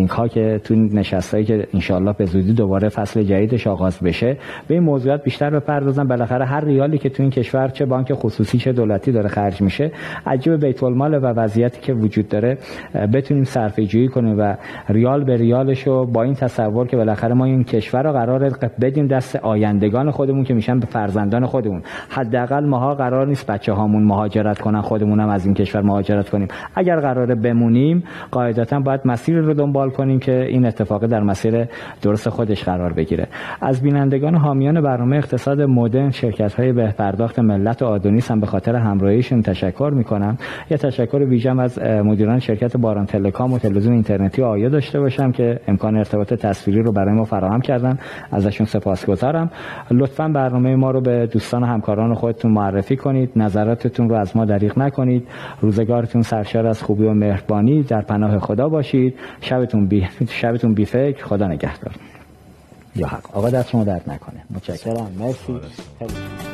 لینک ها که تو نشستایی که انشالله به زودی دوباره فصل جدیدش آغاز بشه به این موضوعات بیشتر بپردازن. بالاخره هر ریالی که تو این کشور چه بانک خصوصی چه دولتی داره خرج میشه عجیب بیت المال و وضعیتی که وجود داره بتونیم صرفه جویی کنیم و ریال به ریالشو با این تصور که بالاخره ما این کشور رو قرار بدیم دست آیندگان خودمون که میشن به فرزندان خودمون. حداقل ماها قرار نیست بچه‌هامون مهاجرت کنن، خودمون هم از این کشور مهاجرت کنیم. اگر قراره بمونیم قاعدتاً باید مسیر رو دنبال کنیم که این اتفاق در مسیر درست خودش قرار بگیره. از بینندگان حامیان برنامه اقتصاد مدرن شرکت‌های به پرداخت ملت و آدونیس هم به خاطر همراهیشون تشکر میکنم. یه تشکر ویژه‌ام از مدیران شرکت باران تلکام و تلویزیون اینترنتی آیا داشته باشم که امکان ارتباط تصویری رو برای ما فراهم کردن. ازشون سپاسگزارم. لطفاً برنامه ما رو به دوستان و همکاران خودتون معرفی کنید. نظراتتون رو از ما دریغ نکنید. روزگارتون سرشار از خوبی و مهربانی. در پناه خدا باشید. شبتون بی شبتون بی فکر. خدا نگهدار. یا حق. آقا دست شما درد نکنه. متشکرم. مرسی.